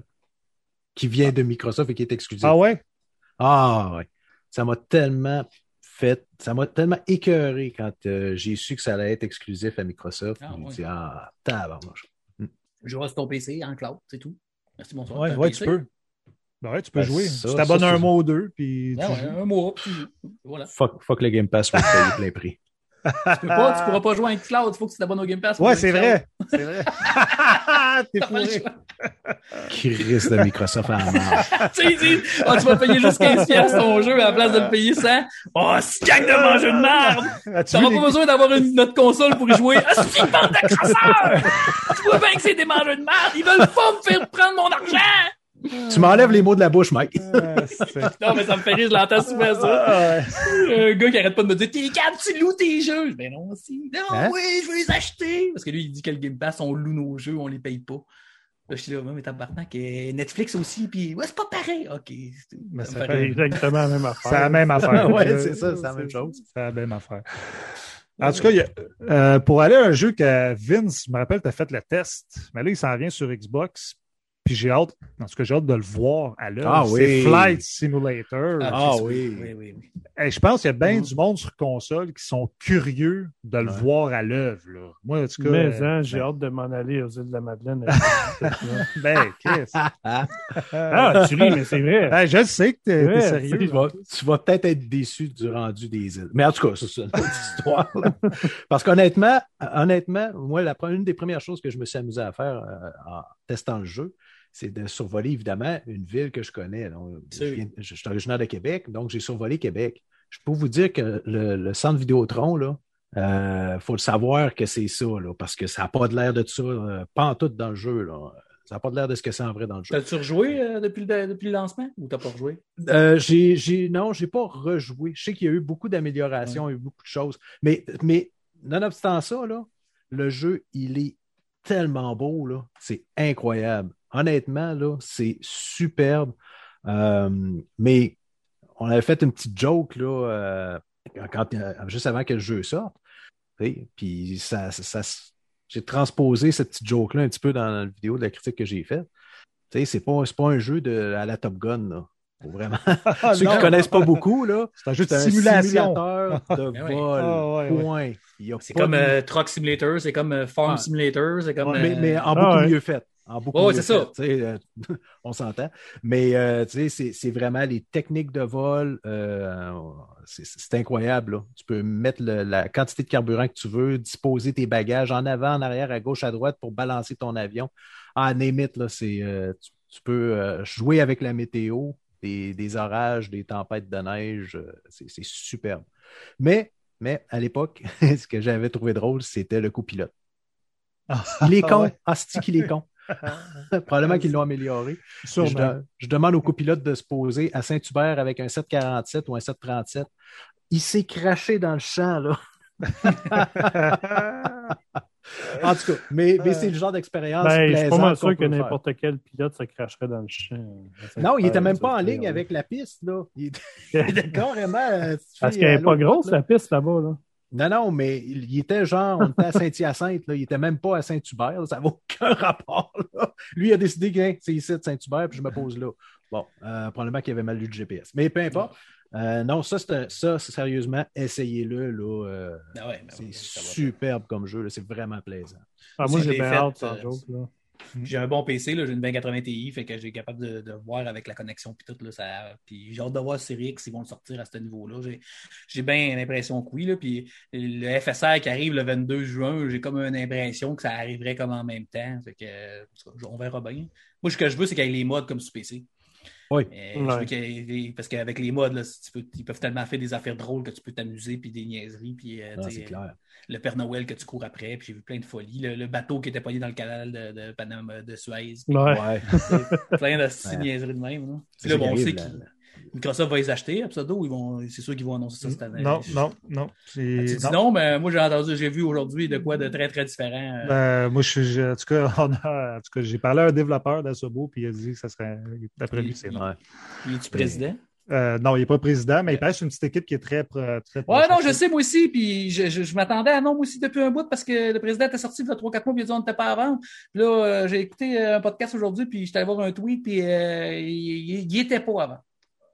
D: Qui vient de Microsoft et qui est exclusif.
B: Ah ouais?
D: Ah ouais. Ça m'a tellement fait, ça m'a tellement écœuré quand euh, j'ai su que ça allait être exclusif à Microsoft.
E: Ah,
D: J'ai
E: ouais.
D: dit, ah, tabarnouche.
E: Je reste ton P C en cloud, c'est tout. Merci, bonsoir.
B: Ouais,
E: T'as un
B: ouais,
E: P C?
B: tu peux. Ben ouais, tu peux
D: Ben,
B: jouer.
D: ça,
B: tu t'abonnes
D: ça,
B: un
D: ça,
B: mois ou deux, puis
E: Ben
B: tu
E: ouais,
B: joues.
E: un mois, puis tu joues. Voilà.
D: Fuck, fuck le Game Pass pour payer plein prix.
E: Tu peux pas, tu pourras pas jouer avec cloud, il faut que tu t'abonnes au Game Pass. pour
B: Ouais,
E: jouer
B: c'est
E: avec
B: vrai. C'est vrai. T'es
E: T'as pas le
B: fourré.
E: choix.
D: Qui risque de Microsoft en marge.
E: Tu sais, ils disent, oh, tu vas payer juste quinze piastres ton jeu à la place de le payer cent. Oh, c'est gang de manger de merde!
B: As-tu vu
E: T'auras
B: les-
E: pas besoin d'avoir une, notre console pour y jouer. Ah, c'est une bande de crasseurs! Tu vois bien que c'est des mangeurs de merde! Ils veulent pas me faire prendre mon argent!
D: Tu m'enlèves les mots de la bouche, Mike.
B: Ah, c'est-
E: Non, mais ça me fait rire, je l'entends souvent ça.
B: Ah, ouais.
E: Un gars qui arrête pas de me dire, t'es capable, tu loues tes jeux. Ben non, si. Non,
D: Hein?
E: oui, je veux les acheter. Parce que lui, il dit que le Game Pass, on loue nos jeux, on les paye pas. Là, je suis là, ouais, mais tabarnak, euh, Netflix aussi, puis ouais, c'est pas pareil. OK. c'est-
B: Mais
E: ça
B: ça
E: me fait
B: fait-
C: C'est
E: rire.
C: exactement la même affaire.
B: C'est la même affaire.
D: Ouais, c'est ça, c'est la même chose.
B: C'est la même affaire. En tout cas, il y a- euh, pour aller à un jeu que Vince, je me rappelle, tu as fait le test, mais là, il s'en vient sur Xbox. Puis j'ai hâte, en tout cas, j'ai hâte de le voir à l'œuvre.
D: Ah
B: c'est
D: oui.
B: Flight Simulator.
D: Ah
E: c'est-
D: oui.
E: Oui, oui, oui.
B: Hey, je pense qu'il y a bien
C: Mm.
B: du monde sur console qui sont curieux de le
D: Ouais.
B: voir à l'œuvre. là. Moi, en tout cas.
C: Mais
B: euh,
C: hein, j'ai
B: ben,
C: hâte de m'en aller aux îles de la Madeleine. avec cette-
B: Ben, Chris.
D: Ah,
C: ah, tu ris, mais c'est vrai.
B: Ben, je sais que t'es
C: Ouais,
B: t'es
C: c'est-
B: sérieux.
D: tu vas, tu vas peut-être être déçu du rendu des îles. Mais en tout cas, ça, c'est une autre histoire. là. Parce qu'honnêtement, honnêtement, moi, la, une des premières choses que je me suis amusé à faire euh, en testant le jeu, c'est de survoler, évidemment, une ville que je connais. Donc, je,
E: C'est-
D: viens- je suis originaire de Québec, donc j'ai survolé Québec. Je peux vous dire que le, le centre Vidéotron, là, euh, faut le savoir que c'est ça, là, parce que ça n'a pas de l'air de ça, euh, pas en tout dans le jeu. Là. Ça n'a pas de l'air de ce que c'est en vrai dans le jeu.
E: T'as-tu rejoué euh, depuis, le, depuis le lancement ou t'as pas rejoué?
D: Euh, j'ai, j'ai, non, j'ai pas rejoué. Je sais qu'il y a eu beaucoup d'améliorations, il y a eu beaucoup de choses. Mais, mais nonobstant ça, là, le jeu, il est tellement beau, là. C'est incroyable. Honnêtement, là, c'est superbe. Euh, mais on avait fait une petite joke là, euh, quand, quand- juste avant que le jeu sorte. Tu sais, puis ça, ça, ça- j'ai transposé cette petite joke-là un petit peu dans la vidéo de la critique que j'ai faite. Tu sais, c'est pas, c'est pas un jeu de, à la Top Gun, là. Faut vraiment.
B: Ah,
D: Ceux
B: non.
D: qui ne connaissent pas beaucoup, là,
B: C'est un jeu de
D: c'est un
B: simulation.
D: simulateur de
E: Ben oui.
D: vol.
B: Ah, ouais, ouais.
D: Point. Il y a
E: C'est
D: pas
E: comme
D: de-
E: euh, Truck Simulator, c'est comme euh, Farm
D: Ouais.
E: Simulator, c'est comme.
B: Ouais,
D: mais,
E: euh,
D: mais en
C: Ah,
D: beaucoup
C: ouais.
D: mieux fait. En beaucoup
E: Ouais, ouais,
D: mieux
E: c'est ça.
D: fait, tu sais, euh, on s'entend. Mais euh, tu sais, c'est, c'est vraiment les techniques de vol. euh, c'est, c'est incroyable. Là. Tu peux mettre le- la quantité de carburant que tu veux, disposer tes bagages en avant, en arrière, à gauche, à droite pour balancer ton avion. En limite, là, c'est, euh, tu, tu peux euh, jouer avec la météo, des, des orages, des tempêtes de neige. euh, c'est, c'est superbe. Mais, mais à l'époque, ce que j'avais trouvé drôle, c'était le copilote. Il est
B: Ah,
D: con.
B: ouais.
D: Ah, c'est qu'il est con. Probablement qu'ils l'ont amélioré. Je,
B: Sûrement.
D: de- je demande au copilote de se poser à Saint-Hubert avec un sept quarante-sept ou un sept trente-sept. Il s'est craché dans le champ, là. En tout cas, mais, mais c'est le genre d'expérience
C: Ben, je suis pas mal
D: plaisante
C: sûr
D: qu'on
C: que
D: peut faire.
C: n'importe quel pilote se cracherait dans le champ.
D: Non, il était même pas en
C: Ça,
D: ligne
C: ça,
D: avec la piste, là. Il était, il était carrément... euh,
C: Parce
D: situé
C: qu'elle
D: à
C: n'est pas
D: l'autre
C: grosse,
D: bout, là.
C: la piste, là-bas. Là.
D: Non, non, mais il, il était genre, on était à Saint-Hyacinthe, là. Il était même pas à Saint-Hubert, là. Ça n'a aucun rapport, là. Lui, il a décidé que hein, c'est ici de Saint-Hubert, puis je me pose là. Bon, euh, probablement qu'il avait mal lu le G P S. Mais peu importe. Euh, non, ça, c'est un- ça, c'est sérieusement, essayez-le, là. euh,
E: Ben ouais, ben
D: c'est
E: ouais, ça va.
D: superbe comme jeu, là. C'est vraiment plaisant.
C: Ah, moi,
E: Si je
C: j'ai
E: l'ai
C: bien
E: fait,
C: hâte, sans
E: euh,
C: joke. Là.
E: J'ai un bon P C, là, j'ai une vingt quatre-vingts Ti, fait que j'ai capable de, de voir avec la connexion puis tout. Là, ça, puis j'ai hâte de voir Series X s'ils vont le sortir à ce niveau-là. J'ai, j'ai bien l'impression que oui. Là, puis le F S R qui arrive le vingt-deux juin, j'ai comme une impression que ça arriverait comme en même temps. Fait que, on verra bien. Moi, ce que je veux, c'est qu'avec les mods comme sur P C.
D: Oui.
E: Euh,
C: Ouais.
E: je veux que- parce qu'avec les mods, là, tu peux, ils peuvent tellement faire des affaires drôles que tu peux t'amuser, puis des niaiseries, puis euh,
D: Ah,
E: tu sais,
D: c'est clair.
E: le Père Noël que tu cours après, puis j'ai vu plein de folies. Le, le bateau qui était pogné dans le canal de, de Panama, de Suez. Puis,
C: Ouais.
D: Ouais.
E: c'est plein de petites
D: Ouais.
E: niaiseries de même. Là.
D: C'est
E: Puis là,
D: ça
E: bon,
D: qui
E: on
D: arrive,
E: sait
D: là,
E: que
D: là.
E: Microsoft va les acheter, Pseudo, ils vont, c'est sûr qu'ils vont annoncer ça cette année.
B: Non,
E: Je-
B: non, non. C'est...
E: Ah, tu dis
B: non.
E: non, mais moi j'ai entendu, j'ai vu aujourd'hui de quoi de très très différent. euh,
B: Ben, moi, je suis, en tout cas, on a- en tout cas, j'ai parlé à un développeur d'Asobo, puis il a dit que ça serait, d'après lui, c'est non.
D: Ouais.
E: Il est-tu président?
B: Euh, non, il n'est pas président, mais il passe une petite équipe qui est très, pro- très
E: Ouais,
B: proche.
E: non, je sais, moi aussi, puis je, je, je m'attendais à non, moi aussi, depuis un bout, parce que le président était sorti il y a trois quatre mois, puis il a dit on n'était pas à vendre. Puis là, euh, j'ai écouté un podcast aujourd'hui, puis j'étais allé voir un tweet, puis euh, il, il était pas avant.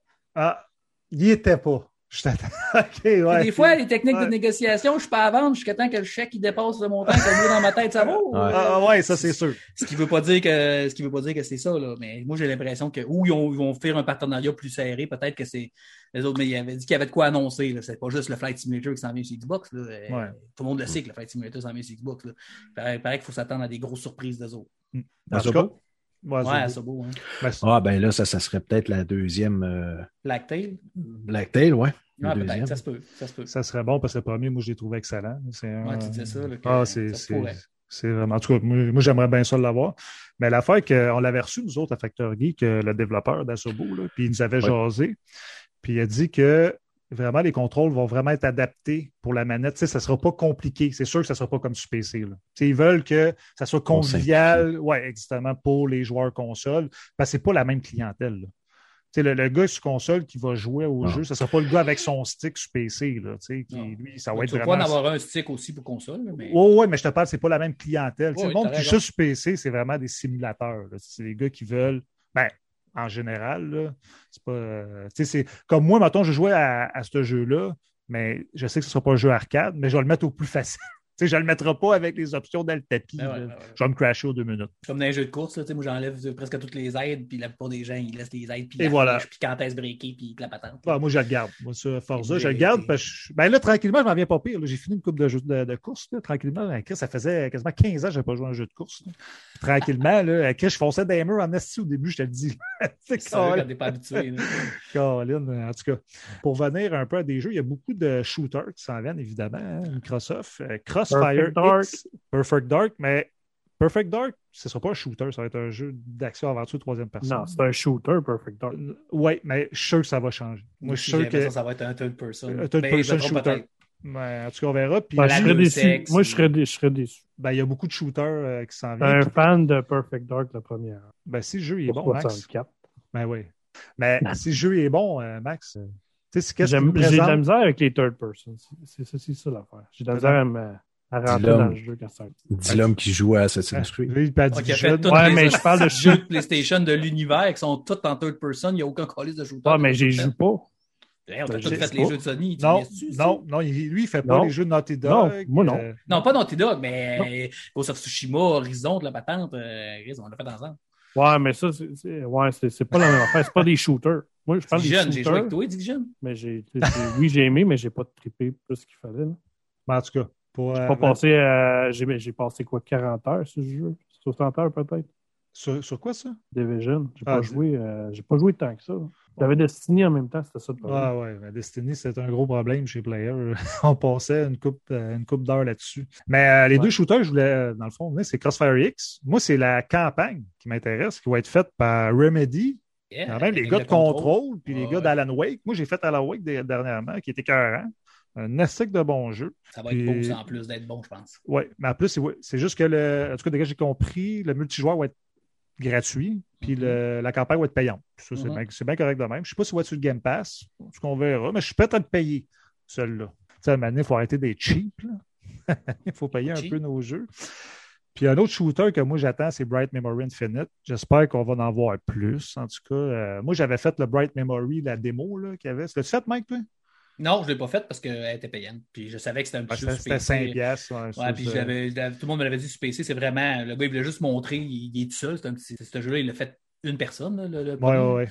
B: Ah, il n'y était pas. Je t'attends. OK, ouais.
E: Des fois, les techniques
B: Ouais.
E: de négociation, je suis pas à vendre jusqu'à temps que le chèque il dépasse le montant que moi dans ma tête, ça vaut.
D: Ouais.
B: Ah, ouais, ça, c'est sûr.
E: Ce qui veut pas dire que ce qui veut pas dire que c'est ça, là. Mais moi, j'ai l'impression que ou ils, ont, ils vont faire un partenariat plus serré, peut-être que c'est les autres, mais il avait dit qu'il y avait de quoi annoncer. Là. C'est pas juste le Flight Simulator qui s'en vient sur Xbox. Là.
B: Ouais.
E: Tout le monde le sait que le Flight Simulator s'en vient sur Xbox. Là. Il paraît, il paraît qu'il faut s'attendre à des grosses surprises d'eux autres.
B: En tout cas,
D: Asobo?
B: ouais,
E: Ouais, à
B: Asobo.
E: Sobo, hein.
B: Ben, c'est-
D: Ah, ben là, ça, ça serait peut-être la deuxième euh,
E: Blacktail.
D: Blacktail, ouais. La
E: Ah,
D: deuxième.
E: peut-être, ça se peut. Ça se peut.
B: ça serait bon parce que le premier, moi, je l'ai trouvé excellent. C'est un-
E: Ouais, tu disais ça. Là, que
B: Ah, c'est,
E: ça se
B: c'est,
E: pourrait.
B: c'est vraiment. En tout cas, moi, moi, j'aimerais bien ça l'avoir. Mais l'affaire qu'on l'avait reçu, nous autres, à Factor Geek, euh, le développeur d'Asobo, là, puis il nous avait
D: Ouais.
B: jasé. Puis il a dit que vraiment, les contrôles vont vraiment être adaptés pour la manette. Tu sais, ça ne sera pas compliqué. C'est sûr que ça ne sera pas comme sur P C. Là. Tu sais, ils veulent que ça soit
D: On
B: convivial, ouais, exactement, pour les joueurs console, parce que ce n'est pas la même clientèle. Là. Tu sais, le, le gars sur console qui va jouer au
D: Non.
B: jeu, ce ne sera pas le gars avec son stick sur P C. Là, tu sais, qui,
E: Non.
B: lui, ça va
E: Tu
B: être
E: peux
B: vraiment.
E: pas en avoir un stick aussi pour console. là, Mais...
B: Oui, oui, mais je te parle, c'est pas la même clientèle. Tu sais,
E: Oui,
B: le monde
E: t'as
B: qui
E: raison.
B: joue sur P C, c'est vraiment des simulateurs. là. C'est des gars qui veulent, ben, en général, là, c'est pas. euh, tu sais, c'est comme moi, mettons, je jouais à, à ce jeu-là, mais je sais que ce ne sera pas un jeu arcade, mais je vais le mettre au plus facile. Tu sais, je ne le mettrai pas avec les options dans le tapis.
E: Ben ouais,
B: là.
E: ben ouais.
B: Je vais me crasher aux deux minutes.
E: Comme dans les jeux de course, là, tu sais, moi j'enlève presque toutes les aides, puis la plupart des gens ils laissent les aides, puis
B: Et
E: la
B: voilà.
E: flèche, puis quand est-ce breaké, puis la patente.
B: Ah, moi, je le garde. Moi, ça, Forza,
E: Et
B: je le
E: vous
B: garde
E: avez
B: parce que je- ben là, tranquillement, je m'en viens pas pire. là. J'ai fini une coupe de, jeux de, de course. Là, tranquillement. Ben, Chris, ça faisait quasiment quinze ans que je n'avais pas joué à un jeu de course. là. Tranquillement, là, Chris, je fonçais des murs en esti au début, je te le dis. C'est
E: C'est vrai
B: Colin.
E: quand t'es pas habitué. là.
B: Colin, en tout cas, pour venir un peu à des jeux, il y a beaucoup de shooters qui s'en viennent, évidemment. hein, Microsoft, euh, Crossfire
C: Perfect Dark.
B: X, Perfect Dark, mais Perfect Dark, ce ne sera pas un shooter, ça va être un jeu d'action-aventure troisième personne.
C: Non, c'est un shooter, Perfect Dark.
B: Oui, mais je suis sûr que ça va changer. Moi, je suis sûr
E: J'ai l'impression
B: que.
E: ça va être un third person.
B: Un third
E: Mais je me
B: person
E: trompe
B: shooter.
E: peut-être.
B: Ouais, en tout cas, on verra. Puis,
C: Ben,
E: la
C: je serais
E: deux
C: déçu.
E: sexes,
C: Moi, je
E: ou-
C: serais, dé- je serais déçu.
B: ben, il y a beaucoup de shooters euh, qui s'en
C: Je suis
B: viennent.
C: un fan de Perfect Dark, la première.
B: Ben, si le jeu est bon,
C: Pour
B: Max.
C: soixante-quatre.
B: Ben oui. Mais si le jeu est bon, euh, Max, euh, tu sais, c'est qu'est-ce qu'il
C: J'aime-
B: nous
C: J'ai de la
B: présente?
C: misère avec les third person. C'est- C'est ça, c'est ça l'affaire. J'ai de la misère à, me, à rentrer
D: Dis-l'homme.
C: dans le jeu quand ça
D: Dis l'homme qui joue à Assassin's Creed.
B: Lui, il parle
E: Ok,
B: du
E: il a
B: jeu.
E: fait tous
C: Ouais,
E: les
C: mais
E: autres
C: je parle de
E: jeux de PlayStation de l'univers qui sont tous en third person. Il n'y a aucun calice de shooter.
C: Ouais, mais j'y joue pas.
E: Hey, on t'a
C: Ben,
E: tous
C: j'ai-
E: fait les jeux de Sony. tu
B: Non,
E: y es-tu,
B: non, non, il- lui, il fait pas
C: Non.
B: les jeux de Naughty Dog.
C: Non, moi, non.
B: euh,
E: Non, pas Naughty Dog, mais Ghost of Tsushima, Horizon, de la patente, euh, on l'a fait ensemble.
C: Ouais, mais ça, c'est c'est- ouais, c'est c'est pas la même affaire. C'est pas des shooters. Moi, je parle des
E: Division, j'ai joué avec
C: shooters.
E: toi, Division.
C: Mais j'ai, j'ai- oui, j'ai aimé, mais j'ai pas trippé plus qu'il fallait. Là.
B: mais en tout cas, pour, euh,
C: Pas passé, euh, j'ai, j'ai passé quoi, quarante heures sur ce jeu? soixante heures peut-être?
B: sur, sur quoi ça?
C: Division. J'ai
B: Ah,
C: pas
B: di-
C: joué, euh, j'ai pas joué tant que ça. J'avais Destiny en même temps, c'était ça le problème.
B: Ah ouais, mais Destiny, c'était un gros problème chez Player. On passait une coupe, euh, une coupe d'heures là-dessus. Mais euh, les
C: Ouais.
B: deux shooters, je voulais, euh, dans le fond, venir, c'est Crossfire X. Moi, c'est la campagne qui m'intéresse, qui va être faite par Remedy.
E: Yeah,
B: Quand même, les
E: avec
B: gars
E: le
B: de Control, puis
E: Ouais,
B: les gars
E: ouais.
B: d'Alan Wake. Moi, j'ai fait Alan Wake des- dernièrement, qui était écœurant. Un astic de bon jeu.
E: Ça va être
B: Puis-
E: beau, ça, en plus d'être bon, je pense.
B: Oui, mais en plus, c'est, ouais, c'est juste que, le, en tout cas, dès que j'ai compris, le multijoueur va être gratuit, puis
E: Mhm.
B: le- la campagne va être payante. Ça, c'est,
E: Mhm.
B: bien, c'est bien correct de même. Je ne sais pas si ça va être sur le Game Pass, ce qu'on verra, mais je suis prêt à le payer, celui-là. Tu sais, à un moment donné, il faut arrêter d'être cheap. là. Il faut payer un
E: Cheap.
B: peu nos jeux. Puis un autre shooter que moi j'attends, c'est Bright Memory Infinite. J'espère qu'on va en voir plus. En tout cas, euh, moi j'avais fait le Bright Memory, la démo là, qu'il y avait. C'était fait, Mike, toi?
E: Non, je ne l'ai pas faite parce qu'elle était payante. Puis je savais que c'était un
B: Ah,
E: petit jeu
B: c'était,
E: sur
B: c'était
E: P C.
B: cinq piastres. Ouais,
E: Ouais,
B: ça,
E: puis
B: c'est-
E: j'avais, tout le monde me l'avait dit sur P C, c'est vraiment, le gars, il voulait juste montrer, il, il est tout seul, c'est un petit, ce jeu-là, il l'a fait une personne, là, le, le
B: Ouais,
E: premier.
B: ouais, ouais.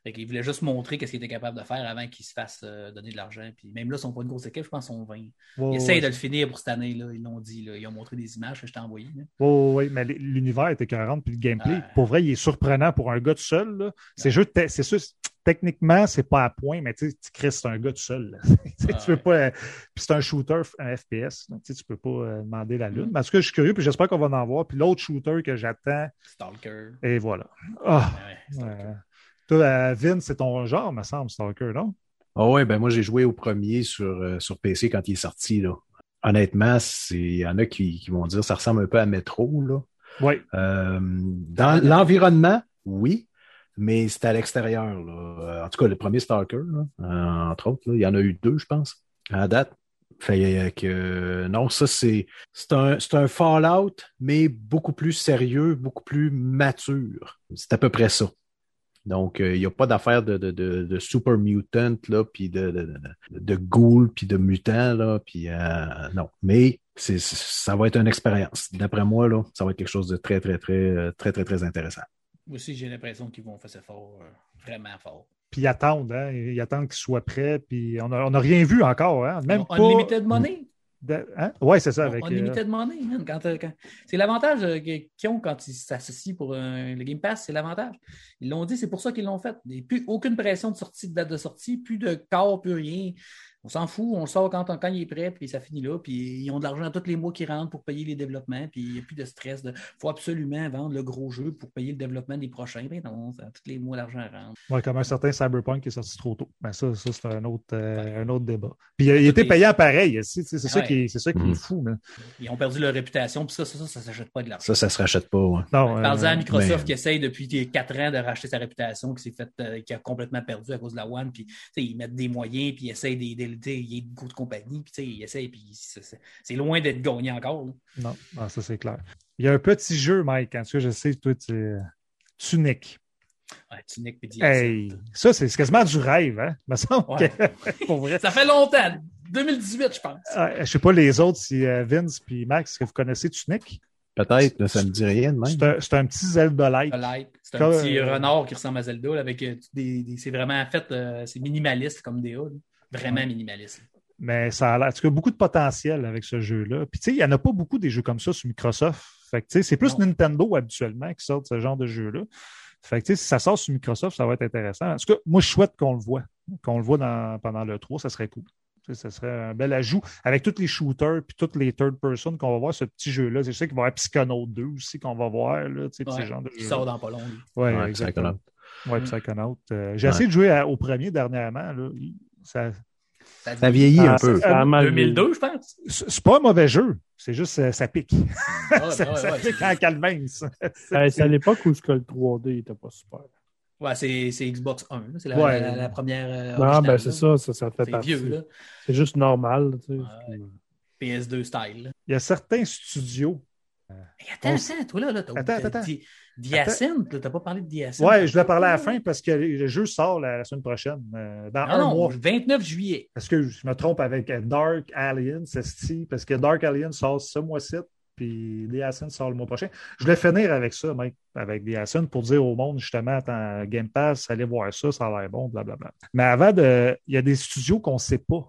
E: Fait qu'ils voulaient juste montrer qu'est-ce qu'ils étaient capables de faire avant qu'ils se fassent euh, donner de l'argent. Puis même là, ils sont pas une grosse équipe, je pense qu'ils sont vingt.
B: Oh,
E: ils essayent
B: ouais.
E: de le finir pour cette année, là. Ils l'ont dit, là. Ils ont montré des images que je t'ai envoyées.
B: Oh, oui, mais l'univers était quarante, puis le gameplay,
E: Ouais.
B: pour vrai, il est surprenant pour un gars tout seul. Là. C'est
E: Ouais.
B: juste, te- c'est sûr, techniquement, c'est pas à point, mais tu sais, Chris, c'est un gars tout seul. Là. Tu
E: Ouais.
B: peux pas. euh, Puis c'est un shooter, un F P S. Donc, tu sais, tu peux pas euh, demander la lune.
E: Mm.
B: Mais en tout cas, je suis curieux, puis j'espère qu'on va en voir. Puis l'autre shooter que j'attends,
E: Stalker.
B: et voilà. Ah,
E: Ouais, Stalker.
B: euh, toi, euh, Vin, c'est ton genre, me semble, Stalker, non?
D: Ah ouais, ben moi, j'ai joué au premier sur, euh, sur P C quand il est sorti, là. Honnêtement, c'est, il y en a qui, qui vont dire ça ressemble un peu à Metro, là.
B: Oui.
D: Euh, dans l'environnement, oui, mais c'était à l'extérieur, là. En tout cas, le premier Stalker, là, euh, entre autres, là, il y en a eu deux, je pense, à date. Fait que non, ça, c'est, c'est un, c'est un Fallout, mais beaucoup plus sérieux, beaucoup plus mature. C'est à peu près ça. Donc, il euh, n'y a pas d'affaire de, de, de, de super mutant, là, puis de, de, de, de ghoul, puis de mutant, là, puis euh, non. Mais c'est, ça va être une expérience. D'après moi, là, ça va être quelque chose de très, très, très, très, très, très intéressant.
E: Moi aussi, j'ai l'impression qu'ils vont faire ça fort, euh, vraiment fort.
B: Puis ils attendent, hein? Ils attendent qu'ils soient prêts, puis on n'a on a rien vu encore, hein? Même pas...
E: Unlimited Money.
B: De... Hein? Oui, c'est ça. Avec,
E: Unlimited
B: euh...
E: Money, man. Quand, quand... C'est l'avantage euh, qu'ils ont quand ils s'associent pour euh, le Game Pass, c'est l'avantage. Ils l'ont dit, c'est pour ça qu'ils l'ont fait. Il n'y a plus aucune pression de sortie, de date de sortie, plus de corps, plus rien. On s'en fout, on le sort quand, quand il est prêt, puis ça finit là. Puis ils ont de l'argent tous les mois qui rentrent pour payer les développements, puis il n'y a plus de stress. Il de... faut absolument vendre le gros jeu pour payer le développement des prochains. Ben non, ça, tous les mois, l'argent rentre.
B: Oui, comme un certain Cyberpunk qui est sorti trop tôt. Ben ça, ça c'est un autre, euh, un autre débat. Puis il était payant pareil. C'est, c'est, c'est, ça
E: ouais.
B: qui est, c'est ça qui
D: mmh.
B: est fou. Là.
E: Ils ont perdu leur réputation, puis ça, ça, ça, ça ne s'achète pas de l'argent.
D: Ça, ça se rachète pas. Ouais.
B: Non,
E: Parle-en
B: euh,
E: à Microsoft
D: mais...
E: qui essaye depuis quatre ans de racheter sa réputation, qui s'est fait, euh, qui a complètement perdu à cause de la One, puis ils mettent des moyens, puis ils essayent des, des, des, des de compagnie, puis ils essayent, puis c'est, c'est, c'est loin d'être gagné encore. Là.
B: Non, non, ça c'est clair. Il y a un petit jeu, Mike, en tout cas, je sais, toi, tu es Tunic.
E: Ouais, Tunic puis
B: Hey, ça, c'est quasiment du rêve, hein? Me semble
E: ouais.
B: que, pour vrai.
E: Ça fait longtemps, deux mille dix-huit, je pense.
B: Ah, je sais pas les autres, si euh, Vince puis Max, est-ce que vous connaissez Tunic?
D: Peut-être, là, ça me dit rien de même.
B: C'est un, c'est un petit Zelda-like.
E: C'est un
B: comme,
E: petit
B: euh...
E: renard qui ressemble à Zelda, là, avec euh, des, des, c'est vraiment fait, euh, c'est minimaliste comme D A, là. Vraiment ouais. minimaliste.
B: Mais ça a, en tout cas, beaucoup de potentiel avec ce jeu-là. Puis, tu sais, il n'y en a pas beaucoup des jeux comme ça sur Microsoft. Fait que, tu sais, c'est plus non. Nintendo habituellement qui sort ce genre de jeu-là. Fait que, tu sais, si ça sort sur Microsoft, ça va être intéressant. En tout cas, moi, je souhaite qu'on le voit. Qu'on le voit dans, pendant le trois, ça serait cool. Tu sais, ça serait un bel ajout avec tous les shooters puis toutes les third person qu'on va voir, ce petit jeu-là. C'est sûr qu'il va y avoir Psychonaut deux aussi qu'on va voir. Là, tu sais,
E: ouais,
B: ces genres de
E: qui sort dans pas long.
B: Oui,
D: ouais,
B: exactement. Oui, Psychonaut. Euh, j'ai
D: ouais.
B: essayé de jouer à, au premier dernièrement. Là. Ça...
D: Ça, ça vieillit ah, un peu.
E: Ça, ça deux mille deux, je pense.
B: C'est pas un mauvais jeu. C'est juste euh, ça pique.
E: Ah,
B: ça,
E: ben ouais,
B: ça
E: ouais,
B: pique en calvaire. Ça.
C: C'est, c'est à l'époque où le trois D n'était pas super.
E: Ouais, c'est, c'est Xbox One. C'est la,
B: ouais.
E: la, la première. Euh,
C: non, ben c'est ça, ça, ça fait
E: c'est
C: partie.
E: Vieux, là.
C: C'est juste normal. Tu sais.
E: Ouais. P S deux style. Là.
B: Il y a certains studios.
E: Mais attends, attends, toi là, là t'as
B: attends, attends.
E: Diacent, t'as pas parlé de Diacent.
B: Ouais, je vais parler à la fin parce que le jeu sort la, la semaine prochaine. Euh, dans
E: non,
B: un
E: non,
B: mois.
E: vingt-neuf juillet.
B: Parce que je me trompe avec Dark Alliance, c'est parce que Dark Alliance sort ce mois-ci, puis Diacent sort le mois prochain. Je voulais finir avec ça, mec, avec Diacent, pour dire au monde, justement, attends, Game Pass, allez voir ça, ça a l'air bon, blablabla. Mais avant de. Il y a des studios qu'on ne sait pas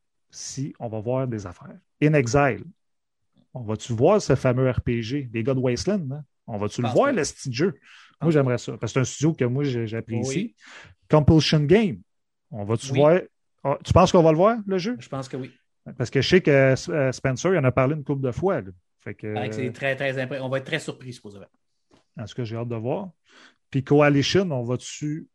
B: si on va voir des affaires. In Exile. On va-tu voir ce fameux R P G, les gars de Wasteland, hein? On va-tu le voir, pas. Le style jeu? Moi, j'aimerais ça, parce que c'est un studio que moi, j'apprécie. Oui. Compulsion Game. On va-tu oui. voir... Oh, tu penses qu'on va le voir, le jeu?
E: Je pense que oui.
B: Parce que je sais que Spencer, il en a parlé une couple de fois. Là. Fait que,
E: euh... c'est très, très impré... On va être très surpris, supposément.
B: En tout cas, j'ai hâte de voir. Puis Coalition, on va-tu...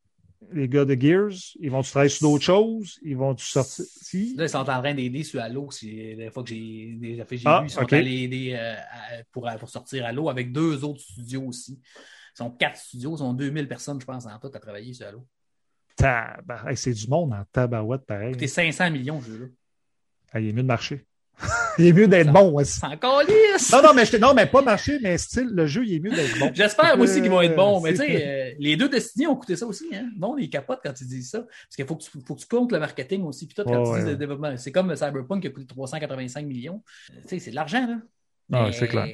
B: Les gars de Gears, ils vont-tu travailler sur d'autres choses? Ils vont-tu sortir? Si?
E: Là, ils sont en train d'aider sur Halo. C'est la fois que j'ai, des affaires, j'ai
B: ah,
E: vu, ils sont
B: okay.
E: allés aider euh, à, pour, pour sortir Halo avec deux autres studios aussi. Ils sont quatre studios, ils sont deux mille personnes, je pense, en tout à travailler sur Halo.
B: Tabar... Hey, c'est du monde en tabarouette, pareil.
E: C'était cinq cents millions, ce jeu-là.
B: Ah, il est mieux de marcher. Il est mieux d'être bon aussi.
E: C'est encore lisse!
B: Non, non, mais, je, non, mais pas marcher, mais style, le jeu, il est mieux d'être bon.
E: J'espère, moi aussi, qu'ils vont être bons. Mais tu sais, euh, les deux Destiny ont coûté ça aussi. Hein? Bon, ils capotent quand ils disent ça. Parce qu'il faut que tu, faut que tu comptes le marketing aussi. Puis tout, quand oh, tu ouais, dis ouais. le développement. C'est comme Cyberpunk qui a coûté trois cent quatre-vingt-cinq millions. Tu sais, c'est de l'argent, là.
B: Non, mais, c'est clair.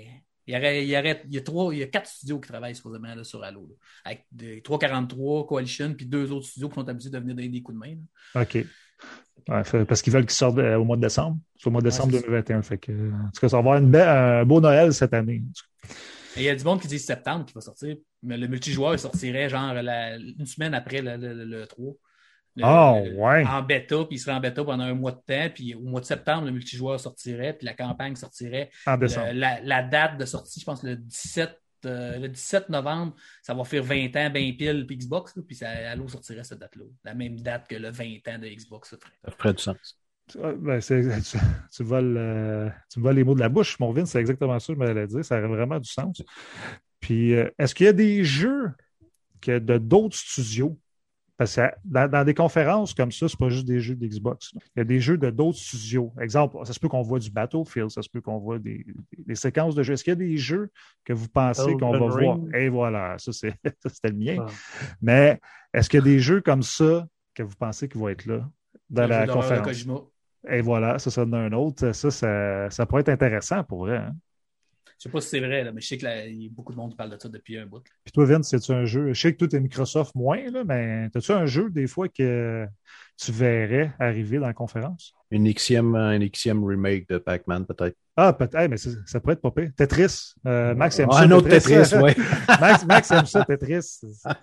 E: Il y, aurait, il, y aurait, il, y a trois, il y a quatre studios qui travaillent supposément là, sur Halo. Là, avec des, trois cent quarante-trois, Coalition, puis deux autres studios qui sont habitués de venir donner des coups de main. Là.
B: OK. Ouais, fait, parce qu'ils veulent qu'ils sortent euh, au mois de décembre. C'est au mois de décembre ouais, deux mille vingt et un. Fait que, en tout cas, ça va avoir une belle, un beau Noël cette année.
E: Et il y a du monde qui dit septembre qui va sortir. Mais le multijoueur il sortirait genre la, une semaine après le, le, le, le trois. Le,
B: oh,
E: le,
B: ouais.
E: En bêta, puis il serait en bêta pendant un mois de temps, puis au mois de septembre, le multijoueur sortirait, puis la campagne sortirait.
B: En décembre.
E: Le, la, la date de sortie, je pense, le dix-sept, euh, le dix-sept novembre, ça va faire vingt ans, ben pile, puis Xbox, là, puis ça, Halo sortirait cette date-là. La même date que le vingt ans de Xbox. Ça ferait,
D: ça ferait du sens.
B: Ben, c'est, tu, tu, voles, euh, tu me voles les mots de la bouche, mon Vin, c'est exactement ça que je m'allais dire. Ça aurait vraiment du sens. Puis, euh, est-ce qu'il y a des jeux que de d'autres studios? Parce que dans, dans des conférences comme ça, c'est pas juste des jeux d'Xbox. Là. Il y a des jeux de d'autres studios. Exemple, ça se peut qu'on voit du Battlefield, ça se peut qu'on voit des, des, des séquences de jeux. Est-ce qu'il y a des jeux que vous pensez Elden qu'on va Ring. voir? Et voilà, ça, c'est, ça c'était le mien. Ah. Mais est-ce qu'il y a des jeux comme ça que vous pensez qu'ils vont être là dans la conférence? Et voilà, ça, ça donne un autre. Ça, ça, ça pourrait être intéressant pour vrai. Hein?
E: Je sais pas si c'est vrai, là, mais je sais qu'il y a beaucoup de monde qui parle de ça depuis un bout.
B: Puis toi, Vince, c'est-tu un jeu? Je sais que toi, t'es Microsoft moins, là, mais as-tu un jeu des fois que tu verrais arriver dans la conférence?
D: Une Xème, un Xème remake de Pac-Man, peut-être.
B: Ah, peut-être, hey, mais ça, ça pourrait être pas pire. Tetris. Euh, Max aime
D: ah,
B: ça.
D: Un autre Tetris, Tetris oui.
B: Max, Max aime ça, Tetris.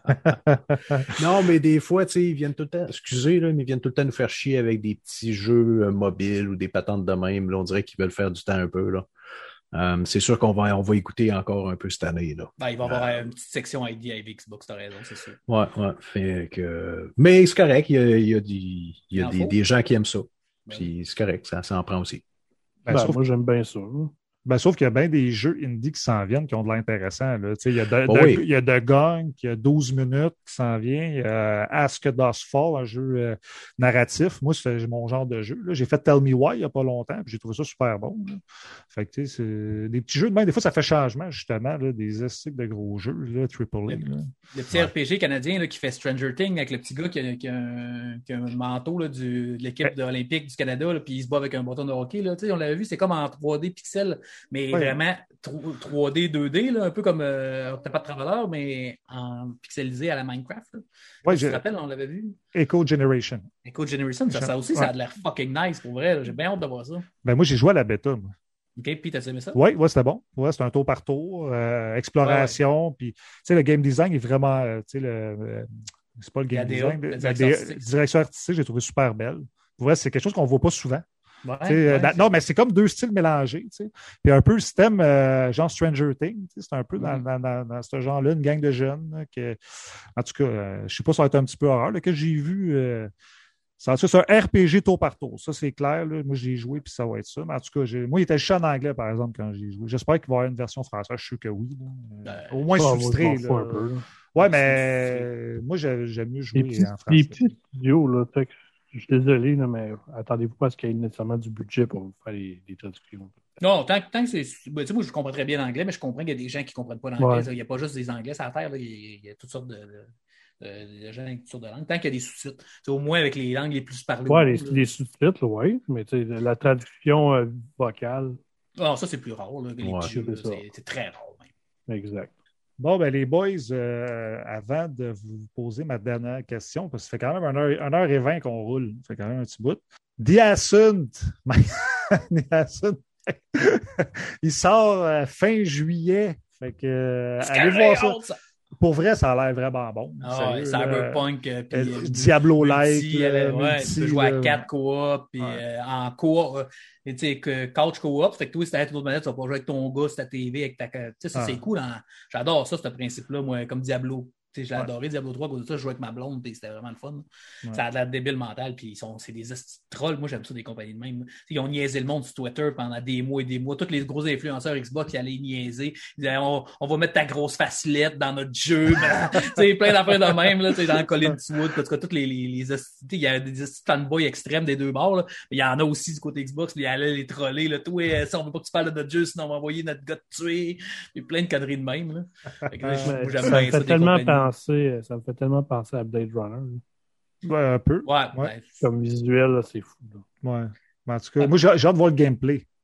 D: Non, mais des fois, tu sais, ils viennent tout le temps, excusez, là, mais ils viennent tout le temps nous faire chier avec des petits jeux euh, mobiles ou des patentes de même. Là, on dirait qu'ils veulent faire du temps un peu, là. Um, c'est sûr qu'on va, on va écouter encore un peu cette année. Là.
E: Ben, il va y avoir euh, une petite section I D avec Xbox, t'as raison, c'est sûr.
D: Ouais, ouais. Fait que... Mais c'est correct, il y a, il y a, des, il y a des, des gens qui aiment ça. Ben. Puis c'est correct, ça, ça en prend aussi.
C: Ben, ben, sauf... Moi, j'aime bien ça. Hein.
B: Ben, sauf qu'il y a bien des jeux indie qui s'en viennent qui ont de l'intéressant. Là. Il y a de,
D: oh,
B: de,
D: oui.
B: il y a de Gong qui a douze minutes qui s'en vient. Il y a Ask Does Fall, un jeu euh, narratif. Moi, c'est mon genre de jeu. Là. J'ai fait Tell Me Why il n'y a pas longtemps, puis j'ai trouvé ça super bon. Là. Fait que, c'est des petits jeux de même. Des fois, ça fait changement, justement, là, des estiques de gros jeux, là, triple A.
E: Le,
B: là.
E: le petit ouais. R P G canadien là, qui fait Stranger Things avec le petit gars qui a, qui a, un, qui a un manteau là, du, de l'équipe ouais. olympique du Canada, là, puis il se bat avec un bâton de hockey. Là. On l'avait vu, c'est comme en trois D pixels, mais ouais. vraiment trois D, deux D, là, un peu comme euh, t'as pas de Traveler, mais en pixelisé à la Minecraft. Là.
B: Ouais,
E: tu te rappelles, on l'avait vu.
B: Echo Generation.
E: Echo Generation, ça, ça aussi, ouais. ça a l'air fucking nice pour vrai. Là. J'ai bien hâte de voir ça.
B: Ben moi, j'ai joué à la bêta, moi.
E: OK, puis t'as aimé ça?
B: Oui, ouais, c'était bon. Ouais, c'était un tour par tour, euh, exploration, ouais, ouais. Puis, tu sais, le game design est vraiment, euh, tu sais, le, euh, c'est pas le game
E: D A,
B: design,
E: la
B: la direction, direction artistique, j'ai trouvé super belle. Pour vrai, c'est quelque chose qu'on voit pas souvent.
E: Ouais,
B: ouais,
E: dans,
B: non, mais c'est comme deux styles mélangés. T'sais. Puis un peu le système euh, genre Stranger Things. C'est un peu
E: mm.
B: dans, dans, dans, dans ce genre-là, une gang de jeunes. Là, que, en tout cas, euh, je sais pas si ça va être un petit peu horreur. Là, que j'ai vu, euh, ça, c'est un R P G tour par tour. Ça, c'est clair. Là. Moi, j'ai joué puis ça va être ça. Mais en tout cas, j'ai... moi, il était juste en anglais, par exemple, quand j'ai joué. J'espère qu'il va y avoir une version française. Je suis sûr que oui. Là. Euh, Au moins substrait. Là. Un peu, là. Ouais, mais moi, j'aime mieux jouer
C: petits,
B: en français.
C: Les petits studios, là, je suis désolé, là, mais attendez-vous pas à ce qu'il y ait nécessairement du budget pour faire les, les traductions.
E: Non, tant, tant que c'est... Ben, tu sais, moi, je comprends très bien l'anglais, mais je comprends qu'il y a des gens qui ne comprennent pas l'anglais. Ouais. Il n'y a pas juste des anglais à terre. Là. Il, y a, il y a toutes sortes de, de, de gens avec toutes sortes de langues. Tant qu'il y a des sous-titres. T'sais, au moins avec les langues les plus parlées.
C: Oui, les, les sous-titres, oui. Mais la traduction euh, vocale...
E: Non, ça, c'est plus rare. Là, les
C: ouais,
E: jeux, c'est, c'est très rare. Même.
C: Exact.
B: Bon, ben les boys, euh, avant de vous poser ma dernière question, parce que ça fait quand même une heure, une heure et vingt qu'on roule, ça fait quand même un petit bout. The Ascent, The Ascent, il sort euh, fin juillet. Fait que, euh, allez voir ça. ça. Pour vrai, ça a l'air vraiment bon.
E: Ah, ouais, Cyberpunk, euh, puis
B: euh, Diablo-like.
E: Tu peux jouer à quatre co-op, puis ouais. euh, en co-op, tu sais, couch co-op, fait que toi, si t'as une autre manette, tu vas pas jouer avec ton gars sur ta T V, avec ta... Tu sais, ça, ah. c'est cool. Hein? J'adore ça, ce principe-là, moi, comme Diablo. Je l'ai ouais. adoré, Diablo trois, à cause de ça, je jouais avec ma blonde, et c'était vraiment le fun. Ouais. Ça a de la débile mentale, puis ils sont, c'est des trolls. Moi, j'aime ça, des compagnies de même. T'sais, ils ont niaisé le monde sur Twitter pendant des mois et des mois. Tous les gros influenceurs Xbox, ils allaient niaiser. Ils disaient, on, on va mettre ta grosse facilette dans notre jeu. Ben, plein d'affaires de même, là, dans Colin Eastwood. En tout cas, toutes les, les, les il y a des fanboys extrêmes des deux bords. Là. Il y en a aussi du côté Xbox, ils allaient les troller. Là. Toi, ça, on veut pas que tu parles de notre jeu, sinon on va envoyer notre gars te tuer. Il y a plein de conneries de même. Là. Fait que, là, moi, j'aime
C: ça
E: bien
C: me fait tellement penser, ça me fait tellement penser à Blade Runner.
B: Ouais, un peu.
E: Ouais,
B: ouais.
C: Ben, comme visuel, là, c'est fou. Là.
B: Ouais. Mais en tout cas, ouais. moi, j'ai, j'ai hâte de voir le gameplay.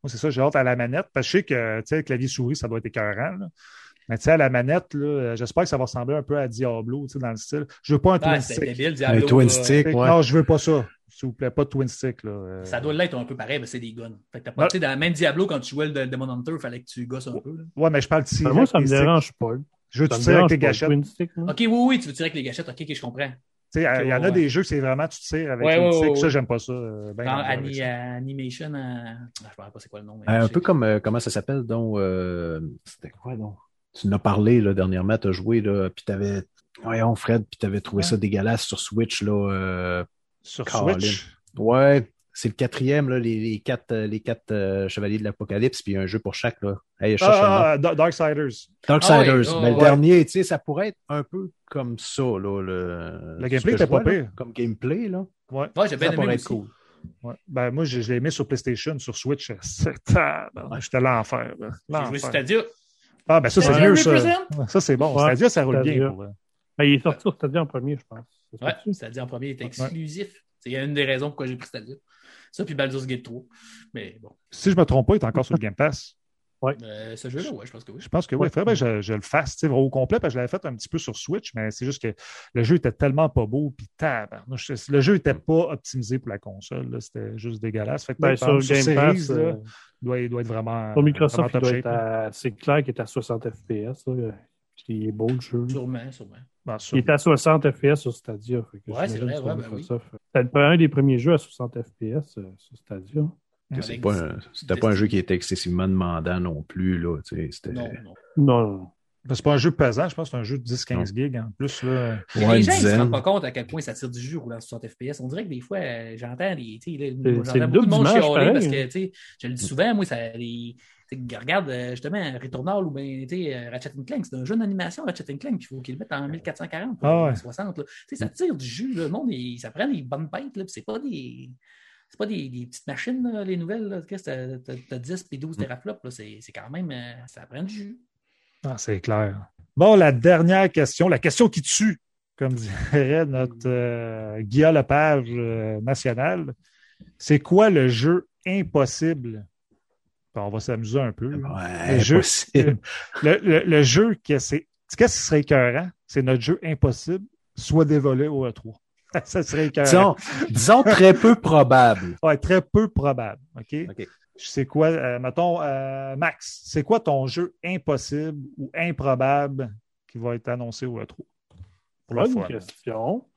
B: Moi, c'est ça, j'ai hâte à la manette, parce que je sais que, tu sais, clavier-souris, ça doit être écœurant, là. Mais tu sais, à la manette, là, j'espère que ça va ressembler un peu à Diablo, tu sais, dans le style. Je veux pas un
E: Ah,
B: twin
E: c'est
B: stick.
E: débile, Diablo.
D: Un twin
E: là.
D: stick, ouais.
B: Non, je veux pas ça. S'il vous plaît, pas de twin stick, là. Euh,
E: Ça doit l'être un peu pareil, mais c'est des guns. Fait que t'as
B: Non.
E: pas, tu sais, dans le même Diablo, quand tu jouais le Demon Hunter, il fallait que tu gosses un peu. Là.
B: Ouais, mais je parle de tirer.
C: Ben, moi, ça me
B: avec les sticks.
C: dérange pas.
B: Je veux
C: Ça
B: tu
C: me
B: tires avec
C: dérange
B: tes
C: pas, le
B: gâchettes.
C: twin stick, moi.
E: Ok, oui, oui, tu veux tirer avec les gâchettes. Ok, ok, je comprends.
B: Tu sais, il y en a
E: ouais.
B: des jeux que c'est vraiment, tu tires avec
E: Ouais,
B: les
E: ouais,
B: sticks.
E: ouais,
B: Ça,
E: ouais.
B: j'aime pas ça. euh, ben
E: Dans
B: non, avec
E: Ani-
B: ça.
E: euh, Animation, euh... ah, je ne me rappelle pas c'est quoi le nom. mais
D: Un
E: je
D: peu
E: sais.
D: comme, euh, comment ça s'appelle, donc, euh, c'était quoi, donc? Tu en as parlé, là, dernièrement, tu as joué, là, puis t'avais, voyons, Fred, puis t'avais trouvé
B: Ouais.
D: ça dégueulasse sur Switch, là, euh,
B: Sur
D: Colin.
B: Switch.
D: Ouais, c'est le quatrième, là, les, les quatre, euh, les quatre euh, Chevaliers de l'Apocalypse, puis il y a un jeu pour chaque, là. Hey, je cherche le nom.
B: Ah, ah, ah, Darksiders.
D: Darksiders,
E: Ah oui,
D: mais
E: ah
D: le
E: ouais.
D: dernier, tu sais, ça pourrait être un peu comme ça, là. Le,
B: Le
D: ce
B: gameplay
D: que je
B: était pas
D: vois, là,
B: pire.
D: comme gameplay, là.
B: Ouais.
E: Ouais, j'ai bien
D: Ça
E: aimé
D: pourrait
E: aussi.
D: être cool.
B: Ouais. Ben, moi, je, je l'ai mis sur PlayStation, sur Switch. C'était ouais. J'étais l'enfer. là.
E: J'ai joué
B: L'enfer.
E: Stadia.
B: Ah, ben ça, c'est
E: Stadia
B: mieux, ça.
E: represent.
B: Ouais, ça, c'est bon.
C: Ouais,
B: C'est-à-dire, ça roule bien.
C: Stadia.
B: Pour, euh,
C: Ben, il est sorti sur Stadia en premier, je pense. Ça se
E: Ouais,
C: peut-tu?
E: Stadia en premier, il était exclusif. C'est une des raisons pourquoi j'ai pris Stadia. Ça, puis Baldur's Gate trois. Mais bon,
B: Si je me trompe pas, il est encore sur le Game Pass.
E: euh, ce jeu-là, ouais, je pense que oui.
B: Je pense que oui. Il faudrait que je, je le fasse tu sais, au complet, parce que je l'avais fait un petit peu sur Switch, mais c'est juste que le jeu était tellement pas beau, puis tabarnouche, le jeu n'était pas optimisé pour la console. là. C'était juste dégueulasse. Fait que,
C: Ben,
B: par exemple,
C: sur Game
B: Series,
C: Pass,
B: là,
C: euh,
B: il doit, il doit être vraiment.
C: Sur Microsoft,
B: vraiment
C: il
B: top
C: doit
B: shape,
C: être
B: là.
C: à... c'est clair qu'il est à soixante F P S. Là. Il est beau, le jeu.
E: Sûrement, sûrement.
B: Ben, sûr.
C: Il est à soixante F P S sur Stadia. Fait que
E: Ouais, c'est
C: j'imagine
E: vrai,
C: sur
E: ouais, ben
C: Microsoft. C'est un des premiers jeux à soixante F P S euh, sur Stadia.
D: C'est
E: Avec
D: pas
E: des-
D: un- C'était pas un jeu qui était excessivement demandant non plus, là. Tu sais, c'était...
E: Non, non.
C: Non, non, non.
B: Ben, c'est pas un jeu pesant, je pense que c'est un jeu de dix quinze gigs en plus. Là.
D: Ouais,
E: les
D: une
E: gens, ils se
D: dizaine.
E: rendent pas compte à quel point ça tire du jus roulant sur soixante F P S. On dirait que des fois, euh, j'entends des. tu sais, là,
C: C'est-
E: j'entends
C: c'est le
E: beaucoup de
C: double
E: monde
C: d'image,
E: chialer
C: pareil.
E: parce que, tu sais, je le dis souvent, moi, ça. Les, tu sais, regarde, euh, justement, Returnal ou bien, tu sais, euh, Ratchet and Clank, c'est un jeu d'animation, Ratchet and Clank, puis il faut qu'ils le mettent en mille quatre cent quarante pour
B: Ah ouais.
E: soixante. Là. Tu sais, ça tire du jus, là. Le monde, il- ça prend des bonnes peintes, là, puis c'est pas des. C'est pas des, des petites machines, là, les nouvelles. Là. Tu sais, T'as, t'as, t'as dix et douze teraflops. Là. C'est, c'est quand même. euh, ça prend du jus.
B: Ah, c'est clair. Bon, la dernière question, la question qui tue, comme dirait notre euh, Guillaume Lepage euh, national. C'est quoi le jeu impossible? Bon, on va s'amuser un peu.
D: Ouais,
B: le, jeu,
D: impossible.
B: le, le, le jeu, que c'est, qu'est-ce qui serait écœurant? C'est notre jeu impossible, soit dévolé au E trois. Ça serait écœurant.
D: Disons, disons très peu probable.
B: Ouais, très peu probable. OK?
D: OK.
B: Je sais quoi, euh, mettons, euh, Max, c'est quoi ton jeu impossible ou improbable qui va être annoncé au E trois? Pour le
C: Bonne
B: fun.
C: question.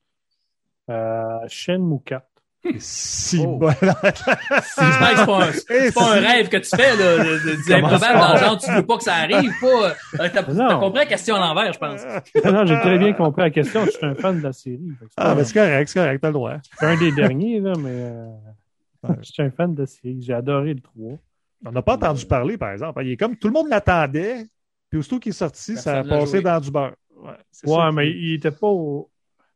C: Euh, Shenmue quatre.
B: Si
D: Oh.
B: bon.
E: J'espère que c'est pas, un, c'est pas un rêve que tu fais, là, de, de, de,
D: Comment
E: improbable,
D: ça?
E: dans le genre, tu veux pas que ça arrive, pas. Euh, t'as,
C: Non.
E: t'as compris la question à l'envers, je pense.
C: Ah non, j'ai très bien compris la question. Je suis un fan de la série. Fait que c'est
B: Ah,
C: pas-
B: ben c'est correct, c'est correct, t'as le droit.
C: c'est un des derniers, là, mais euh, je suis un fan de la série. J'ai adoré le trois.
B: On n'a pas entendu parler, par exemple. Il est comme tout le monde l'attendait, puis aussitôt qu'il est sorti, ça a
E: Personne l'a
B: passé
E: joué.
B: dans du beurre. Ouais, c'est
C: Ouais,
B: ça
C: mais
B: qui-
C: il était pas au...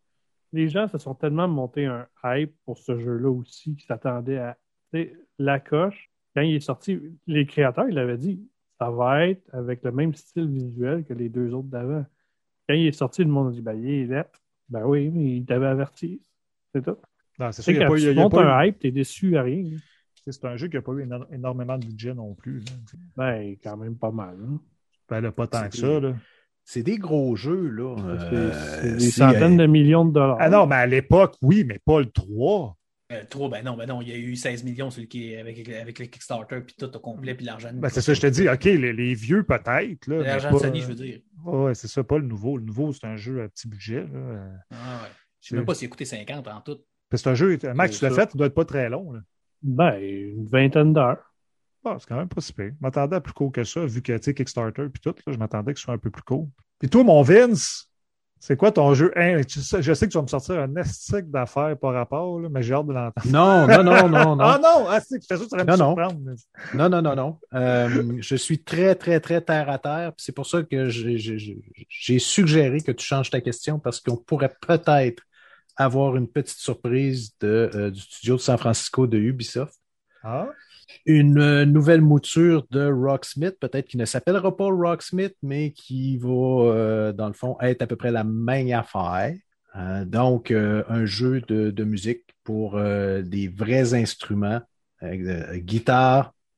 C: Les gens se sont tellement montés un hype pour ce jeu-là aussi qu'ils s'attendaient à... Tu sais, la coche, quand il est sorti, les créateurs, ils l'avaient dit, ça va être avec le même style visuel que les deux autres d'avant. Quand il est sorti, le monde a dit, ben, il est laid. Ben oui, mais il t'avait averti. C'est tout.
B: Non, c'est
C: Tu
B: sûr,
C: sais,
B: il y a
C: quand
B: pas eu-
C: tu
B: il y a
C: montes
B: pas eu-
C: un hype, t'es déçu à rien.
B: c'est un jeu qui n'a pas eu éno- énormément de budget non plus. là.
C: Ben, quand même pas mal. Hein.
B: Ben, là, pas tant que
D: C'est-
B: ça. Là.
D: C'est des gros jeux, là.
C: C'est
D: Euh,
C: c'est des
D: c'est-
C: centaines de millions de dollars.
B: Ah non, mais à l'époque, oui, mais pas le trois.
E: Euh, trop, ben non, ben non, il y a eu seize millions celui qui est avec, avec le Kickstarter, puis tout au complet, puis l'argent.
B: Ben, c'est ça, je te dis, OK, les, les vieux peut-être. là, mais
E: L'argent
B: pas-
E: de Sony, je veux dire.
B: Ouais, c'est ça, pas le nouveau. Le nouveau, c'est un jeu à petit budget. Là.
E: Ah ouais. Je sais même pas s'il a coûté cinquante en tout.
B: Puis c'est un jeu, Max,
C: C'est
B: tu l'as
C: ça.
B: fait, il doit être pas très long. Là.
C: Ben, une vingtaine d'heures.
B: Bon, c'est quand même pas si pire. Je m'attendais à plus court que ça, vu que, tu sais, Kickstarter puis tout, là, je m'attendais que ce soit un peu plus court. Puis toi, mon Vince, c'est quoi ton jeu? Hein, tu sais- je sais que tu vas me sortir un estique d'affaires par rapport, là, mais j'ai hâte de l'entendre.
D: Non, non, non, non, non.
B: Ah non! Ah, c'est que je fais ça, tu vas me
D: Non, non.
B: surprendre. mais-
D: Non, non, non, non. Euh, je suis très, très, très terre à terre. puis C'est pour ça que j'ai, j'ai, j'ai- j'ai suggéré que tu changes ta question parce qu'on pourrait peut-être avoir une petite surprise de, euh, du studio de San Francisco de Ubisoft.
B: Ah,
D: Une euh, nouvelle mouture de Rocksmith, peut-être qui ne s'appellera pas Rocksmith, mais qui va, euh, dans le fond, être à peu près la même affaire. Euh, donc, euh, un jeu de, de musique pour euh, des vrais instruments, euh, guitare,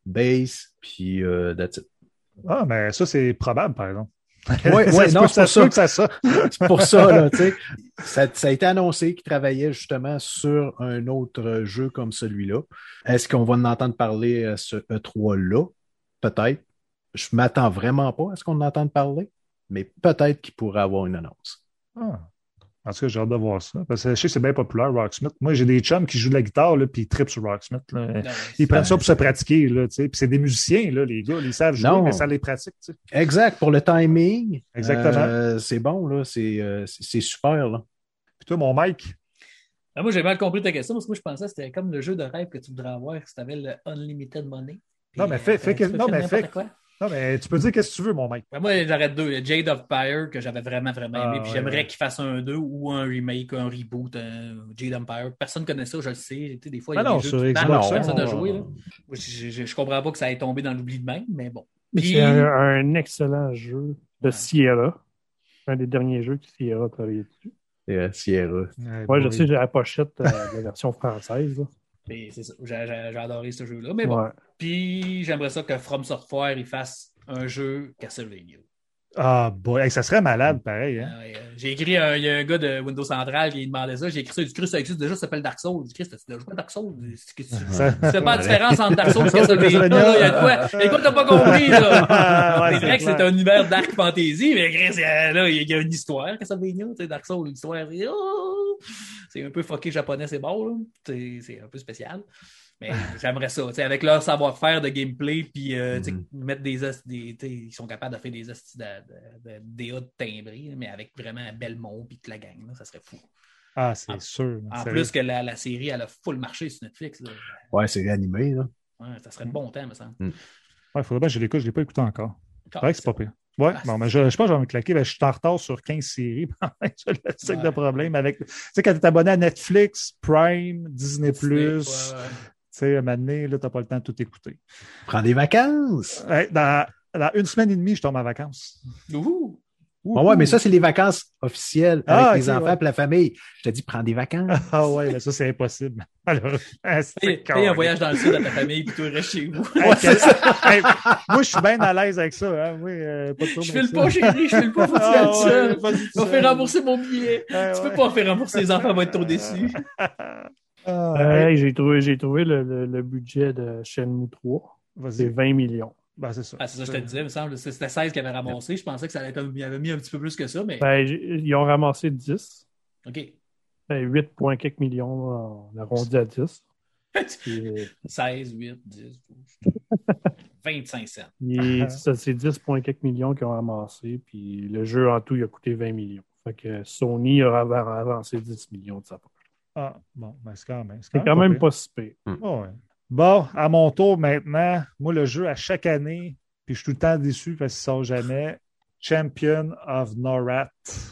D: base, puis euh, that's it.
B: Ah, mais ça, c'est probable, par exemple.
D: Ouais, ouais, non, c'est pour ça.
B: Que ça, ça.
D: C'est pour ça, là, tu sais. Ça, ça a été annoncé qu'il travaillait justement sur un autre jeu comme celui-là. Est-ce qu'on va en entendre parler à ce E trois-là? Peut-être. Je m'attends vraiment pas à ce qu'on en entende parler, mais peut-être qu'il pourrait avoir une annonce.
B: Ah. En tout cas, j'ai hâte de voir ça. Parce que je sais que c'est bien populaire, Rocksmith. Moi, j'ai des chums qui jouent de la guitare, là, puis ils trippent sur Rocksmith. Là. Non, ils prennent ça pour se pratiquer, là, tu sais. Puis c'est des musiciens, là, les gars. Ils savent jouer, non. mais ça les pratique, tu sais.
D: Exact. Pour le timing.
B: Exactement.
D: Euh, c'est bon, là. C'est, euh, c'est, c'est super, là.
B: Puis toi, mon Mike?
E: Ah, moi, j'ai mal compris ta question, parce que moi, je pensais que c'était comme le jeu de rêve que tu voudrais avoir, si tu avais le Unlimited Money. Puis,
B: non, mais fais,
E: euh,
B: fais que... non, mais fais...
E: quoi.
B: Non, mais tu peux dire qu'est-ce que tu veux, mon mec.
E: Ben moi, j'arrête deux. Jade of Empire, que j'avais vraiment, vraiment aimé. Ah, puis ouais, j'aimerais ouais. qu'il fasse un deux ou un remake, un reboot, un Jade Empire. Personne ne connaît ça, je le sais. Tu sais, des fois, il y a
B: ah
E: des
B: non,
E: jeux qui
B: Xbox,
E: personne n'a
B: non,
E: joué.
B: non.
E: Là. Je, je, je comprends pas que ça ait tombé dans l'oubli de même, mais bon.
C: Puis... C'est un, un excellent jeu de ouais. Sierra. Un des derniers jeux que Sierra a travaillé dessus.
D: Yeah, Sierra.
C: Ouais, ouais je sais, j'ai la pochette euh, de la version française. Là.
E: Et c'est ça. J'ai, j'ai, j'ai adoré ce jeu-là. Mais bon. Ouais. Puis j'aimerais ça que From Software il fasse un jeu Castlevania.
B: Ah, boy, ça serait malade, pareil. Hein?
E: Euh, j'ai écrit, un, il y a un gars de Windows Central qui demandait ça. J'ai écrit ça. Du coup, ça existe déjà, ça s'appelle Dark Souls. Du coup, tu as joué à Dark Souls. Tu fais pas la différence entre Dark Souls et Castlevania. Il y a de quoi. Écoute, t'as pas compris, là. Ouais, c'est vrai que c'est un univers Dark Fantasy, mais là, il y a une histoire, Castlevania. Tu sais, Dark Souls, l'histoire, c'est, oh, c'est un peu fucké japonais, c'est bon, là. C'est, c'est un peu spécial. Mais j'aimerais ça, avec leur savoir-faire de gameplay, puis euh, mm-hmm. mettre des, des ils sont capables de faire des hosties de, de, de, D A de timbrés, mais avec vraiment Belmont puis toute la gang, là, ça serait fou.
B: Ah, c'est
E: en,
B: sûr.
E: En sérieux. Plus que la, la série, elle a full marché sur Netflix. Là.
D: Ouais, c'est réanimé, là.
E: Ouais, ça serait de bon temps, me semble. Mm.
B: Ouais, il faudrait bien que je l'écoute, je ne l'ai pas écouté encore. C'est vrai que c'est pas pire. Ouais, ah, bon, mais je, je pense que je vais me claquer. Ben, je suis en retard sur quinze séries. J'ai le cycle ouais. de problème avec. Tu sais, quand tu es abonné à Netflix, Prime, Disney plus, ouais, ouais. Tu sais, à un moment donné, là, tu n'as pas le temps de tout écouter.
D: Prends des vacances.
B: Ouais, dans, dans une semaine et demie, je tombe en vacances.
E: Ouh!
D: Bon, ouais, mais ça, c'est les vacances officielles avec ah, les okay, enfants et
B: ouais.
D: la famille. Je te dis, prends des vacances.
B: Ah ouais, mais ça, c'est impossible. Alors,
E: c'est Fais un voyage dans le sud à ta famille puis toi, reste chez vous.
B: Ouais, hey, moi, je suis bien à l'aise avec ça. Hein. Oui, euh, pas trop
E: je fais le pas, chérie, je fais le pas, faut que tu
B: ah,
E: ouais, ça. Tu vas faire rembourser mon billet.
B: Ah,
E: tu
B: ouais.
E: peux pas faire rembourser, les enfants vont être trop déçus.
C: Ah, euh, hey. J'ai trouvé, j'ai trouvé le, le, le budget de Shenmue trois. Vas-y. C'est vingt millions.
B: Ben, c'est ça.
E: Ah, c'est ça, je te disais, il me semble. C'était seize qu'ils avaient ramassé. Je pensais que ça allait être, il avait mis un petit peu plus que ça, mais.
C: Ben, ils ont ramassé dix.
E: OK.
C: Ben, huit virgule quelques millions, on a arrondi à dix.
E: Puis, seize, huit, dix, douze, vingt-cinq cents.
C: Et ça, c'est dix virgule quelques millions qu'ils ont ramassé, puis le jeu en tout, il a coûté vingt millions. Fait que Sony a avancé dix millions de sa part.
B: Ah, bon, ben, c'est quand même.
C: C'est quand, c'est quand même pas si pire.
B: Hum. Oh, ouais. Bon, à mon tour maintenant, moi, le jeu à chaque année, puis je suis tout le temps déçu parce qu'il ne sort jamais, Champion of Norat.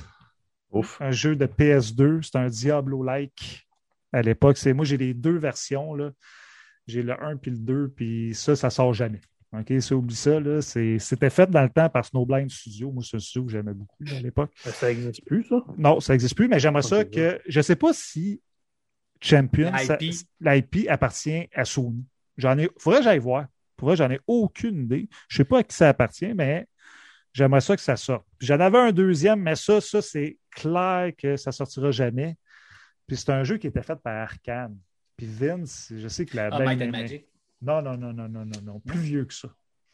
D: Ouf. Un
B: jeu de P S deux, c'est un Diablo-like à l'époque. C'est, moi, j'ai les deux versions, là. J'ai le un puis le deux, puis ça, ça ne sort jamais. OK, ça, oublie ça, là. C'est, c'était fait dans le temps par Snowblind Studio. Moi, c'est un studio que j'aimais beaucoup là, à l'époque.
C: Ça n'existe plus, ça?
B: Non, ça n'existe plus, mais j'aimerais ça que... Je ne sais pas si Champion, l'I P appartient à Sony. J'en ai, faudrait que j'aille voir. Faudrait, j'en ai aucune idée. Je ne sais pas à qui ça appartient, mais j'aimerais ça que ça sorte. Puis j'en avais un deuxième, mais ça, ça, c'est clair que ça ne sortira jamais. Puis c'est un jeu qui était fait par Arcane. Puis Vince, je sais qu'il a
E: oh,
B: bien
E: Might and
B: aimé.
E: Magic.
B: Non, non, non, non, non, non, non. Plus vieux que ça.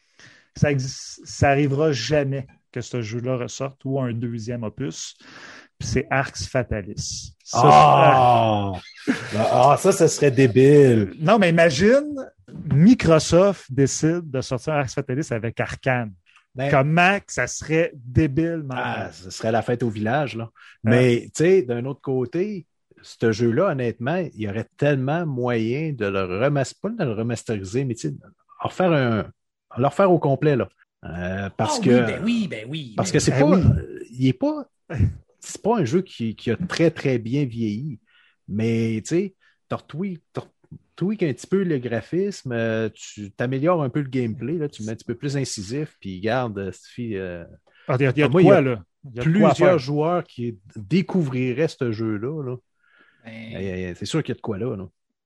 B: Ça existe, ça arrivera jamais que ce jeu-là ressorte ou un deuxième opus. Puis c'est Arx Fatalis. Ça,
D: oh! Ah, ça, ça serait débile.
B: Non, mais imagine, Microsoft décide de sortir un Arx Fatalis avec Arcane. Ben, comment que ça serait débile, man.
D: Ah, ce serait la fête au village, là. Mais, tu sais, d'un autre côté, ce jeu-là, honnêtement, il y aurait tellement moyen de le remasteriser, pas de le remasteriser, mais tu sais, en refaire un, en le refaire au complet, là. Euh, parce
E: oh,
D: que.
E: Oui, ben oui, ben oui.
D: Parce
E: ben
D: que c'est
B: ben
D: pas.
B: Oui.
D: Il est pas. C'est pas un jeu qui, qui a très, très bien vieilli. Mais, tu sais, tu retweaks un petit peu le graphisme, euh, tu t'améliores un peu le gameplay, là, tu mets un petit peu plus incisif, puis garde, Sophie. Euh,
B: ah, il y a, il y a de quoi, il y a là?
D: Il y a plusieurs joueurs qui découvriraient ce jeu-là. Là.
E: Ben...
D: C'est sûr qu'il y a de quoi là. là.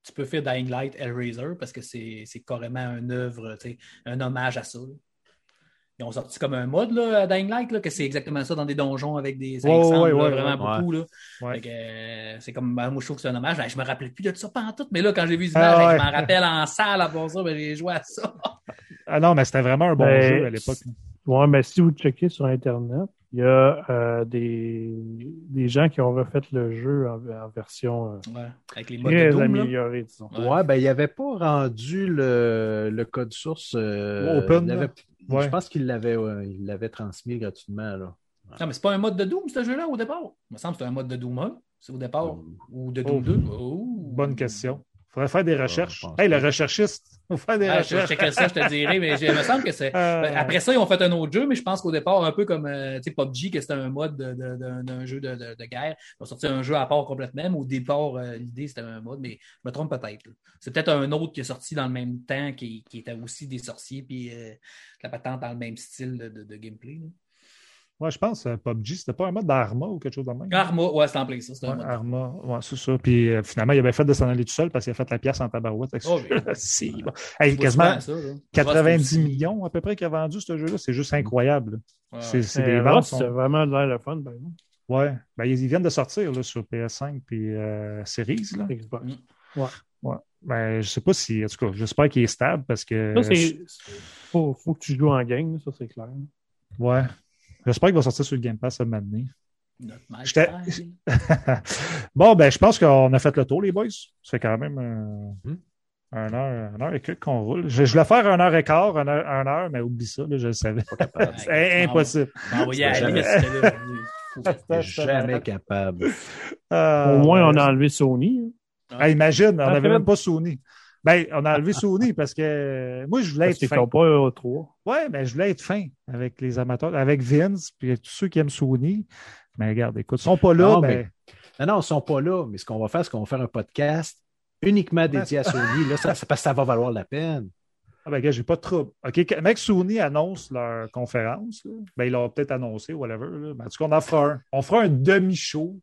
E: tu peux faire Dying Light Hellraiser parce que c'est, c'est carrément une œuvre, un hommage à ça. Là. Ils ont sorti comme un mode là, à Dying Light, là, que c'est exactement ça dans des donjons avec des cinq cents,
B: ouais, ouais,
E: là, vraiment
B: ouais,
E: beaucoup. Là.
B: Ouais.
E: Que, euh, c'est comme, ben, moi, je trouve que c'est un hommage. Ben, je me rappelais plus de ça pendant tout, mais là, quand j'ai vu les
B: Ah,
E: images,
B: ouais.
E: je m'en rappelle en salle avant ça, ben, j'ai joué à ça.
B: Ah non, mais c'était vraiment un bon
C: Ben,
B: jeu à l'époque.
C: Ouais, mais si vous checkez sur Internet, il y a euh, des, des gens qui ont refait le jeu en, en version euh,
E: Ouais, avec les modes de
C: très
E: Doom, là.
C: améliorée, disons.
E: Ouais.
D: Ouais, ben, il n'avait pas rendu le, le code source. euh,
B: Open,
D: il l'avait-
B: ouais.
D: Je pense qu'il l'avait, ouais, il l'avait transmis gratuitement. Là.
E: Non, mais c'est pas un mode de Doom, ce jeu-là, au départ. Il me semble que c'est un mode de Doom un, c'est au départ.
D: Mm.
E: Ou de Doom
B: Oh.
E: deux. Oh.
B: Bonne question. Il faudrait faire des recherches.
D: je pense
B: Hey, le
D: pas.
B: recherchiste, il faut faire des
E: Ah, je
B: recherches.
E: checkerais ça, je te dirais, mais je- il me semble que c'est.
B: Euh,
E: Après ça, ils ont fait un autre jeu, mais je pense qu'au départ, un peu comme euh, tu sais, P U B G, que c'était un mode de, de, de, d'un jeu de, de, de guerre. Ils ont sorti un jeu à part complètement, mais au départ, euh, l'idée, c'était un mode, mais je me trompe peut-être. Là. C'est peut-être un autre qui est sorti dans le même temps, qui, qui était aussi des sorciers, puis euh, la patente dans le même style de, de, de gameplay. Là.
B: Ouais, je pense que P U B G, c'était pas un mode d'Arma ou quelque chose de même.
E: Arma, ouais, c'est en plein ça. C'est un
B: Ouais,
E: mode.
B: Arma, ouais, c'est ça. Puis euh, finalement, il avait fait de s'en aller tout seul parce qu'il a fait la pièce en tabarouette. Avec ce
E: Oh,
B: jeu-là.
E: oui.
B: Si,
E: Ouais.
B: bon. Hey,
E: Tu vois
B: quasiment
E: souvent ça, là.
B: quatre-vingt-dix
E: Rust aussi.
B: millions à peu près qu'il a vendu ce jeu-là. C'est juste incroyable.
E: Ouais,
B: C'est,
E: ouais.
B: c'est
C: Mais
B: des
C: Rust,
B: ventes.
C: c'est
B: sont-
C: vraiment l'air le fun, par exemple.
B: Ouais. Ben, ils ils viennent de sortir là, sur P S cinq puis euh, Series. Là.
C: Xbox.
E: Mm.
B: Ouais. Ben, je sais pas si. En tout cas, j'espère qu'il est stable parce que.
C: Ça, c'est. Faut, faut que tu joues en game, ça, c'est clair.
B: Ouais. J'espère qu'il va sortir sur le Game Pass ce matin.
E: Not my
B: J'étais-
E: style.
B: Bon, ben, je pense qu'on a fait le tour, les boys. Ça fait quand même euh,
D: Hmm.
B: un heure, un heure et quelques qu'on roule. Je, je voulais faire un heure et quart, un heure, un heure mais oublie ça, là, je le savais.
D: Pas capable.
B: C'est impossible.
E: On va y
D: C'est
E: aller,
D: jamais-
E: c'était là.
D: Jamais capable.
B: Euh,
C: Au moins, on
B: ouais.
C: a enlevé Sony. hein.
B: Ah, imagine, on
C: Ah,
B: n'avait
C: Fred?
B: même pas Sony. Ben, on a enlevé Sony parce que moi, je voulais
C: Parce
B: être
C: qu'ils
B: fin.
C: sont pas E trois.
B: Ouais, ben, je voulais être fin avec les amateurs, avec Vince, puis tous ceux qui aiment Sony. Mais regarde, écoute, ils sont pas là,
D: Non,
B: ben.
D: mais- Non, non, ils ne sont pas là, mais ce qu'on va faire, c'est qu'on va faire un podcast uniquement dédié à Sony. Là, ça, c'est parce que ça va valoir la peine.
B: Ah ben, gars, j'ai pas de trouble. OK, quand mec, Sony annonce leur conférence, là, ben, ils l'ont peut-être annoncé, whatever. Là. Ben, en tout cas, on en fera un. On fera un demi-show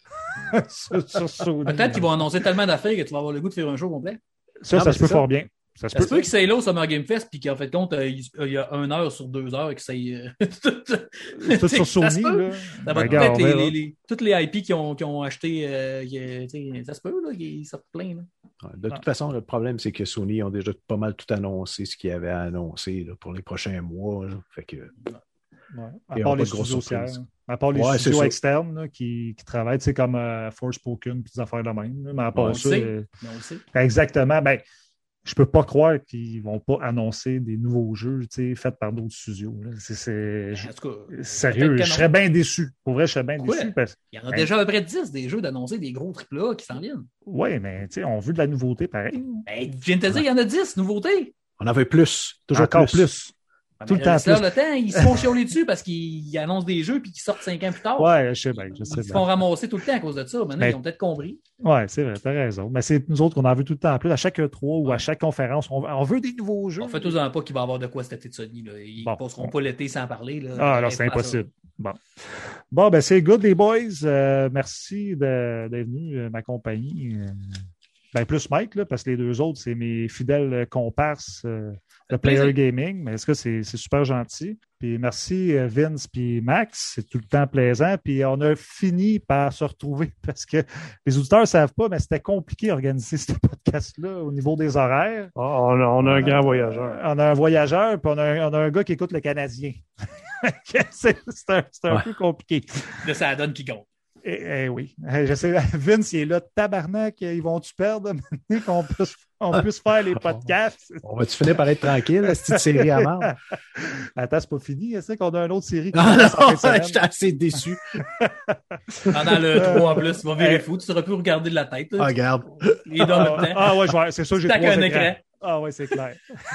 B: sur, sur Sony.
E: Peut-être qu'ils vont annoncer tellement d'affaires que tu vas avoir le goût de faire un show complet.
B: Ça,
D: Non,
B: ça
D: mais
B: se peut
D: c'est
B: fort
D: ça.
B: bien. Ça se
E: Ça se
B: peut.
E: peut qu'ils soient là au Summer Game Fest puis qu'en fait compte, euh, il il y a une heure sur deux heures que ça y est.
B: Tout sur
E: Ça se
B: Sony,
E: peut.
B: là.
E: Ça va
B: Ben, regarde,
E: peut-être
B: on
E: les,
B: verra.
E: les, les- toutes les I P qui ont, qui ont acheté. Euh, qui, euh, tu sais, ça se peut, là, qu'ils sortent plein. Là.
D: Ouais, De toute
B: Ah.
D: façon, le problème, c'est que Sony ont déjà pas mal tout annoncé ce qu'ils avaient annoncé là, pour les prochains mois. Là. Fait que,
B: Ouais. À
D: Et
B: part
D: on
B: les
D: pas de grosses
B: studios
D: surprises.
B: tiers. À part les
D: Ouais, c'est
B: studios
D: ça.
B: externes là, qui, qui travaillent, tu sais, comme euh, Forspoken et des affaires de même. là. Mais à part
E: On le
B: ça,
E: sait.
B: euh,
E: Mais on le sait.
B: exactement. Ben, je peux pas croire qu'ils vont pas annoncer des nouveaux jeux, tu sais, faits par d'autres studios. là. C'est, c'est- je-
E: En tout cas,
B: sérieux,
E: peut-être que
B: je
E: non.
B: serais bien déçu. Pour vrai, je serais bien
E: Pourquoi?
B: déçu. Parce...
E: Il y en a
B: Ben,
E: déjà à peu près dix des jeux d'annoncer des gros triple A qui s'en viennent.
B: ouais, mais tu sais, on veut de la nouveauté pareil.
E: Ben, je viens de te dire, il y en a dix nouveautés.
D: on en veut plus. Toujours
B: Encore
D: plus.
B: plus. Tout le
E: Ben,
B: temps
E: reste là,
B: plus.
E: le temps, ils se font chialer dessus parce qu'ils annoncent des jeux puis qu'ils sortent cinq ans plus tard.
B: Ouais, je sais bien, je
E: Ils
B: sais
E: se font
B: bien.
E: ramasser tout le temps à cause de ça. Maintenant,
B: Mais-
E: ils ont peut-être compris.
B: Ouais, c'est vrai, t'as raison. Mais c'est nous autres qu'on en veut tout le temps plus. À chaque E trois ou à chaque conférence, on, on veut des nouveaux jeux.
E: On fait tous en pas qu'il va y avoir de quoi cet été de Sony. Là. Ils
B: Bon.
E: passeront pas l'été sans parler. Là.
B: Ah, alors c'est
E: Arrête pas ça.
B: impossible. Bon. Bon, ben c'est good, les boys. Euh, merci de- d'être venus euh, m'accompagner. Euh, ben, plus Mike, là, parce que les deux autres, c'est mes fidèles comparses euh, de
E: plaisir.
B: Player Gaming. Mais est-ce que c'est c'est super gentil? Puis merci euh, Vince puis Max. C'est tout le temps plaisant. Puis on a fini par se retrouver parce que les auditeurs ne savent pas, mais c'était compliqué d'organiser ce podcast-là au niveau des horaires.
C: Ah, on, a, on a un grand voyageur.
B: On a un voyageur, puis on a un, on a un gars qui écoute le Canadien. c'est c'est un, c'est un
D: Ouais.
B: peu compliqué.
E: Là, ça donne qui compte.
B: Eh, eh oui. Eh, Je sais, Vince, il est là, tabarnak, ils vont-tu perdre maintenant qu'on puisse, on puisse faire les podcasts?
D: On va-tu finir par être tranquille, la petite série à mort?
B: Attends, c'est pas fini. C'est qu'on a une autre série qui
D: Ah
B: commence en fin de
D: non,
B: semaine.
D: j'étais assez déçu.
E: Pendant le trois en plus, tu vas virer fou. Tu sauras plus regarder de la tête.
D: Ah,
E: Là.
D: regarde.
E: Les deux en
B: Ah,
E: même temps.
B: ah ouais, je vois, c'est ça, j'ai
E: Tac,
B: trois
E: un
B: écrans.
E: écran.
B: Ah ouais, c'est clair.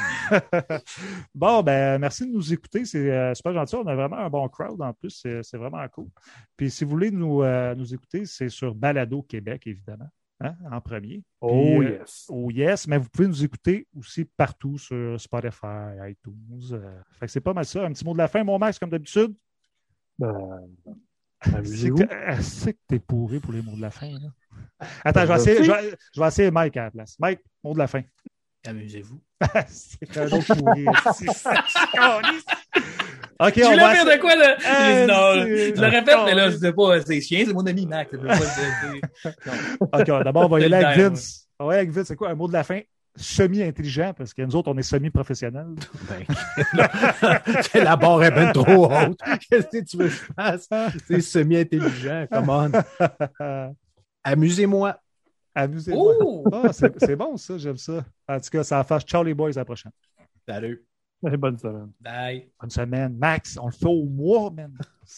B: Bon, ben merci de nous écouter. C'est euh, super gentil. On a vraiment un bon crowd en plus. C'est, c'est vraiment cool. Puis si vous voulez nous, euh, nous écouter, c'est sur Balado Québec, évidemment, hein, en premier.
C: Oh
B: Puis, euh,
C: yes.
B: Oh yes, mais vous pouvez nous écouter aussi partout sur Spotify, iTunes. euh. Fait que c'est pas mal ça. Un petit mot de la fin, mon Max, comme d'habitude.
C: Ben,
B: C'est
C: amusez-vous.
B: que, euh, c'est que t'es pourri pour les mots de la fin. Là. Attends, je vais, essayer, je, vais, je vais essayer Mike à la place. Mike, mot de la fin.
E: Amusez-vous.
B: C'est un autre pourri. OK,
E: Je
B: on
E: voulais
B: va...
E: faire de quoi, là?
B: Euh,
E: non,
B: c'est-
E: je le répète, mais là, je sais pas, c'est chien, c'est mon ami Max. Je veux pas le-
B: OK, d'abord, on va y aller avec
E: C'est le
B: Vince. On va y aller avec Vince. C'est quoi un mot de la fin? Semi-intelligent, parce que nous autres, on est semi-professionnels.
D: Ben, la barre est bien trop haute. Qu'est-ce que tu veux que je fasse? C'est semi-intelligent, come on. Amusez-moi.
B: Amusez-moi.
E: Oh!
B: Ah, c'est, c'est bon, ça, j'aime ça. En tout cas, ça va faire ciao les boys à la prochaine.
D: Salut.
C: Bonne semaine.
E: Bye.
B: Bonne semaine. Max, on le fait au mois, man.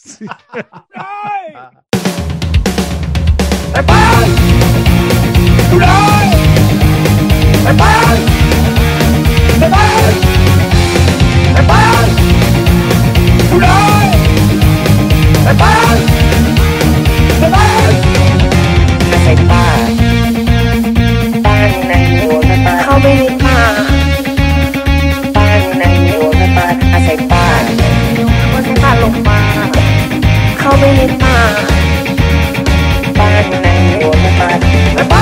F: เข้าไม่ได้ป่าบ้านในหัวแม่ป่าอาศัยป่าคนในป่าลงมาเข้าไม่ได้ป่าบ้านในหัวแม่ป่าแม่ป่า